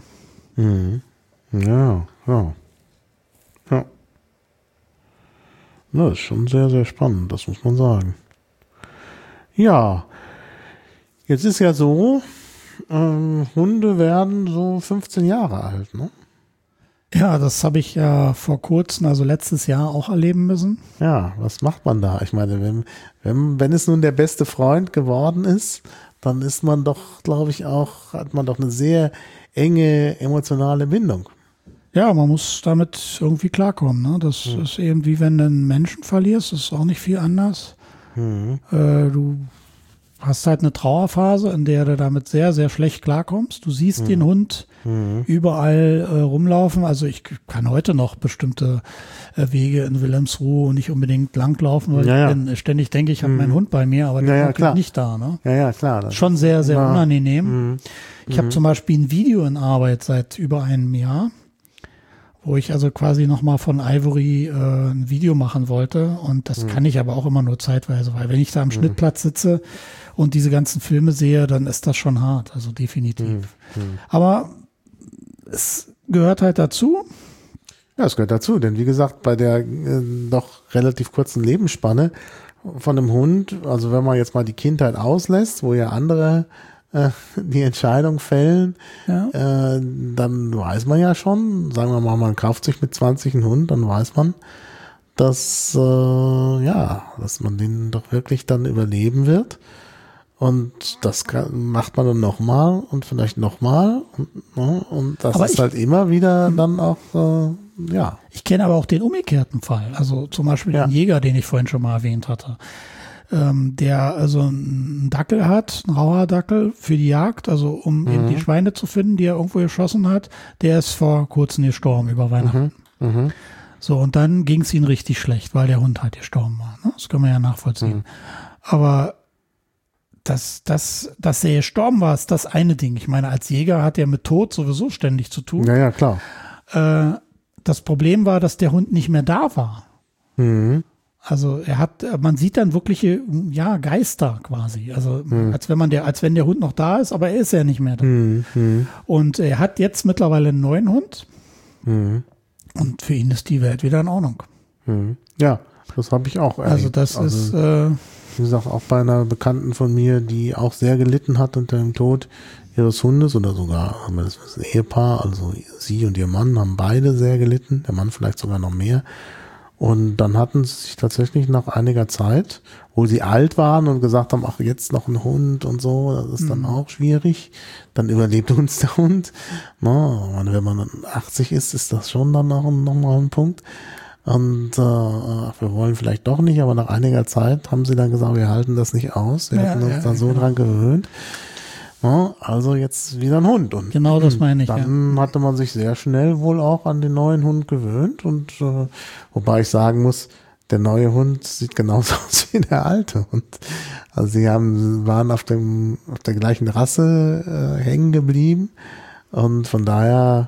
Ja. Das ist schon sehr, sehr spannend, das muss man sagen. Ja, jetzt ist ja so, Hunde werden so 15 Jahre alt, ne? Ja, das habe ich ja vor kurzem, also letztes Jahr auch erleben müssen. Ja, was macht man da? Ich meine, wenn es nun der beste Freund geworden ist, dann ist man doch, glaube ich, hat man doch eine sehr enge emotionale Bindung. Ja, man muss damit irgendwie klarkommen. Ne? Das ist eben wie wenn du einen Menschen verlierst, das ist auch nicht viel anders. Du hast halt eine Trauerphase, in der du damit sehr, sehr schlecht klarkommst. Du siehst den Hund überall rumlaufen. Also ich kann heute noch bestimmte Wege in Wilhelmsruhe nicht unbedingt langlaufen, weil ich ständig denke, ich habe meinen Hund bei mir, aber der ist nicht da. Ne? Ja, klar. Schon sehr, sehr unangenehm. Ich habe zum Beispiel ein Video in Arbeit seit über einem Jahr, wo ich also quasi nochmal von Ivory ein Video machen wollte. Und das kann ich aber auch immer nur zeitweise, weil wenn ich da am Schnittplatz sitze und diese ganzen Filme sehe, dann ist das schon hart, also definitiv. Aber es gehört halt dazu. Ja, es gehört dazu, denn wie gesagt, bei der doch relativ kurzen Lebensspanne von einem Hund, also wenn man jetzt mal die Kindheit auslässt, wo ja andere die Entscheidung fällen, dann weiß man ja schon, sagen wir mal, man kauft sich mit 20 einen Hund, dann weiß man, dass man den doch wirklich dann überleben wird. Und das macht man dann nochmal und vielleicht nochmal. Und das ist halt immer wieder dann auch, Ich kenne aber auch den umgekehrten Fall. Also zum Beispiel den Jäger, den ich vorhin schon mal erwähnt hatte. Der also einen Dackel hat, einen Rauhardackel für die Jagd, also um eben die Schweine zu finden, die er irgendwo geschossen hat. Der ist vor kurzem gestorben über Weihnachten. So, und dann ging es ihm richtig schlecht, weil der Hund halt gestorben war. Ne? Das kann man ja nachvollziehen. Aber dass er gestorben war, ist das eine Ding. Ich meine, als Jäger hat er mit Tod sowieso ständig zu tun. Ja, klar. Das Problem war, dass der Hund nicht mehr da war. Also man sieht dann wirkliche, Geister quasi. Also als wenn der Hund noch da ist, aber er ist ja nicht mehr da. Und er hat jetzt mittlerweile einen neuen Hund. Und für ihn ist die Welt wieder in Ordnung. Ja, das habe ich auch erlebt. Also das ist wie gesagt, auch bei einer Bekannten von mir, die auch sehr gelitten hat unter dem Tod ihres Hundes oder sogar, das ist ein Ehepaar, also sie und ihr Mann haben beide sehr gelitten, der Mann vielleicht sogar noch mehr. Und dann hatten sie sich tatsächlich nach einiger Zeit, wo sie alt waren und gesagt haben, ach, jetzt noch ein Hund und so, das ist dann auch schwierig. Dann überlebt uns der Hund. Na, wenn man 80 ist das schon dann noch mal ein Punkt. Und wir wollen vielleicht doch nicht, aber nach einiger Zeit haben sie dann gesagt, wir halten das nicht aus. Wir hatten uns da so dran gewöhnt. Ja, also jetzt wieder ein Hund. Und genau das meine ich. Dann hatte man sich sehr schnell wohl auch an den neuen Hund gewöhnt. Und wobei ich sagen muss, der neue Hund sieht genauso aus wie der alte. Und also sie waren auf der gleichen Rasse hängen geblieben. Und von daher,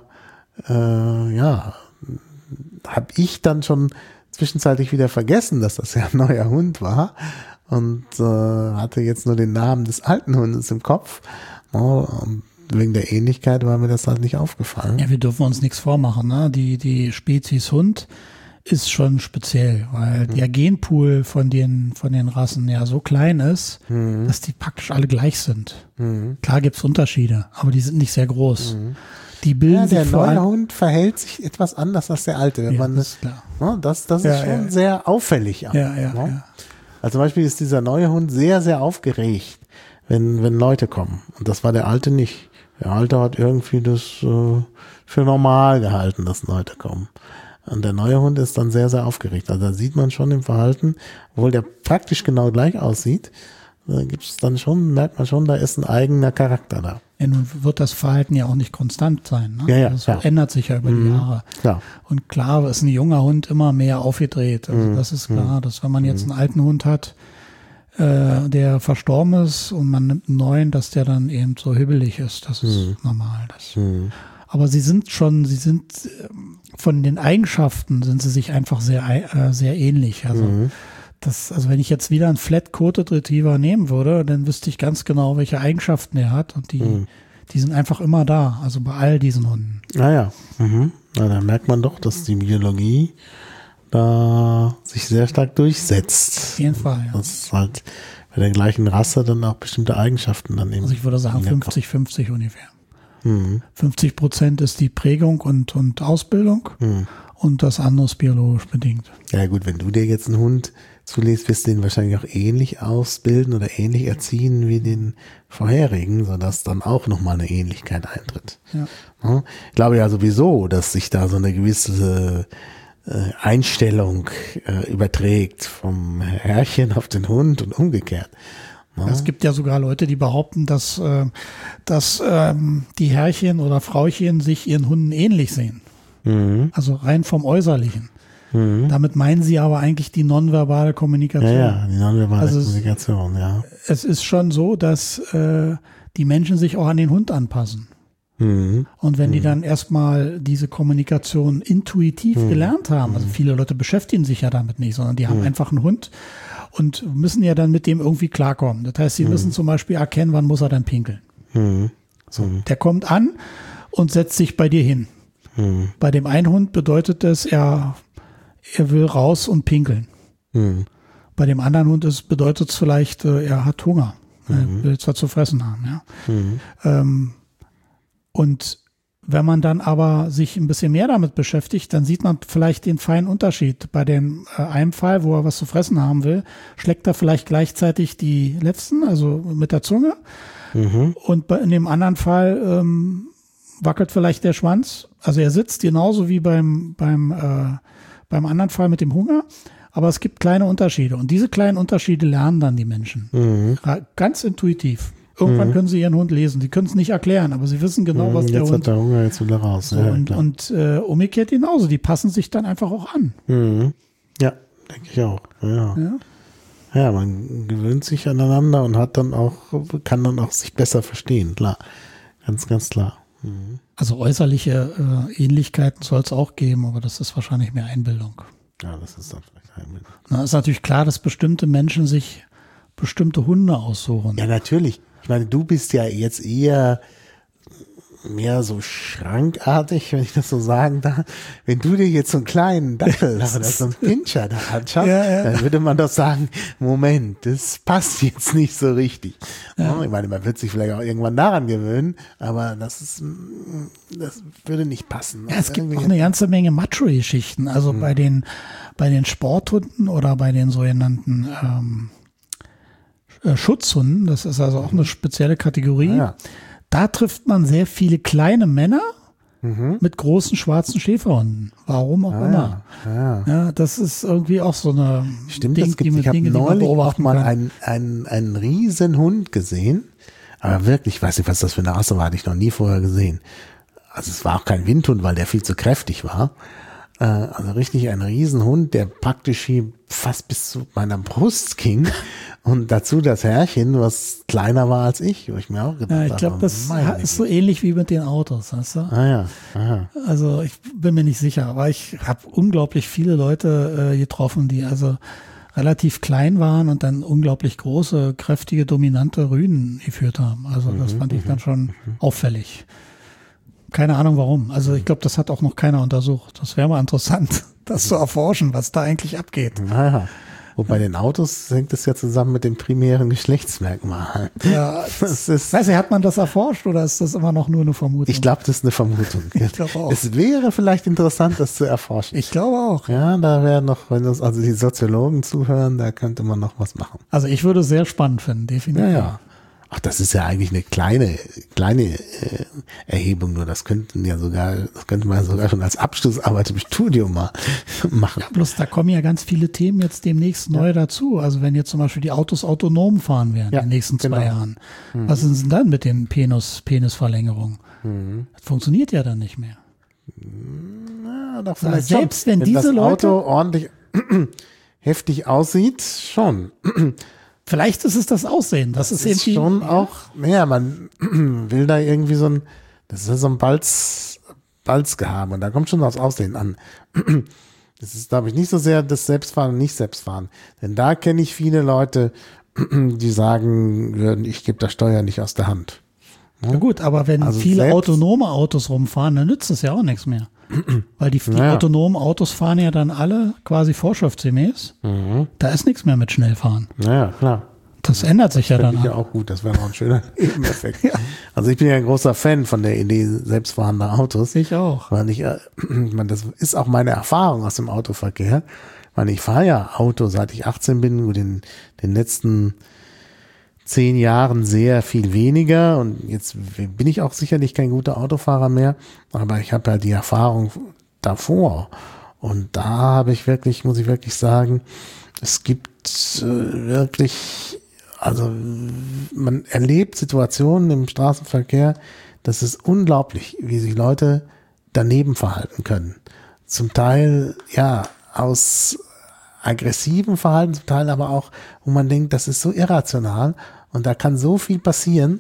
habe ich dann schon zwischenzeitlich wieder vergessen, dass das ja ein neuer Hund war. Und hatte jetzt nur den Namen des alten Hundes im Kopf. Und wegen der Ähnlichkeit war mir das halt nicht aufgefallen. Ja, wir dürfen uns nichts vormachen, ne? Die Spezies Hund ist schon speziell, weil der Genpool von den Rassen ja so klein ist, dass die praktisch alle gleich sind. Klar gibt's Unterschiede, aber die sind nicht sehr groß. Die bilden sich der neue Hund verhält sich etwas anders als der alte. Wenn man das ist klar. Das ist schon sehr auffällig. Ja. Also zum Beispiel ist dieser neue Hund sehr, sehr aufgeregt, wenn Leute kommen. Und das war der alte nicht. Der alte hat irgendwie das für normal gehalten, dass Leute kommen. Und der neue Hund ist dann sehr, sehr aufgeregt. Also da sieht man schon im Verhalten, obwohl der praktisch genau gleich aussieht, merkt man schon, da ist ein eigener Charakter da. Ja, nun wird das Verhalten ja auch nicht konstant sein. Ne? Ja, das ändert sich ja über die Jahre. Klar. Und klar ist ein junger Hund immer mehr aufgedreht. Also das ist klar, dass wenn man jetzt einen alten Hund hat, der verstorben ist und man nimmt einen neuen, dass der dann eben so hibbelig ist. Das ist normal. Aber sie sind von den Eigenschaften sind sie sich einfach sehr, sehr ähnlich. Also wenn ich jetzt wieder einen Flat-Coated Retriever nehmen würde, dann wüsste ich ganz genau, welche Eigenschaften er hat. Und die sind einfach immer da. Also bei all diesen Hunden. Ja. Na, da merkt man doch, dass die Biologie da sich sehr stark durchsetzt. Auf jeden Fall, ja. Das ist halt bei der gleichen Rasse dann auch bestimmte Eigenschaften dann eben. Also ich würde sagen 50-50 ungefähr. 50% ist die Prägung und Ausbildung und das andere ist biologisch bedingt. Ja gut, wenn du dir jetzt einen Hund zulässt, wirst du den wahrscheinlich auch ähnlich ausbilden oder ähnlich erziehen wie den vorherigen, sodass dann auch nochmal eine Ähnlichkeit eintritt. Ja. Ich glaube ja sowieso, dass sich da so eine gewisse Einstellung überträgt vom Herrchen auf den Hund und umgekehrt. Ja. Es gibt ja sogar Leute, die behaupten, dass die Herrchen oder Frauchen sich ihren Hunden ähnlich sehen. Also rein vom Äußerlichen. Damit meinen sie aber eigentlich die nonverbale Kommunikation. Ja, die nonverbale Kommunikation, ja. Es ist schon so, dass die Menschen sich auch an den Hund anpassen. Und wenn die dann erstmal diese Kommunikation intuitiv gelernt haben, also viele Leute beschäftigen sich ja damit nicht, sondern die haben einfach einen Hund und müssen ja dann mit dem irgendwie klarkommen. Das heißt, sie müssen zum Beispiel erkennen, wann muss er dann pinkeln. So, der kommt an und setzt sich bei dir hin. Bei dem einen Hund bedeutet das, er will raus und pinkeln. Bei dem anderen Hund bedeutet es vielleicht, er hat Hunger. Er will zwar zu fressen haben. Ja. Und wenn man dann aber sich ein bisschen mehr damit beschäftigt, dann sieht man vielleicht den feinen Unterschied. Bei dem einen Fall, wo er was zu fressen haben will, schlägt er vielleicht gleichzeitig die Letzten, also mit der Zunge. Und in dem anderen Fall wackelt vielleicht der Schwanz. Also er sitzt genauso wie beim anderen Fall mit dem Hunger. Aber es gibt kleine Unterschiede. Und diese kleinen Unterschiede lernen dann die Menschen. Ganz intuitiv. Irgendwann können sie ihren Hund lesen. Sie können es nicht erklären, aber sie wissen genau, was der Hund... Jetzt hat der Hunger, jetzt will er raus. So, und umgekehrt genauso. Die passen sich dann einfach auch an. Ja, denke ich auch. Ja, man gewöhnt sich aneinander und kann dann auch sich besser verstehen. Klar, ganz klar. Also äußerliche Ähnlichkeiten soll es auch geben, aber das ist wahrscheinlich mehr Einbildung. Ja, das ist dann vielleicht Einbildung. Na, ist natürlich klar, dass bestimmte Menschen sich bestimmte Hunde aussuchen. Ja, natürlich. Ich meine, du bist ja jetzt eher mehr so schrankartig, wenn ich das so sagen darf. Wenn du dir jetzt so einen kleinen Dackel oder so einen Pinscher da anschaust, dann würde man doch sagen, Moment, das passt jetzt nicht so richtig. Ja. Ich meine, man wird sich vielleicht auch irgendwann daran gewöhnen, aber das würde nicht passen. Ja, es gibt auch eine ganze Menge Macho-Geschichten. Also bei den Sporthunden oder bei den sogenannten Schutzhunden, das ist also auch eine spezielle Kategorie. Ja. Da trifft man sehr viele kleine Männer mit großen schwarzen Schäferhunden. Warum auch immer. Ja, das ist irgendwie auch so eine Stimmt, Ding, ich habe neulich auch mal einen riesen Hund gesehen. Aber wirklich, ich weiß nicht, was das für eine Rasse war, hatte ich noch nie vorher gesehen. Also es war auch kein Windhund, weil der viel zu kräftig war. Also richtig ein Riesenhund, der praktisch fast bis zu meiner Brust ging. Und dazu das Herrchen, was kleiner war als ich, wo ich mir auch gedacht habe. Ja, ich glaube, das ist so ähnlich wie mit den Autos, weißt du? Ah ja. Also ich bin mir nicht sicher, aber ich habe unglaublich viele Leute getroffen, die also relativ klein waren und dann unglaublich große, kräftige, dominante Rüden geführt haben. Also das fand ich dann schon auffällig. Keine Ahnung warum. Also ich glaube, das hat auch noch keiner untersucht. Das wäre mal interessant, das zu erforschen, was da eigentlich abgeht. Naja. Und bei den Autos hängt es ja zusammen mit dem primären Geschlechtsmerkmal. Ja, hat man das erforscht oder ist das immer noch nur eine Vermutung? Ich glaube, das ist eine Vermutung. Ich glaube auch. Es wäre vielleicht interessant, das zu erforschen. Ich glaube auch. Ja, da wäre noch, wenn uns also die Soziologen zuhören, da könnte man noch was machen. Also ich würde es sehr spannend finden, definitiv. Ja. Ach, das ist ja eigentlich eine kleine Erhebung, nur das könnte man ja sogar schon als Abschlussarbeit im Studium mal machen. Ja, bloß da kommen ja ganz viele Themen jetzt demnächst neu dazu. Also wenn jetzt zum Beispiel die Autos autonom fahren werden in den nächsten 2 Jahren, was ist denn dann mit den Penisverlängerungen? Das funktioniert ja dann nicht mehr. Na, doch vielleicht selbst schon. wenn diese das Leute Auto ordentlich heftig aussieht, schon. Vielleicht ist es das Aussehen. Das ist irgendwie schon auch, man will da irgendwie das ist so ein Balzgehabe und da kommt schon das Aussehen an. Das ist, glaube ich, nicht so sehr das Selbstfahren und nicht Selbstfahren. Denn da kenne ich viele Leute, die sagen würden, ich gebe das Steuer nicht aus der Hand. Ja gut, aber wenn viele autonome Autos rumfahren, dann nützt es ja auch nichts mehr. Weil die autonomen Autos fahren ja dann alle quasi vorschriftsgemäß. Da ist nichts mehr mit Schnellfahren. Ja, klar. Das ändert sich ja dann. Das ja auch gut, das wäre noch ein schöner Nebeneffekt. Ja. Also ich bin ja ein großer Fan von der Idee selbstfahrender Autos. Ich auch. Weil das ist auch meine Erfahrung aus dem Autoverkehr. Ich fahre ja Auto, seit ich 18 bin, und in den letzten 10 Jahren sehr viel weniger und jetzt bin ich auch sicherlich kein guter Autofahrer mehr, aber ich habe ja die Erfahrung davor und da habe ich wirklich, muss ich wirklich sagen, es gibt wirklich, also man erlebt Situationen im Straßenverkehr, das ist unglaublich, wie sich Leute daneben verhalten können. Zum Teil aus aggressiven Verhalten, zum Teil aber auch, wo man denkt, das ist so irrational und da kann so viel passieren,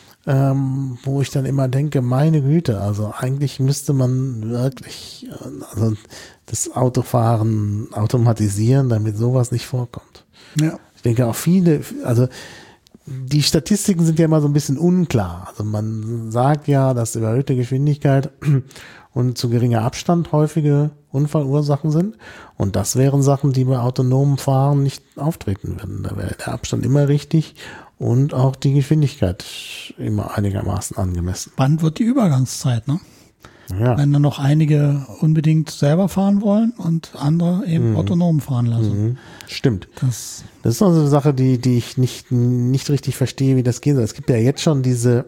wo ich dann immer denke, meine Güte, also eigentlich müsste man wirklich das Autofahren automatisieren, damit sowas nicht vorkommt. Ja. Ich denke auch also die Statistiken sind ja immer so ein bisschen unklar. Also man sagt ja, dass überhöhte Geschwindigkeit und zu geringer Abstand häufige Unfallursachen sind. Und das wären Sachen, die bei autonomem Fahren nicht auftreten würden. Da wäre der Abstand immer richtig und auch die Geschwindigkeit immer einigermaßen angemessen. Wann wird die Übergangszeit, ne? Ja. Wenn dann noch einige unbedingt selber fahren wollen und andere eben autonom fahren lassen. Stimmt. Das ist so eine Sache, die ich nicht richtig verstehe, wie das gehen soll. Es gibt ja jetzt schon diese,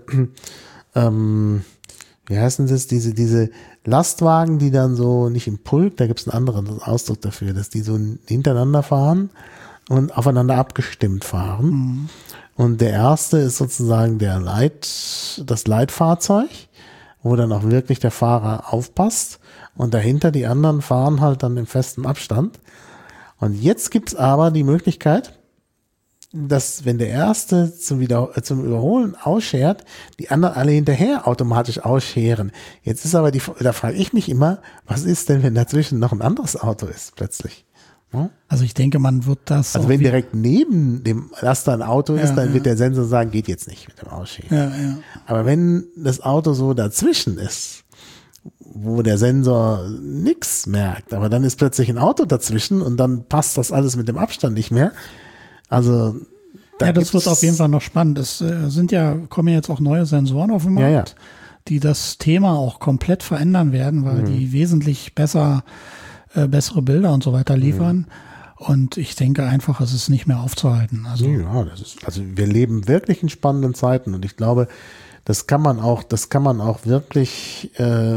wie heißen das, diese Lastwagen, die dann so nicht im Pulk, da gibt es einen anderen Ausdruck dafür, dass die so hintereinander fahren und aufeinander abgestimmt fahren. Und der erste ist sozusagen das Leitfahrzeug, wo dann auch wirklich der Fahrer aufpasst und dahinter die anderen fahren halt dann im festen Abstand. Und jetzt gibt's aber die Möglichkeit, dass wenn der Erste zum Überholen ausschert, die anderen alle hinterher automatisch ausscheren. Jetzt ist aber da frage ich mich immer, was ist denn, wenn dazwischen noch ein anderes Auto ist plötzlich? Also ich denke, man wird das. Also wenn direkt neben dem Laster ein Auto ist, dann wird der Sensor sagen, geht jetzt nicht mit dem Ausschieben. Ja, ja. Aber wenn das Auto so dazwischen ist, wo der Sensor nichts merkt, aber dann ist plötzlich ein Auto dazwischen und dann passt das alles mit dem Abstand nicht mehr. Also das wird auf jeden Fall noch spannend. Es kommen ja jetzt auch neue Sensoren auf den Markt, die das Thema auch komplett verändern werden, weil die wesentlich bessere Bilder und so weiter liefern. Und ich denke einfach, es ist nicht mehr aufzuhalten. Also wir leben wirklich in spannenden Zeiten und ich glaube, das kann man auch wirklich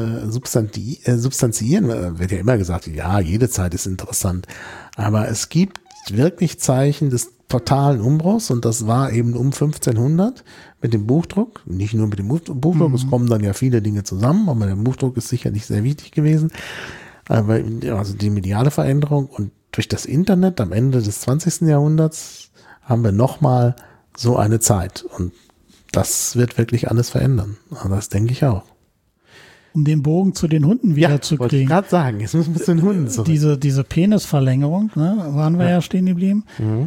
substanziieren. Wird ja immer gesagt, ja, jede Zeit ist interessant. Aber es gibt wirklich Zeichen des totalen Umbruchs und das war eben um 1500 mit dem Buchdruck. Nicht nur mit dem Buchdruck, es kommen dann ja viele Dinge zusammen, aber der Buchdruck ist sicherlich sehr wichtig gewesen. Aber also die mediale Veränderung und durch das Internet am Ende des 20. Jahrhunderts haben wir nochmal so eine Zeit und das wird wirklich alles verändern. Das denke ich auch. Um den Bogen zu den Hunden wieder zu kriegen. Wollte ich gerade sagen, jetzt müssen wir zu den Hunden zurück. Diese Penisverlängerung, ne, waren wir ja stehen geblieben,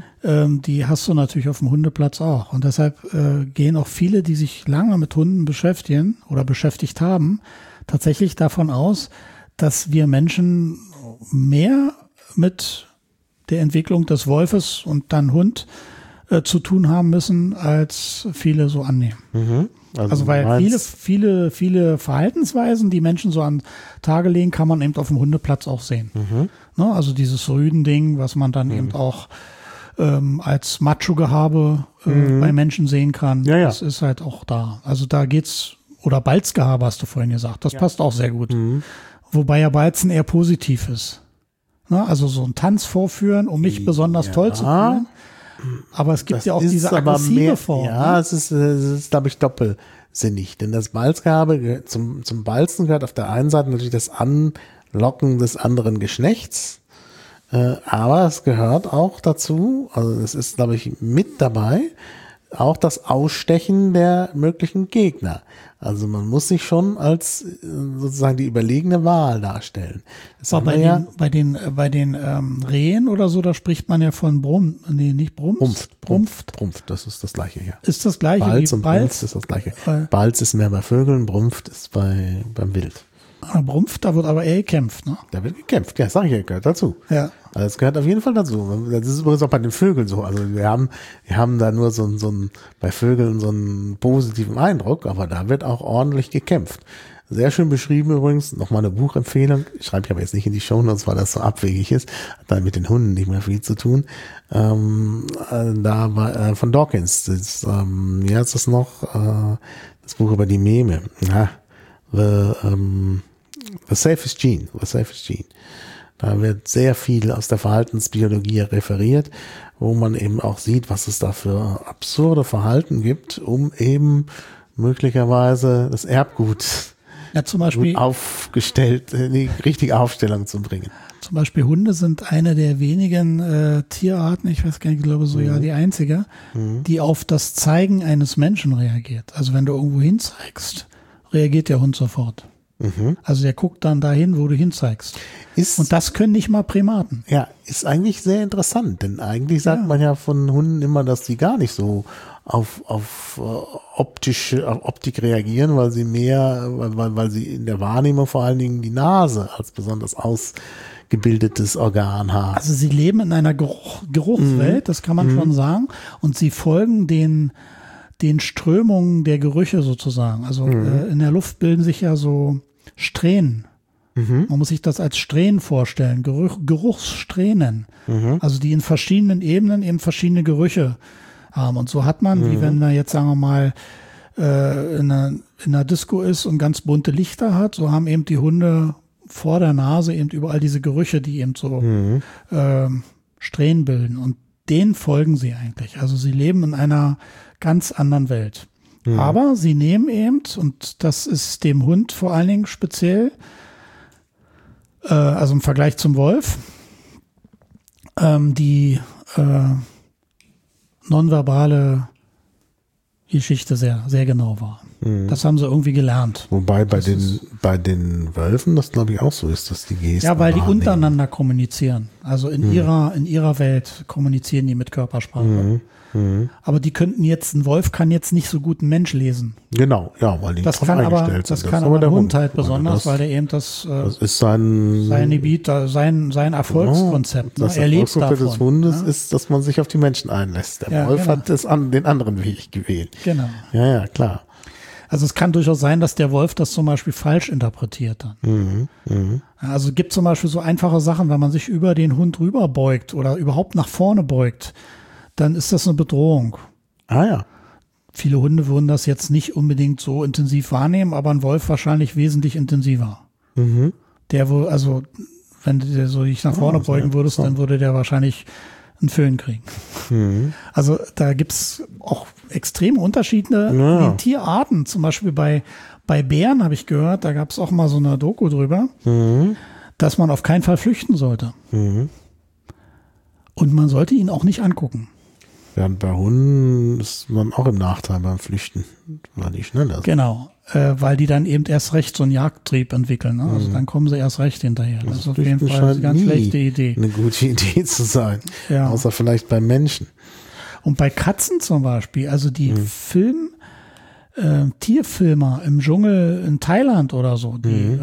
die hast du natürlich auf dem Hundeplatz auch. Und deshalb gehen auch viele, die sich lange mit Hunden beschäftigen oder beschäftigt haben, tatsächlich davon aus, dass wir Menschen mehr mit der Entwicklung des Wolfes und dann Hund zu tun haben müssen, als viele so annehmen. Also weil viele Verhaltensweisen, die Menschen so an Tage legen, kann man eben auf dem Hundeplatz auch sehen. Ne, also dieses Rüden-Ding, was man dann eben auch als Macho-Gehabe bei Menschen sehen kann, das ist halt auch da. Also da geht's, oder Balzgehabe hast du vorhin gesagt, das passt auch sehr gut. Wobei ja Balzen eher positiv ist. Ne, also so einen Tanz vorführen, um mich besonders toll zu fühlen. Aber es gibt das ja auch diese aggressive Form. Ja, es ist, glaube ich, doppelsinnig. Denn das Balzgehabe zum Balzen gehört auf der einen Seite natürlich das Anlocken des anderen Geschlechts. Aber es gehört auch dazu, also es ist, glaube ich, mit dabei, auch das Ausstechen der möglichen Gegner. Also man muss sich schon als sozusagen die überlegene Wahl darstellen. Das bei den Rehen oder so, da spricht man ja von Brumpft, das ist das Gleiche hier. Ist das Gleiche Balz wie und Balz? Brumpft ist das Gleiche. Balz ist mehr bei Vögeln, Brumpft ist beim Wild. Brumpft, da wird aber eher gekämpft, ne? Da wird gekämpft, ja, sag ich ja, gehört dazu. Ja. Also es gehört auf jeden Fall dazu. Das ist übrigens auch bei den Vögeln so. Also wir haben da nur bei Vögeln so einen positiven Eindruck, aber da wird auch ordentlich gekämpft. Sehr schön beschrieben übrigens, nochmal eine Buchempfehlung, schreibe ich aber jetzt nicht in die Shownotes, weil das so abwegig ist, hat dann mit den Hunden nicht mehr viel zu tun. Da war von Dawkins, wie heißt das noch? Das Buch über die Meme. Ja, The Safest Gene. Da wird sehr viel aus der Verhaltensbiologie referiert, wo man eben auch sieht, was es da für absurde Verhalten gibt, um eben möglicherweise das Erbgut zum Beispiel die richtige Aufstellung zu bringen. Zum Beispiel Hunde sind eine der wenigen Tierarten, ich weiß gar nicht, ich glaube die einzige, die auf das Zeigen eines Menschen reagiert. Also wenn du irgendwo hinzeigst, reagiert der Hund sofort. Also der guckt dann dahin, wo du hinzeigst. Und das können nicht mal Primaten. Ja, ist eigentlich sehr interessant, denn eigentlich sagt man ja von Hunden immer, dass die gar nicht so auf Optik reagieren, weil sie weil sie in der Wahrnehmung vor allen Dingen die Nase als besonders ausgebildetes Organ haben. Also sie leben in einer Geruchswelt, das kann man schon sagen, und sie folgen den Strömungen der Gerüche sozusagen. Also in der Luft bilden sich ja so Strähnen. Man muss sich das als Strähnen vorstellen, Geruchssträhnen. Also die in verschiedenen Ebenen eben verschiedene Gerüche haben. Und so hat man, wie wenn man jetzt, sagen wir mal, in einer Disco ist und ganz bunte Lichter hat, so haben eben die Hunde vor der Nase eben überall diese Gerüche, die eben so Strähnen bilden. Und denen folgen sie eigentlich. Also sie leben in einer ganz anderen Welt. Aber sie nehmen eben, und das ist dem Hund vor allen Dingen speziell, also im Vergleich zum Wolf, die nonverbale Geschichte sehr, sehr genau wahr. Das haben sie irgendwie gelernt. Wobei bei den Wölfen das, glaube ich, auch so ist, dass die Gesten Ja, weil die wahrnehmen. untereinander kommunizieren. Also in ihrer Welt kommunizieren die mit Körpersprache. Aber die könnten jetzt, ein Wolf kann jetzt nicht so gut einen Mensch lesen. Genau, ja, weil die Das drauf kann aber, eingestellt sind. das kann ist aber der der Hund halt Also besonders, weil der eben das ist sein Gebiet, sein Erfolgskonzept, Das er lebt Erfolgskonzept des davon. Hundes ist, dass man sich auf die Menschen einlässt. Der Ja, Wolf genau. hat den anderen Weg gewählt. Genau. Ja, klar. Also es kann durchaus sein, dass der Wolf das zum Beispiel falsch interpretiert dann. Also es gibt zum Beispiel so einfache Sachen, wenn man sich über den Hund rüber beugt oder überhaupt nach vorne beugt, dann ist das eine Bedrohung. Ah ja. Viele Hunde würden das jetzt nicht unbedingt so intensiv wahrnehmen, aber ein Wolf wahrscheinlich wesentlich intensiver. Der wohl, also wenn du so dich nach vorne beugen würdest, dann würde der wahrscheinlich einen Föhn kriegen. Also da gibt's auch extreme Unterschiede in den Tierarten. Zum Beispiel bei Bären habe ich gehört, da gab's auch mal so eine Doku drüber, dass man auf keinen Fall flüchten sollte. Und man sollte ihn auch nicht angucken. Während bei Hunden ist man auch im Nachteil beim Flüchten, weil die schneller sind. Genau, weil die dann eben erst recht so einen Jagdtrieb entwickeln. Ne? Also dann kommen sie erst recht hinterher. Das ist auf jeden Flüchten Fall eine scheint ganz nie schlechte Idee. eine gute Idee zu sein. Ja. Außer vielleicht beim Menschen. Und bei Katzen zum Beispiel, also die Tierfilmer im Dschungel in Thailand oder so, die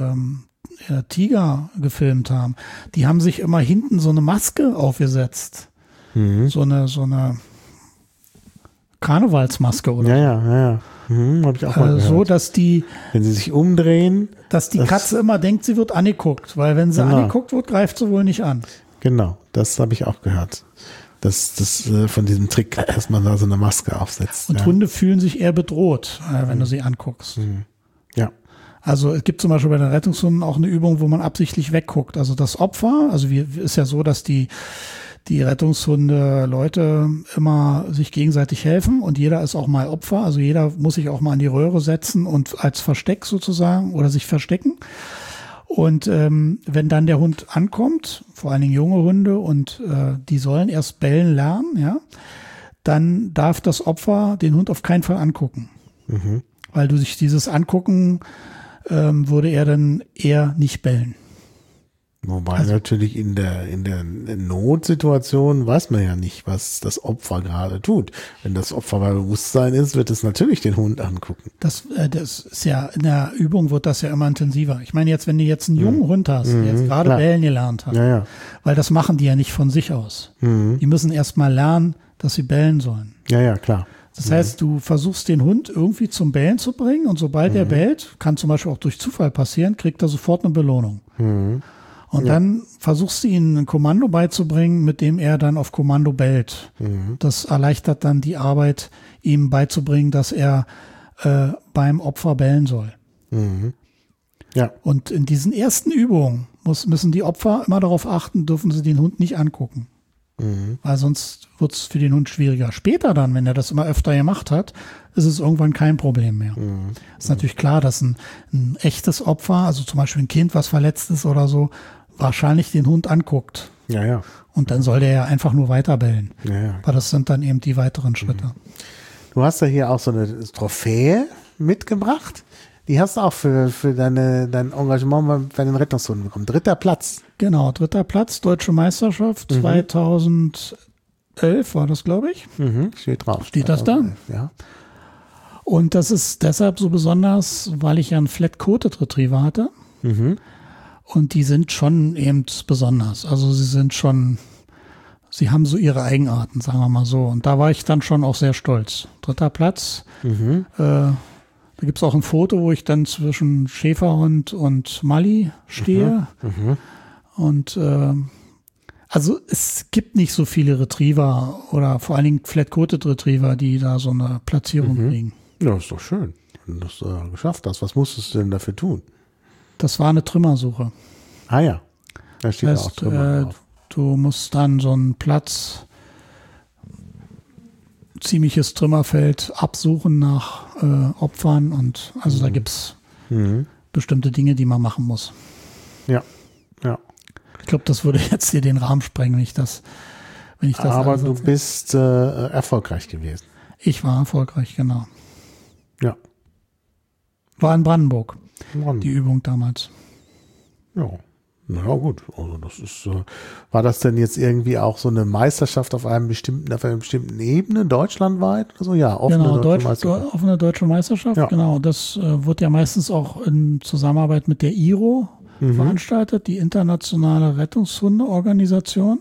Tiger gefilmt haben, die haben sich immer hinten so eine Maske aufgesetzt. So eine Karnevalsmaske oder Ja. Habe ich auch mal gehört. so, dass die Wenn sie sich umdrehen, Katze immer denkt, sie wird angeguckt, weil wenn sie Genau. angeguckt wird, greift sie wohl nicht an. genau, das habe ich auch gehört. Das von diesem Trick, dass man da so eine Maske aufsetzt. Und Hunde fühlen sich eher bedroht, wenn du sie anguckst. Ja. Also es gibt zum Beispiel bei den Rettungshunden auch eine Übung, wo man absichtlich wegguckt. Also das Opfer, also ist ja so, dass die Rettungshunde Leute immer sich gegenseitig helfen und jeder ist auch mal Opfer. Also jeder muss sich auch mal an die Röhre setzen und als Versteck sozusagen oder sich verstecken. Und wenn dann der Hund ankommt, vor allen Dingen junge Hunde und die sollen erst bellen lernen, ja, dann darf das Opfer den Hund auf keinen Fall angucken. Weil durch dieses Angucken würde er dann eher nicht bellen. Wobei natürlich in der Notsituation weiß man ja nicht, was das Opfer gerade tut. Wenn das Opfer bei Bewusstsein ist, wird es natürlich den Hund angucken. Das ist ja, in der Übung wird das ja immer intensiver. Ich meine jetzt, wenn du jetzt einen jungen Hund hast, der jetzt gerade klar. bellen gelernt hat, Ja. weil das machen die ja nicht von sich aus. Die müssen erst mal lernen, dass sie bellen sollen. Ja, klar. Das heißt, du versuchst den Hund irgendwie zum Bellen zu bringen und sobald er bellt, kann zum Beispiel auch durch Zufall passieren, kriegt er sofort eine Belohnung. Und dann versuchst du ihm ein Kommando beizubringen, mit dem er dann auf Kommando bellt. Das erleichtert dann die Arbeit, ihm beizubringen, dass er beim Opfer bellen soll. Ja. Und in diesen ersten Übungen müssen die Opfer immer darauf achten, dürfen sie den Hund nicht angucken. Weil sonst wird es für den Hund schwieriger. Später dann, wenn er das immer öfter gemacht hat, ist es irgendwann kein Problem mehr. Ist natürlich klar, dass ein echtes Opfer, also zum Beispiel ein Kind, was verletzt ist oder so, wahrscheinlich den Hund anguckt. Ja. Und dann soll der ja einfach nur weiter bellen. Ja. Aber das sind dann eben die weiteren Schritte. Du hast ja hier auch so eine Trophäe mitgebracht. Die hast du auch für dein Engagement bei den Rettungshunden bekommen. 3. Platz. Genau, 3. Platz, Deutsche Meisterschaft 2011 war das, glaube ich. Steht drauf. Steht das da? Ja. Und das ist deshalb so besonders, weil ich ja einen Flat-Coated Retriever hatte. Und die sind schon eben besonders. Also sie haben so ihre Eigenarten, sagen wir mal so. Und da war ich dann schon auch sehr stolz. 3. Platz. Da gibt's auch ein Foto, wo ich dann zwischen Schäferhund und Mali stehe. Und also es gibt nicht so viele Retriever oder vor allen Dingen Flat-Coated Retriever, die da so eine Platzierung kriegen. Ja, ist doch schön, wenn du das geschafft hast. Was musstest du denn dafür tun? Das war eine Trümmersuche. Ah ja, da steht Das auch heißt, drüber drauf. du musst dann so einen Platz, ziemliches Trümmerfeld absuchen nach Opfern und also da gibt's bestimmte Dinge, die man machen muss. Ja. Ich glaube, das würde jetzt hier den Rahmen sprengen, wenn ich das Aber alles du erzähle. bist erfolgreich gewesen. Ich war erfolgreich, genau. Ja. War in Brandenburg, die Übung damals. Ja. Na ja, gut, also das ist, war das denn jetzt irgendwie auch so eine Meisterschaft auf einer bestimmten Ebene, deutschlandweit? Also ja, offene deutsche Meisterschaft, ja. Genau. Das wird ja meistens auch in Zusammenarbeit mit der IRO veranstaltet, die Internationale Rettungshundeorganisation,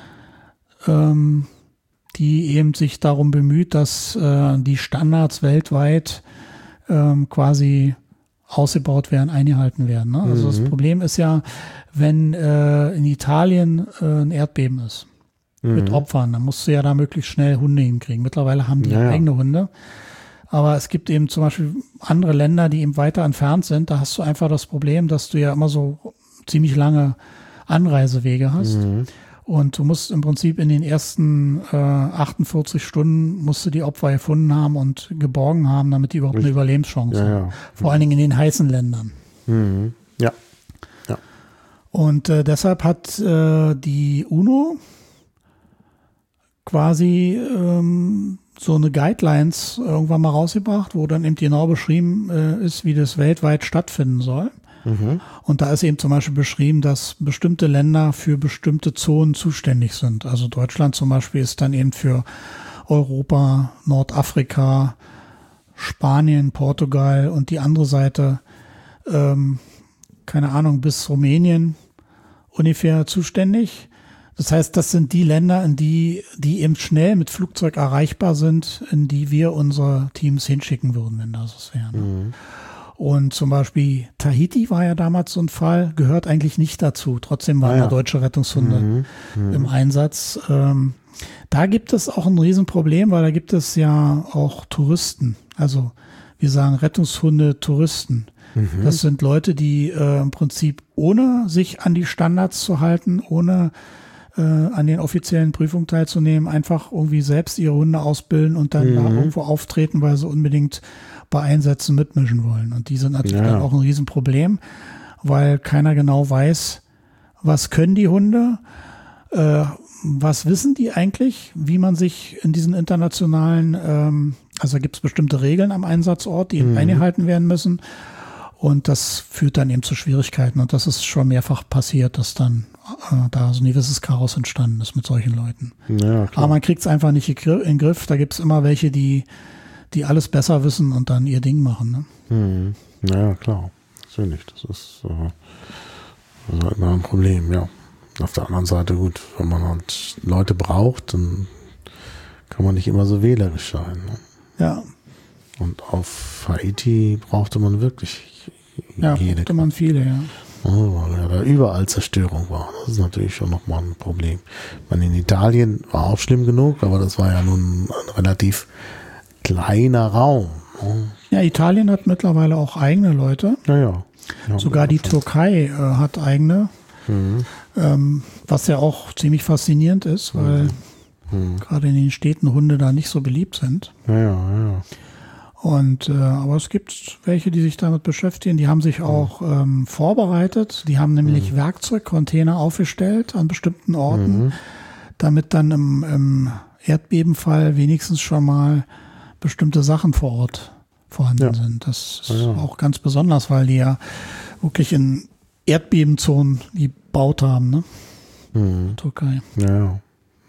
die eben sich darum bemüht, dass die Standards weltweit quasi ausgebaut werden, eingehalten werden. Ne? Also das Problem ist ja, wenn in Italien ein Erdbeben ist mit Opfern, dann musst du ja da möglichst schnell Hunde hinkriegen. Mittlerweile haben die eigene Hunde. Aber es gibt eben zum Beispiel andere Länder, die eben weiter entfernt sind. Da hast du einfach das Problem, dass du ja immer so ziemlich lange Anreisewege hast. Und du musst im Prinzip in den ersten 48 Stunden musst du die Opfer gefunden haben und geborgen haben, damit die überhaupt eine Überlebenschance haben. Vor allen Dingen in den heißen Ländern. Ja. Und deshalb hat die UNO quasi so eine Guidelines irgendwann mal rausgebracht, wo dann eben genau beschrieben ist, wie das weltweit stattfinden soll. Und da ist eben zum Beispiel beschrieben, dass bestimmte Länder für bestimmte Zonen zuständig sind. Also Deutschland zum Beispiel ist dann eben für Europa, Nordafrika, Spanien, Portugal und die andere Seite, keine Ahnung, bis Rumänien ungefähr zuständig. Das heißt, das sind die Länder, in die eben schnell mit Flugzeug erreichbar sind, in die wir unsere Teams hinschicken würden, wenn das es wäre. Und zum Beispiel Tahiti war ja damals so ein Fall, gehört eigentlich nicht dazu. Trotzdem waren da deutsche Rettungshunde im Einsatz. Da gibt es auch ein Riesenproblem, weil da gibt es ja auch Touristen. Also wir sagen Rettungshunde-Touristen. Das sind Leute, die im Prinzip ohne sich an die Standards zu halten, ohne an den offiziellen Prüfungen teilzunehmen, einfach irgendwie selbst ihre Hunde ausbilden und dann da irgendwo auftreten, weil sie unbedingt bei Einsätzen mitmischen wollen. Und die sind natürlich dann auch ein Riesenproblem, weil keiner genau weiß, was können die Hunde, was wissen die eigentlich, wie man sich in diesen internationalen, also gibt es bestimmte Regeln am Einsatzort, die eingehalten werden müssen. Und das führt dann eben zu Schwierigkeiten. Und das ist schon mehrfach passiert, dass dann da so ein gewisses Chaos entstanden ist mit solchen Leuten. Ja, aber man kriegt es einfach nicht in den Griff. Da gibt es immer welche, die alles besser wissen und dann ihr Ding machen. Ne? Ja, klar. Natürlich. Das ist halt immer ein Problem, ja. Auf der anderen Seite, gut, wenn man halt Leute braucht, dann kann man nicht immer so wählerisch sein. Ne? Ja. Und auf Haiti brauchte man wirklich jede. Brauchte man viele, ja. Weil ja da überall Zerstörung war. Das ist natürlich schon nochmal ein Problem. In Italien war auch schlimm genug, aber das war ja nun ein relativ kleiner Raum. Ja, Italien hat mittlerweile auch eigene Leute. Ja. Sogar die Türkei hat eigene. Was ja auch ziemlich faszinierend ist, weil gerade in den Städten Hunde da nicht so beliebt sind. Ja. Und aber es gibt welche, die sich damit beschäftigen. Die haben sich auch vorbereitet. Die haben nämlich Werkzeugcontainer aufgestellt an bestimmten Orten, damit dann im Erdbebenfall wenigstens schon mal bestimmte Sachen vor Ort vorhanden sind. Das ist auch ganz besonders, weil die ja wirklich in Erdbebenzonen gebaut haben, ne? Türkei. Ja,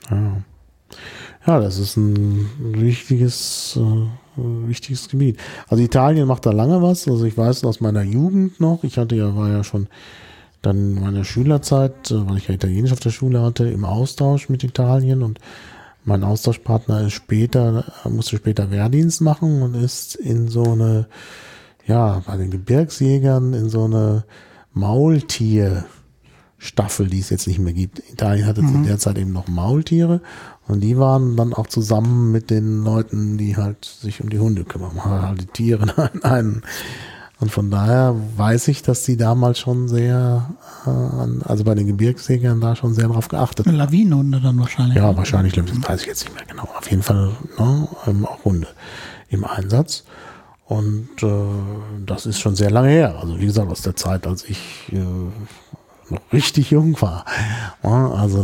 das ist ein wichtiges Gebiet. Also Italien macht da lange was. Also ich weiß aus meiner Jugend noch, war ja schon dann in meiner Schülerzeit, weil ich ja Italienisch auf der Schule hatte, im Austausch mit Italien, und mein Austauschpartner musste später Wehrdienst machen und ist in so eine, bei den Gebirgsjägern in so eine Maultierstaffel, die es jetzt nicht mehr gibt. Italien hatte zu der Zeit eben noch Maultiere, und die waren dann auch zusammen mit den Leuten, die halt sich um die Hunde kümmern, halt die Tiere einen. Und von daher weiß ich, dass die damals schon sehr, also bei den Gebirgsjägern da schon sehr drauf geachtet haben. Lawinenhunde dann wahrscheinlich. Ja, wahrscheinlich, das weiß ich jetzt nicht mehr genau. Auf jeden Fall auch Hunde im Einsatz. Und das ist schon sehr lange her. Also wie gesagt, aus der Zeit, als ich noch richtig jung war. Also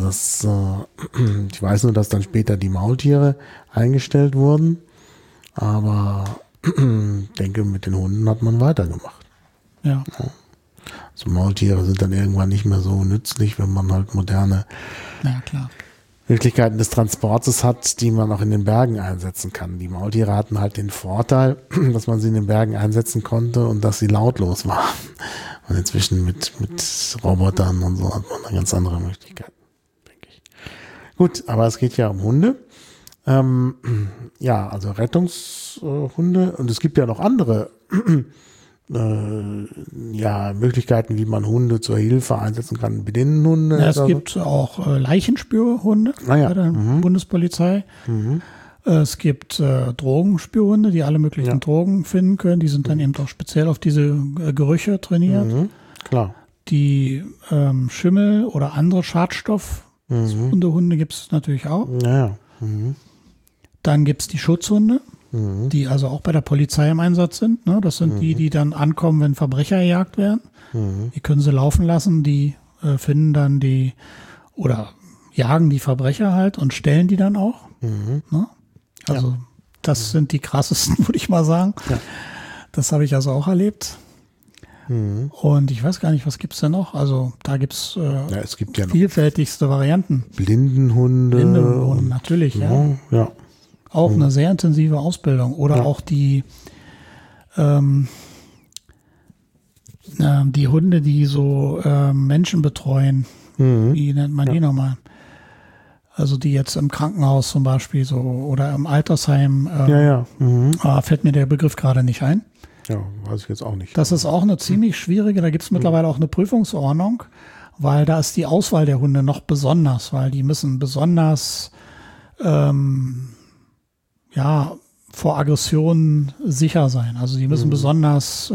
ich weiß nur, dass dann später die Maultiere eingestellt wurden. Aber denke, mit den Hunden hat man weitergemacht. Ja. So Maultiere sind dann irgendwann nicht mehr so nützlich, wenn man halt moderne Klar. Möglichkeiten des Transportes hat, die man auch in den Bergen einsetzen kann. Die Maultiere hatten halt den Vorteil, dass man sie in den Bergen einsetzen konnte und dass sie lautlos waren. Und inzwischen mit Robotern und so hat man eine ganz andere Möglichkeit, denke ich. Gut, aber es geht ja um Hunde. Ja, also Rettungshunde. Und es gibt ja noch andere Möglichkeiten, wie man Hunde zur Hilfe einsetzen kann. Binnenhunde. Ja, es gibt auch Leichenspürhunde bei der Bundespolizei. Es gibt Drogenspürhunde, die alle möglichen Drogen finden können. Die sind dann eben auch speziell auf diese Gerüche trainiert. Klar. Die Schimmel oder andere Schadstoffhunde gibt es natürlich auch. Ja. Dann gibt es die Schutzhunde, die also auch bei der Polizei im Einsatz sind. Ne? Das sind die dann ankommen, wenn Verbrecher gejagt werden. Die können sie laufen lassen, die finden dann oder jagen die Verbrecher halt und stellen die dann auch. Ne? Also das sind die krassesten, würde ich mal sagen. Ja. Das habe ich also auch erlebt. Und ich weiß gar nicht, was gibt's denn noch? Also da gibt's es gibt ja noch vielfältigste Varianten. Blindenhunde. Natürlich, ja. Auch eine sehr intensive Ausbildung. Oder auch die Hunde, die so Menschen betreuen. Wie nennt man die nochmal? Also die jetzt im Krankenhaus zum Beispiel so oder im Altersheim. Fällt mir der Begriff gerade nicht ein. Ja, weiß ich jetzt auch nicht. Das ist auch eine ziemlich schwierige, da gibt es mittlerweile auch eine Prüfungsordnung, weil da ist die Auswahl der Hunde noch besonders, weil die müssen besonders vor Aggressionen sicher sein. Also die müssen besonders,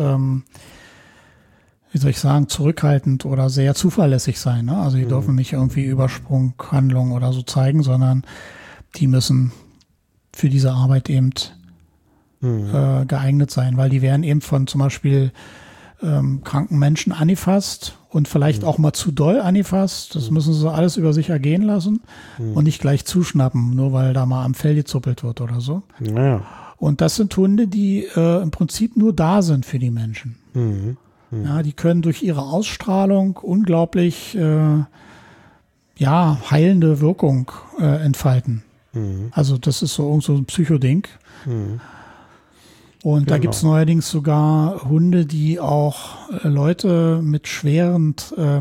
zurückhaltend oder sehr zuverlässig sein. Ne? Also die dürfen nicht irgendwie Übersprunghandlungen oder so zeigen, sondern die müssen für diese Arbeit eben geeignet sein, weil die werden eben von zum Beispiel kranken Menschen angefasst und vielleicht auch mal zu doll angefasst. Das müssen sie alles über sich ergehen lassen und nicht gleich zuschnappen, nur weil da mal am Fell gezuppelt wird oder so. Ja. Und das sind Hunde, die im Prinzip nur da sind für die Menschen. Ja, die können durch ihre Ausstrahlung unglaublich heilende Wirkung entfalten. Also das ist so ein Psychoding. Und da gibt es neuerdings sogar Hunde, die auch Leute mit schweren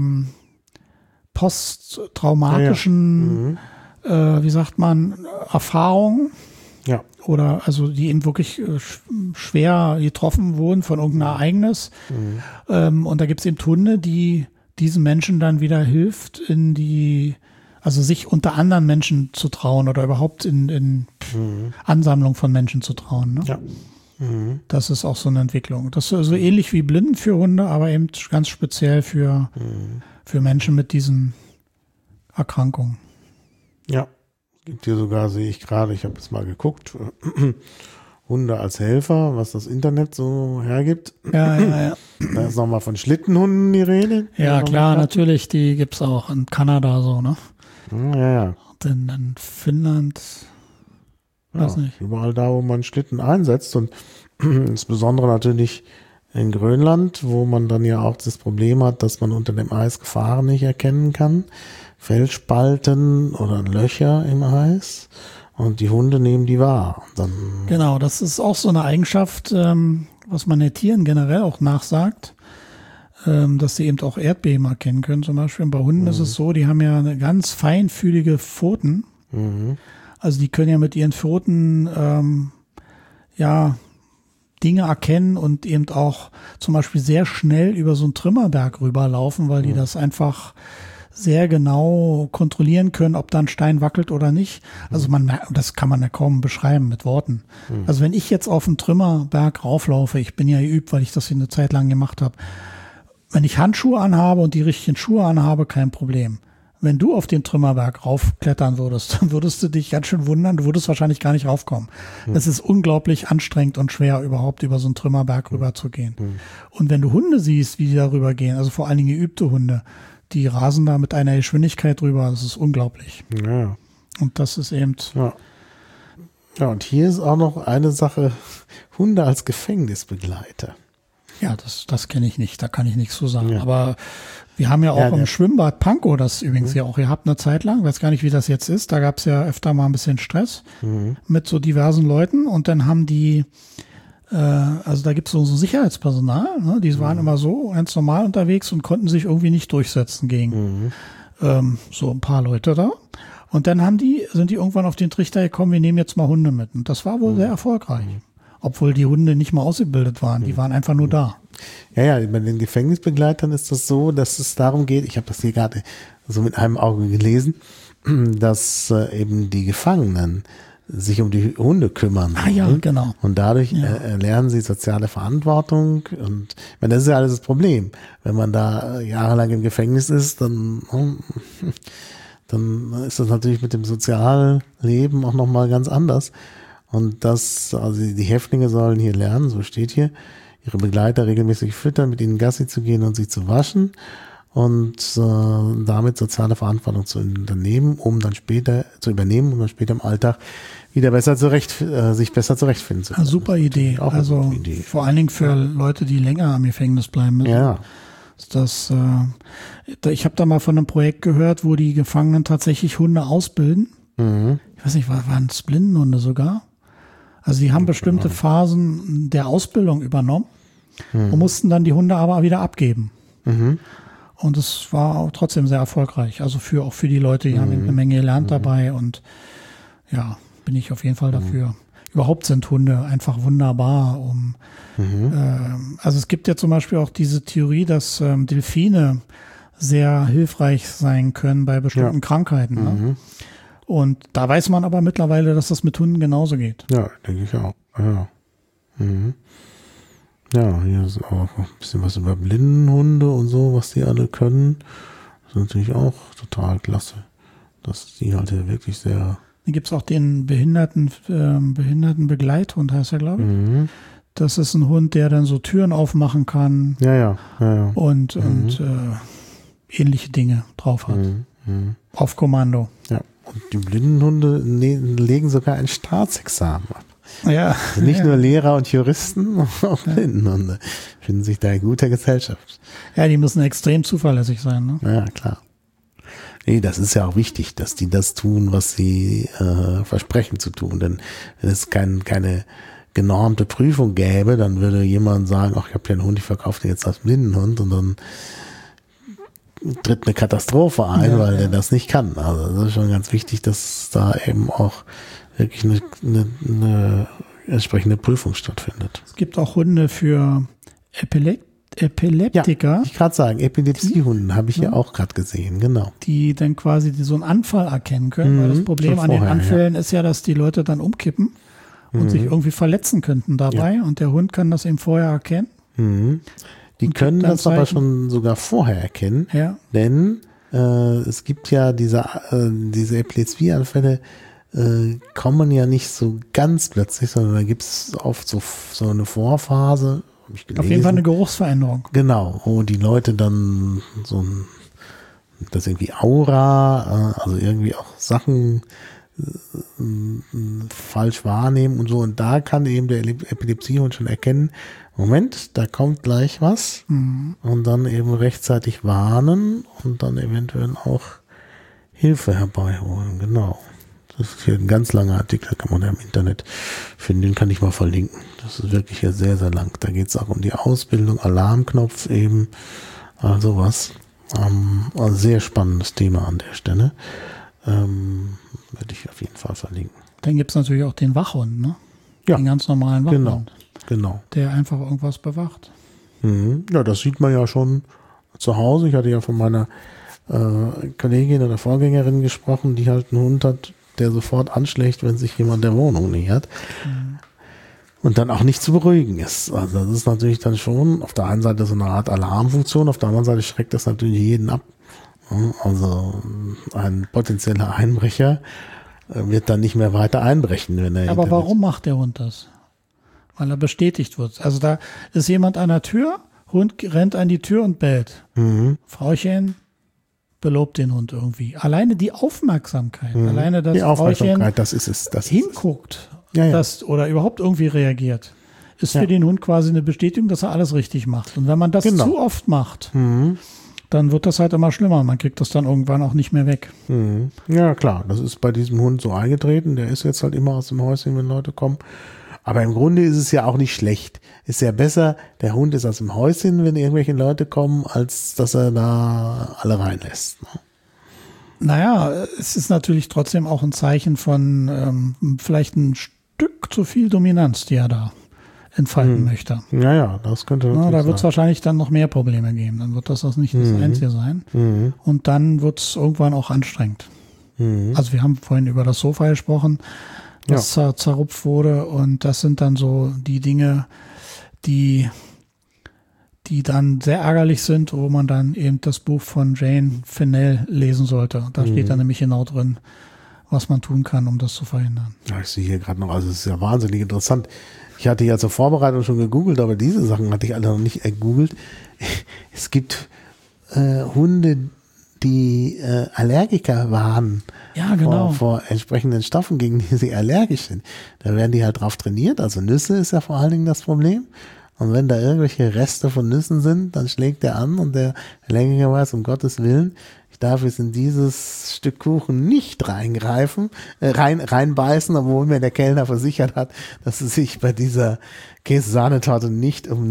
posttraumatischen, Erfahrungen oder also die eben wirklich schwer getroffen wurden von irgendeinem Ereignis. Und da gibt es eben Hunde, die diesen Menschen dann wieder hilft, also sich unter anderen Menschen zu trauen oder überhaupt in Ansammlung von Menschen zu trauen. Ne? Ja. Das ist auch so eine Entwicklung. Das ist so ähnlich wie Blinden für Hunde, aber eben ganz speziell für Menschen mit diesen Erkrankungen. Ja, gibt hier sogar, sehe ich gerade, ich habe jetzt mal geguckt, Hunde als Helfer, was das Internet so hergibt. Ja. Da ist nochmal von Schlittenhunden die Rede. Ja, klar, natürlich, die gibt's auch in Kanada so, ne? Ja. Und in Finnland. Nicht. Überall da, wo man Schlitten einsetzt und insbesondere natürlich in Grönland, wo man dann ja auch das Problem hat, dass man unter dem Eis Gefahren nicht erkennen kann. Felsspalten oder Löcher im Eis und die Hunde nehmen die wahr. Genau, das ist auch so eine Eigenschaft, was man den Tieren generell auch nachsagt, dass sie eben auch Erdbeben erkennen können zum Beispiel. Und bei Hunden ist es so, die haben ja eine ganz feinfühlige Pfoten. Also die können ja mit ihren Pfoten Dinge erkennen und eben auch zum Beispiel sehr schnell über so einen Trümmerberg rüberlaufen, weil die das einfach sehr genau kontrollieren können, ob da ein Stein wackelt oder nicht. Also das kann man ja kaum beschreiben mit Worten. Also wenn ich jetzt auf einen Trümmerberg rauflaufe, ich bin ja geübt, weil ich das hier eine Zeit lang gemacht habe, wenn ich Handschuhe anhabe und die richtigen Schuhe anhabe, kein Problem. Wenn du auf den Trümmerberg raufklettern würdest, dann würdest du dich ganz schön wundern, du würdest wahrscheinlich gar nicht raufkommen. Es ist unglaublich anstrengend und schwer, überhaupt über so einen Trümmerberg rüber zu gehen. Und wenn du Hunde siehst, wie die da rübergehen, also vor allen Dingen geübte Hunde, die rasen da mit einer Geschwindigkeit rüber, das ist unglaublich. Ja. Und das ist eben Ja, und hier ist auch noch eine Sache, Hunde als Gefängnisbegleiter. Ja, das kenne ich nicht, da kann ich nichts zu sagen. Ja. Aber wir haben ja auch im Schwimmbad Pankow das übrigens ja auch gehabt eine Zeit lang, weiß gar nicht, wie das jetzt ist. Da gab es ja öfter mal ein bisschen Stress mit so diversen Leuten und dann haben die, also da gibt es so Sicherheitspersonal, ne? Die waren immer so ganz normal unterwegs und konnten sich irgendwie nicht durchsetzen gegen so ein paar Leute da. Und dann sind die irgendwann auf den Trichter gekommen, wir nehmen jetzt mal Hunde mit. Und das war wohl sehr erfolgreich. Obwohl die Hunde nicht mal ausgebildet waren, die waren einfach nur da. Ja, bei den Gefängnisbegleitern ist das so, dass es darum geht, ich habe das hier gerade so mit einem Auge gelesen, dass eben die Gefangenen sich um die Hunde kümmern. Ah ja, genau. Und dadurch lernen sie soziale Verantwortung. Und ich meine, das ist ja alles das Problem. Wenn man da jahrelang im Gefängnis ist, dann ist das natürlich mit dem Sozialleben auch nochmal ganz anders. Und also die Häftlinge sollen hier lernen, so steht hier, ihre Begleiter regelmäßig füttern, mit ihnen Gassi zu gehen und sich zu waschen und damit soziale Verantwortung zu übernehmen, um dann später im Alltag wieder sich besser zurechtfinden zu können. Ja, super Idee. Auch also eine gute Idee. Vor allen Dingen für Leute, die länger am Gefängnis bleiben müssen. Ja. Ich habe da mal von einem Projekt gehört, wo die Gefangenen tatsächlich Hunde ausbilden. Ich weiß nicht, waren es Blindenhunde sogar? Also die haben bestimmte Phasen der Ausbildung übernommen und mussten dann die Hunde aber wieder abgeben. Und es war auch trotzdem sehr erfolgreich. Also auch für die Leute, die haben eine Menge gelernt dabei und ja, bin ich auf jeden Fall dafür. Überhaupt sind Hunde einfach wunderbar, also es gibt ja zum Beispiel auch diese Theorie, dass Delfine sehr hilfreich sein können bei bestimmten Krankheiten. Ne? Und da weiß man aber mittlerweile, dass das mit Hunden genauso geht. Ja, denke ich auch. Ja. Ja, hier ist auch ein bisschen was über Blindenhunde und so, was die alle können. Das ist natürlich auch total klasse, dass die halt hier wirklich sehr... Dann gibt es auch den Behindertenbegleithund, heißt er, glaube ich. Das ist ein Hund, der dann so Türen aufmachen kann. Ja. Und ähnliche Dinge drauf hat. Auf Kommando. Ja, und die Blindenhunde legen sogar ein Staatsexamen ab. Ja. Also nicht nur Lehrer und Juristen, auch Blindenhunde finden sich da in guter Gesellschaft. Ja, die müssen extrem zuverlässig sein. Ne? Ja, klar. Nee, das ist ja auch wichtig, dass die das tun, was sie versprechen zu tun. Denn wenn es keine genormte Prüfung gäbe, dann würde jemand sagen, ach, ich habe ja einen Hund, ich verkaufe dir jetzt als Blindenhund und dann tritt eine Katastrophe ein, weil der das nicht kann. Also das ist schon ganz wichtig, dass da eben auch wirklich eine entsprechende Prüfung stattfindet. Es gibt auch Hunde für Epileptiker. Ja, ich gerade sagen, Epilepsiehunden habe ich ja auch gerade gesehen, genau. Die dann quasi so einen Anfall erkennen können, weil das Problem an den Anfällen ist ja, dass die Leute dann umkippen und sich irgendwie verletzen könnten dabei und der Hund kann das eben vorher erkennen. Die können das aber schon sogar vorher erkennen, denn es gibt ja diese Epilepsieanfälle kommen ja nicht so ganz plötzlich, sondern da gibt es oft so eine Vorphase. Hab ich gelesen. Auf jeden Fall eine Geruchsveränderung. Genau, wo die Leute dann das irgendwie Aura, also irgendwie auch Sachen falsch wahrnehmen und so. Und da kann eben der Epilepsiehund schon erkennen, Moment, da kommt gleich was. Und dann eben rechtzeitig warnen und dann eventuell auch Hilfe herbeiholen. Genau. Das ist hier ein ganz langer Artikel, kann man ja im Internet finden, den kann ich mal verlinken. Das ist wirklich hier sehr, sehr lang. Da geht es auch um die Ausbildung, Alarmknopf eben, also was. Also sehr spannendes Thema an der Stelle. Würde ich auf jeden Fall verlinken. Dann gibt es natürlich auch den Wachhund, ne? Ja. Den ganz normalen Wachhund. Genau. Der einfach irgendwas bewacht. Ja, das sieht man ja schon zu Hause. Ich hatte ja von meiner Kollegin oder Vorgängerin gesprochen, die halt einen Hund hat, der sofort anschlägt, wenn sich jemand der Wohnung nähert. Und dann auch nicht zu beruhigen ist. Also das ist natürlich dann schon auf der einen Seite so eine Art Alarmfunktion, auf der anderen Seite schreckt das natürlich jeden ab. Also ein potenzieller Einbrecher wird dann nicht mehr weiter einbrechen. Wenn er Aber warum macht der Hund das? Weil er bestätigt wird. Also da ist jemand an der Tür, Hund rennt an die Tür und bellt. Frauchen belobt den Hund irgendwie. Alleine die Aufmerksamkeit, alleine das die Aufmerksamkeit, Frauchen das ist es. hinguckt oder überhaupt irgendwie reagiert, ist für den Hund quasi eine Bestätigung, dass er alles richtig macht. Und wenn man das zu oft macht, dann wird das halt immer schlimmer. Man kriegt das dann irgendwann auch nicht mehr weg. Ja, klar. Das ist bei diesem Hund so eingetreten. Der ist jetzt halt immer aus dem Häuschen, wenn Leute kommen. Aber im Grunde ist es ja auch nicht schlecht. Ist ja besser, der Hund ist aus dem Häuschen, wenn irgendwelche Leute kommen, als dass er da alle reinlässt. Ne? Naja, es ist natürlich trotzdem auch ein Zeichen von vielleicht ein Stück zu viel Dominanz, die er da entfalten möchte. Ja, das könnte natürlich da wird es wahrscheinlich dann noch mehr Probleme geben. Dann wird das nicht das Einzige sein. Und dann wird es irgendwann auch anstrengend. Also wir haben vorhin über das Sofa gesprochen, das zerrupft wurde. Und das sind dann so die Dinge, die dann sehr ärgerlich sind, wo man dann eben das Buch von Jane Fennell lesen sollte. Da steht dann nämlich genau drin, was man tun kann, um das zu verhindern. Ja, ich sehe hier gerade noch, also es ist ja wahnsinnig interessant. Ich hatte ja zur Vorbereitung schon gegoogelt, aber diese Sachen hatte ich alle noch nicht gegoogelt. Es gibt Hunde, die Allergiker waren vor entsprechenden Stoffen, gegen die sie allergisch sind. Da werden die halt drauf trainiert. Also Nüsse ist ja vor allen Dingen das Problem. Und wenn da irgendwelche Reste von Nüssen sind, dann schlägt der an und der Allergiker weiß, um Gottes Willen, ich darf jetzt in dieses Stück Kuchen nicht reinbeißen, obwohl mir der Kellner versichert hat, dass es sich bei dieser Käse-Sahnetorte nicht um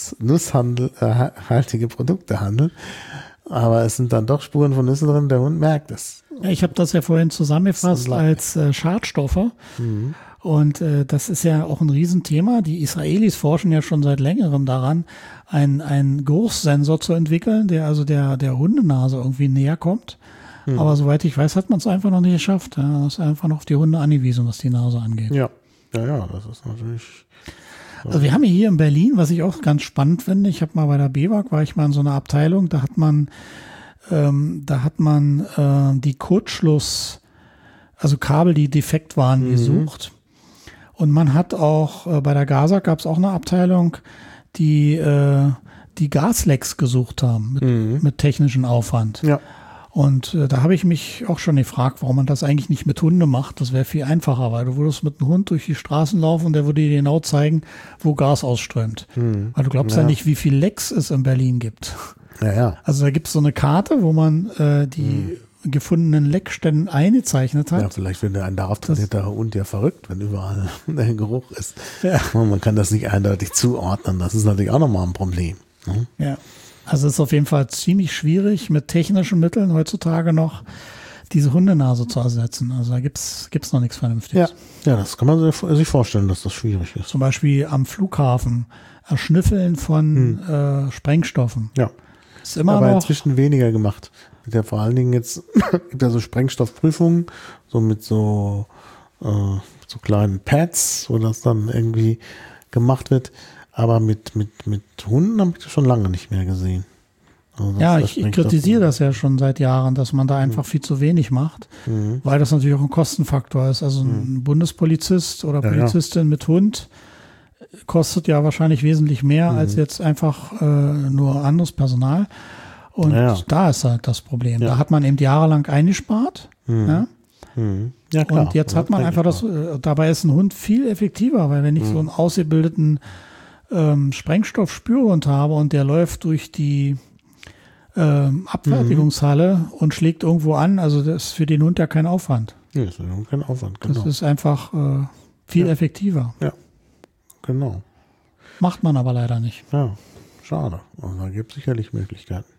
nusshaltige Produkte handelt. Aber es sind dann doch Spuren von Nüssen drin, der Hund merkt es. Ich habe das ja vorhin zusammengefasst als Schadstoffe. Und das ist ja auch ein Riesenthema. Die Israelis forschen ja schon seit längerem daran, einen Geruchssensor zu entwickeln, der also der Hundenase irgendwie näher kommt. Aber soweit ich weiß, hat man es einfach noch nicht geschafft. Ja, das ist einfach noch auf die Hunde angewiesen, was die Nase angeht. Ja, das ist natürlich... Also wir haben hier in Berlin, was ich auch ganz spannend finde, ich habe mal bei der BEWAG, war ich mal in so einer Abteilung, da hat man die Kurzschluss, also Kabel, die defekt waren, gesucht. Und man hat auch, bei der GASAG gab es auch eine Abteilung, die Gaslecks gesucht haben mit technischem Aufwand. Ja. Und da habe ich mich auch schon gefragt, warum man das eigentlich nicht mit Hunde macht. Das wäre viel einfacher, weil du würdest mit einem Hund durch die Straßen laufen und der würde dir genau zeigen, wo Gas ausströmt. Weil du glaubst ja nicht, wie viel Lecks es in Berlin gibt. Ja. Also da gibt es so eine Karte, wo man die gefundenen Leckstellen eingezeichnet hat. Ja, vielleicht wird ein darauf trainierter Hund ja verrückt, wenn überall der Geruch ist. Ja. Und man kann das nicht eindeutig zuordnen. Das ist natürlich auch nochmal ein Problem. Ne? Ja. Also es ist auf jeden Fall ziemlich schwierig, mit technischen Mitteln heutzutage noch diese Hundenase zu ersetzen. Also da gibt's noch nichts Vernünftiges. Ja, das kann man sich vorstellen, dass das schwierig ist. Zum Beispiel am Flughafen Erschnüffeln von Sprengstoffen. Ja, ist immer aber noch inzwischen weniger gemacht. Mit der vor allen Dingen jetzt gibt ja so Sprengstoffprüfungen, so mit so kleinen Pads, wo das dann irgendwie gemacht wird. Aber mit Hunden habe ich das schon lange nicht mehr gesehen. Also ja, ich kritisiere das ja schon seit Jahren, dass man da einfach viel zu wenig macht, weil das natürlich auch ein Kostenfaktor ist. Also ein Bundespolizist oder Polizistin mit Hund kostet ja wahrscheinlich wesentlich mehr als jetzt einfach nur anderes Personal. Und da ist halt das Problem. Da hat man eben jahrelang eingespart. Ja, klar. Und jetzt hat man einfach dabei ist ein Hund viel effektiver, weil wenn ich so einen ausgebildeten Sprengstoffspürhund habe und der läuft durch die Abfertigungshalle und schlägt irgendwo an, also das ist für den Hund ja kein Aufwand. Ja, das ist kein Aufwand, genau. Das ist einfach viel effektiver. Ja, genau. Macht man aber leider nicht. Ja, schade. Also da gibt es sicherlich Möglichkeiten.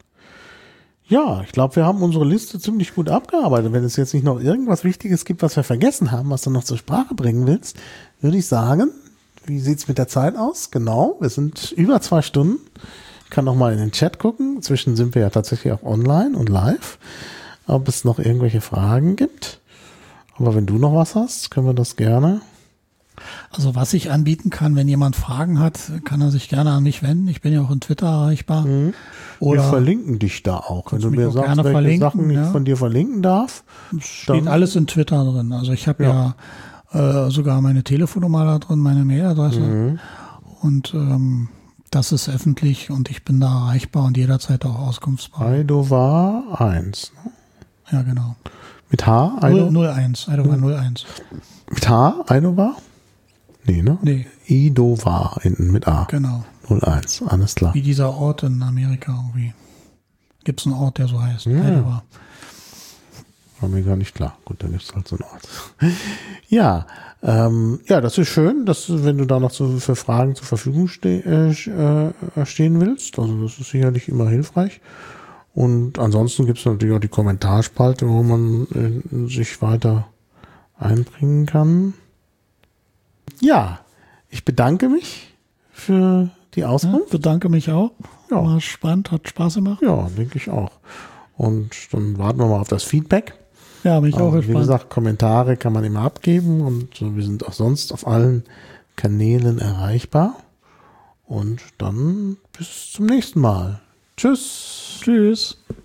Ja, ich glaube, wir haben unsere Liste ziemlich gut abgearbeitet. Wenn es jetzt nicht noch irgendwas Wichtiges gibt, was wir vergessen haben, was du noch zur Sprache bringen willst, würde ich sagen, wie sieht's mit der Zeit aus? Genau, wir sind über 2 Stunden. Ich kann noch mal in den Chat gucken. Inzwischen sind wir ja tatsächlich auch online und live. Ob es noch irgendwelche Fragen gibt. Aber wenn du noch was hast, können wir das gerne. Also was ich anbieten kann, wenn jemand Fragen hat, kann er sich gerne an mich wenden. Ich bin ja auch in Twitter erreichbar. Oder wir verlinken dich da auch. Wenn du mir sagst, welche Sachen ich von dir verlinken darf. Steht alles in Twitter drin. Also ich habe ja sogar meine Telefonnummer da drin, meine Mailadresse. Und das ist öffentlich und ich bin da erreichbar und jederzeit auch auskunftsbereit. Heidovar 1. Ne? Ja, genau. Mit H? Ido? 01, Idovar 01. Mit H? Idovar? Nee, ne? Nee. Idovar hinten mit A. Genau. 01, alles klar. Wie dieser Ort in Amerika irgendwie. Gibt es einen Ort, der so heißt? Ja. Idovar. War mir gar nicht klar. Gut, dann gibt es halt so einen Ort. Ja, das ist schön, dass wenn du da noch für Fragen zur Verfügung stehen willst. Also das ist sicherlich immer hilfreich. Und ansonsten gibt es natürlich auch die Kommentarspalte, wo man sich weiter einbringen kann. Ja, ich bedanke mich für die Auskunft. Ja, bedanke mich auch. Ja. War spannend, hat Spaß gemacht. Ja, denke ich auch. Und dann warten wir mal auf das Feedback. Ja, bin ich auch Wie gespannt. gesagt, Kommentare kann man immer abgeben und wir sind auch sonst auf allen Kanälen erreichbar. Und dann bis zum nächsten Mal. Tschüss. Tschüss.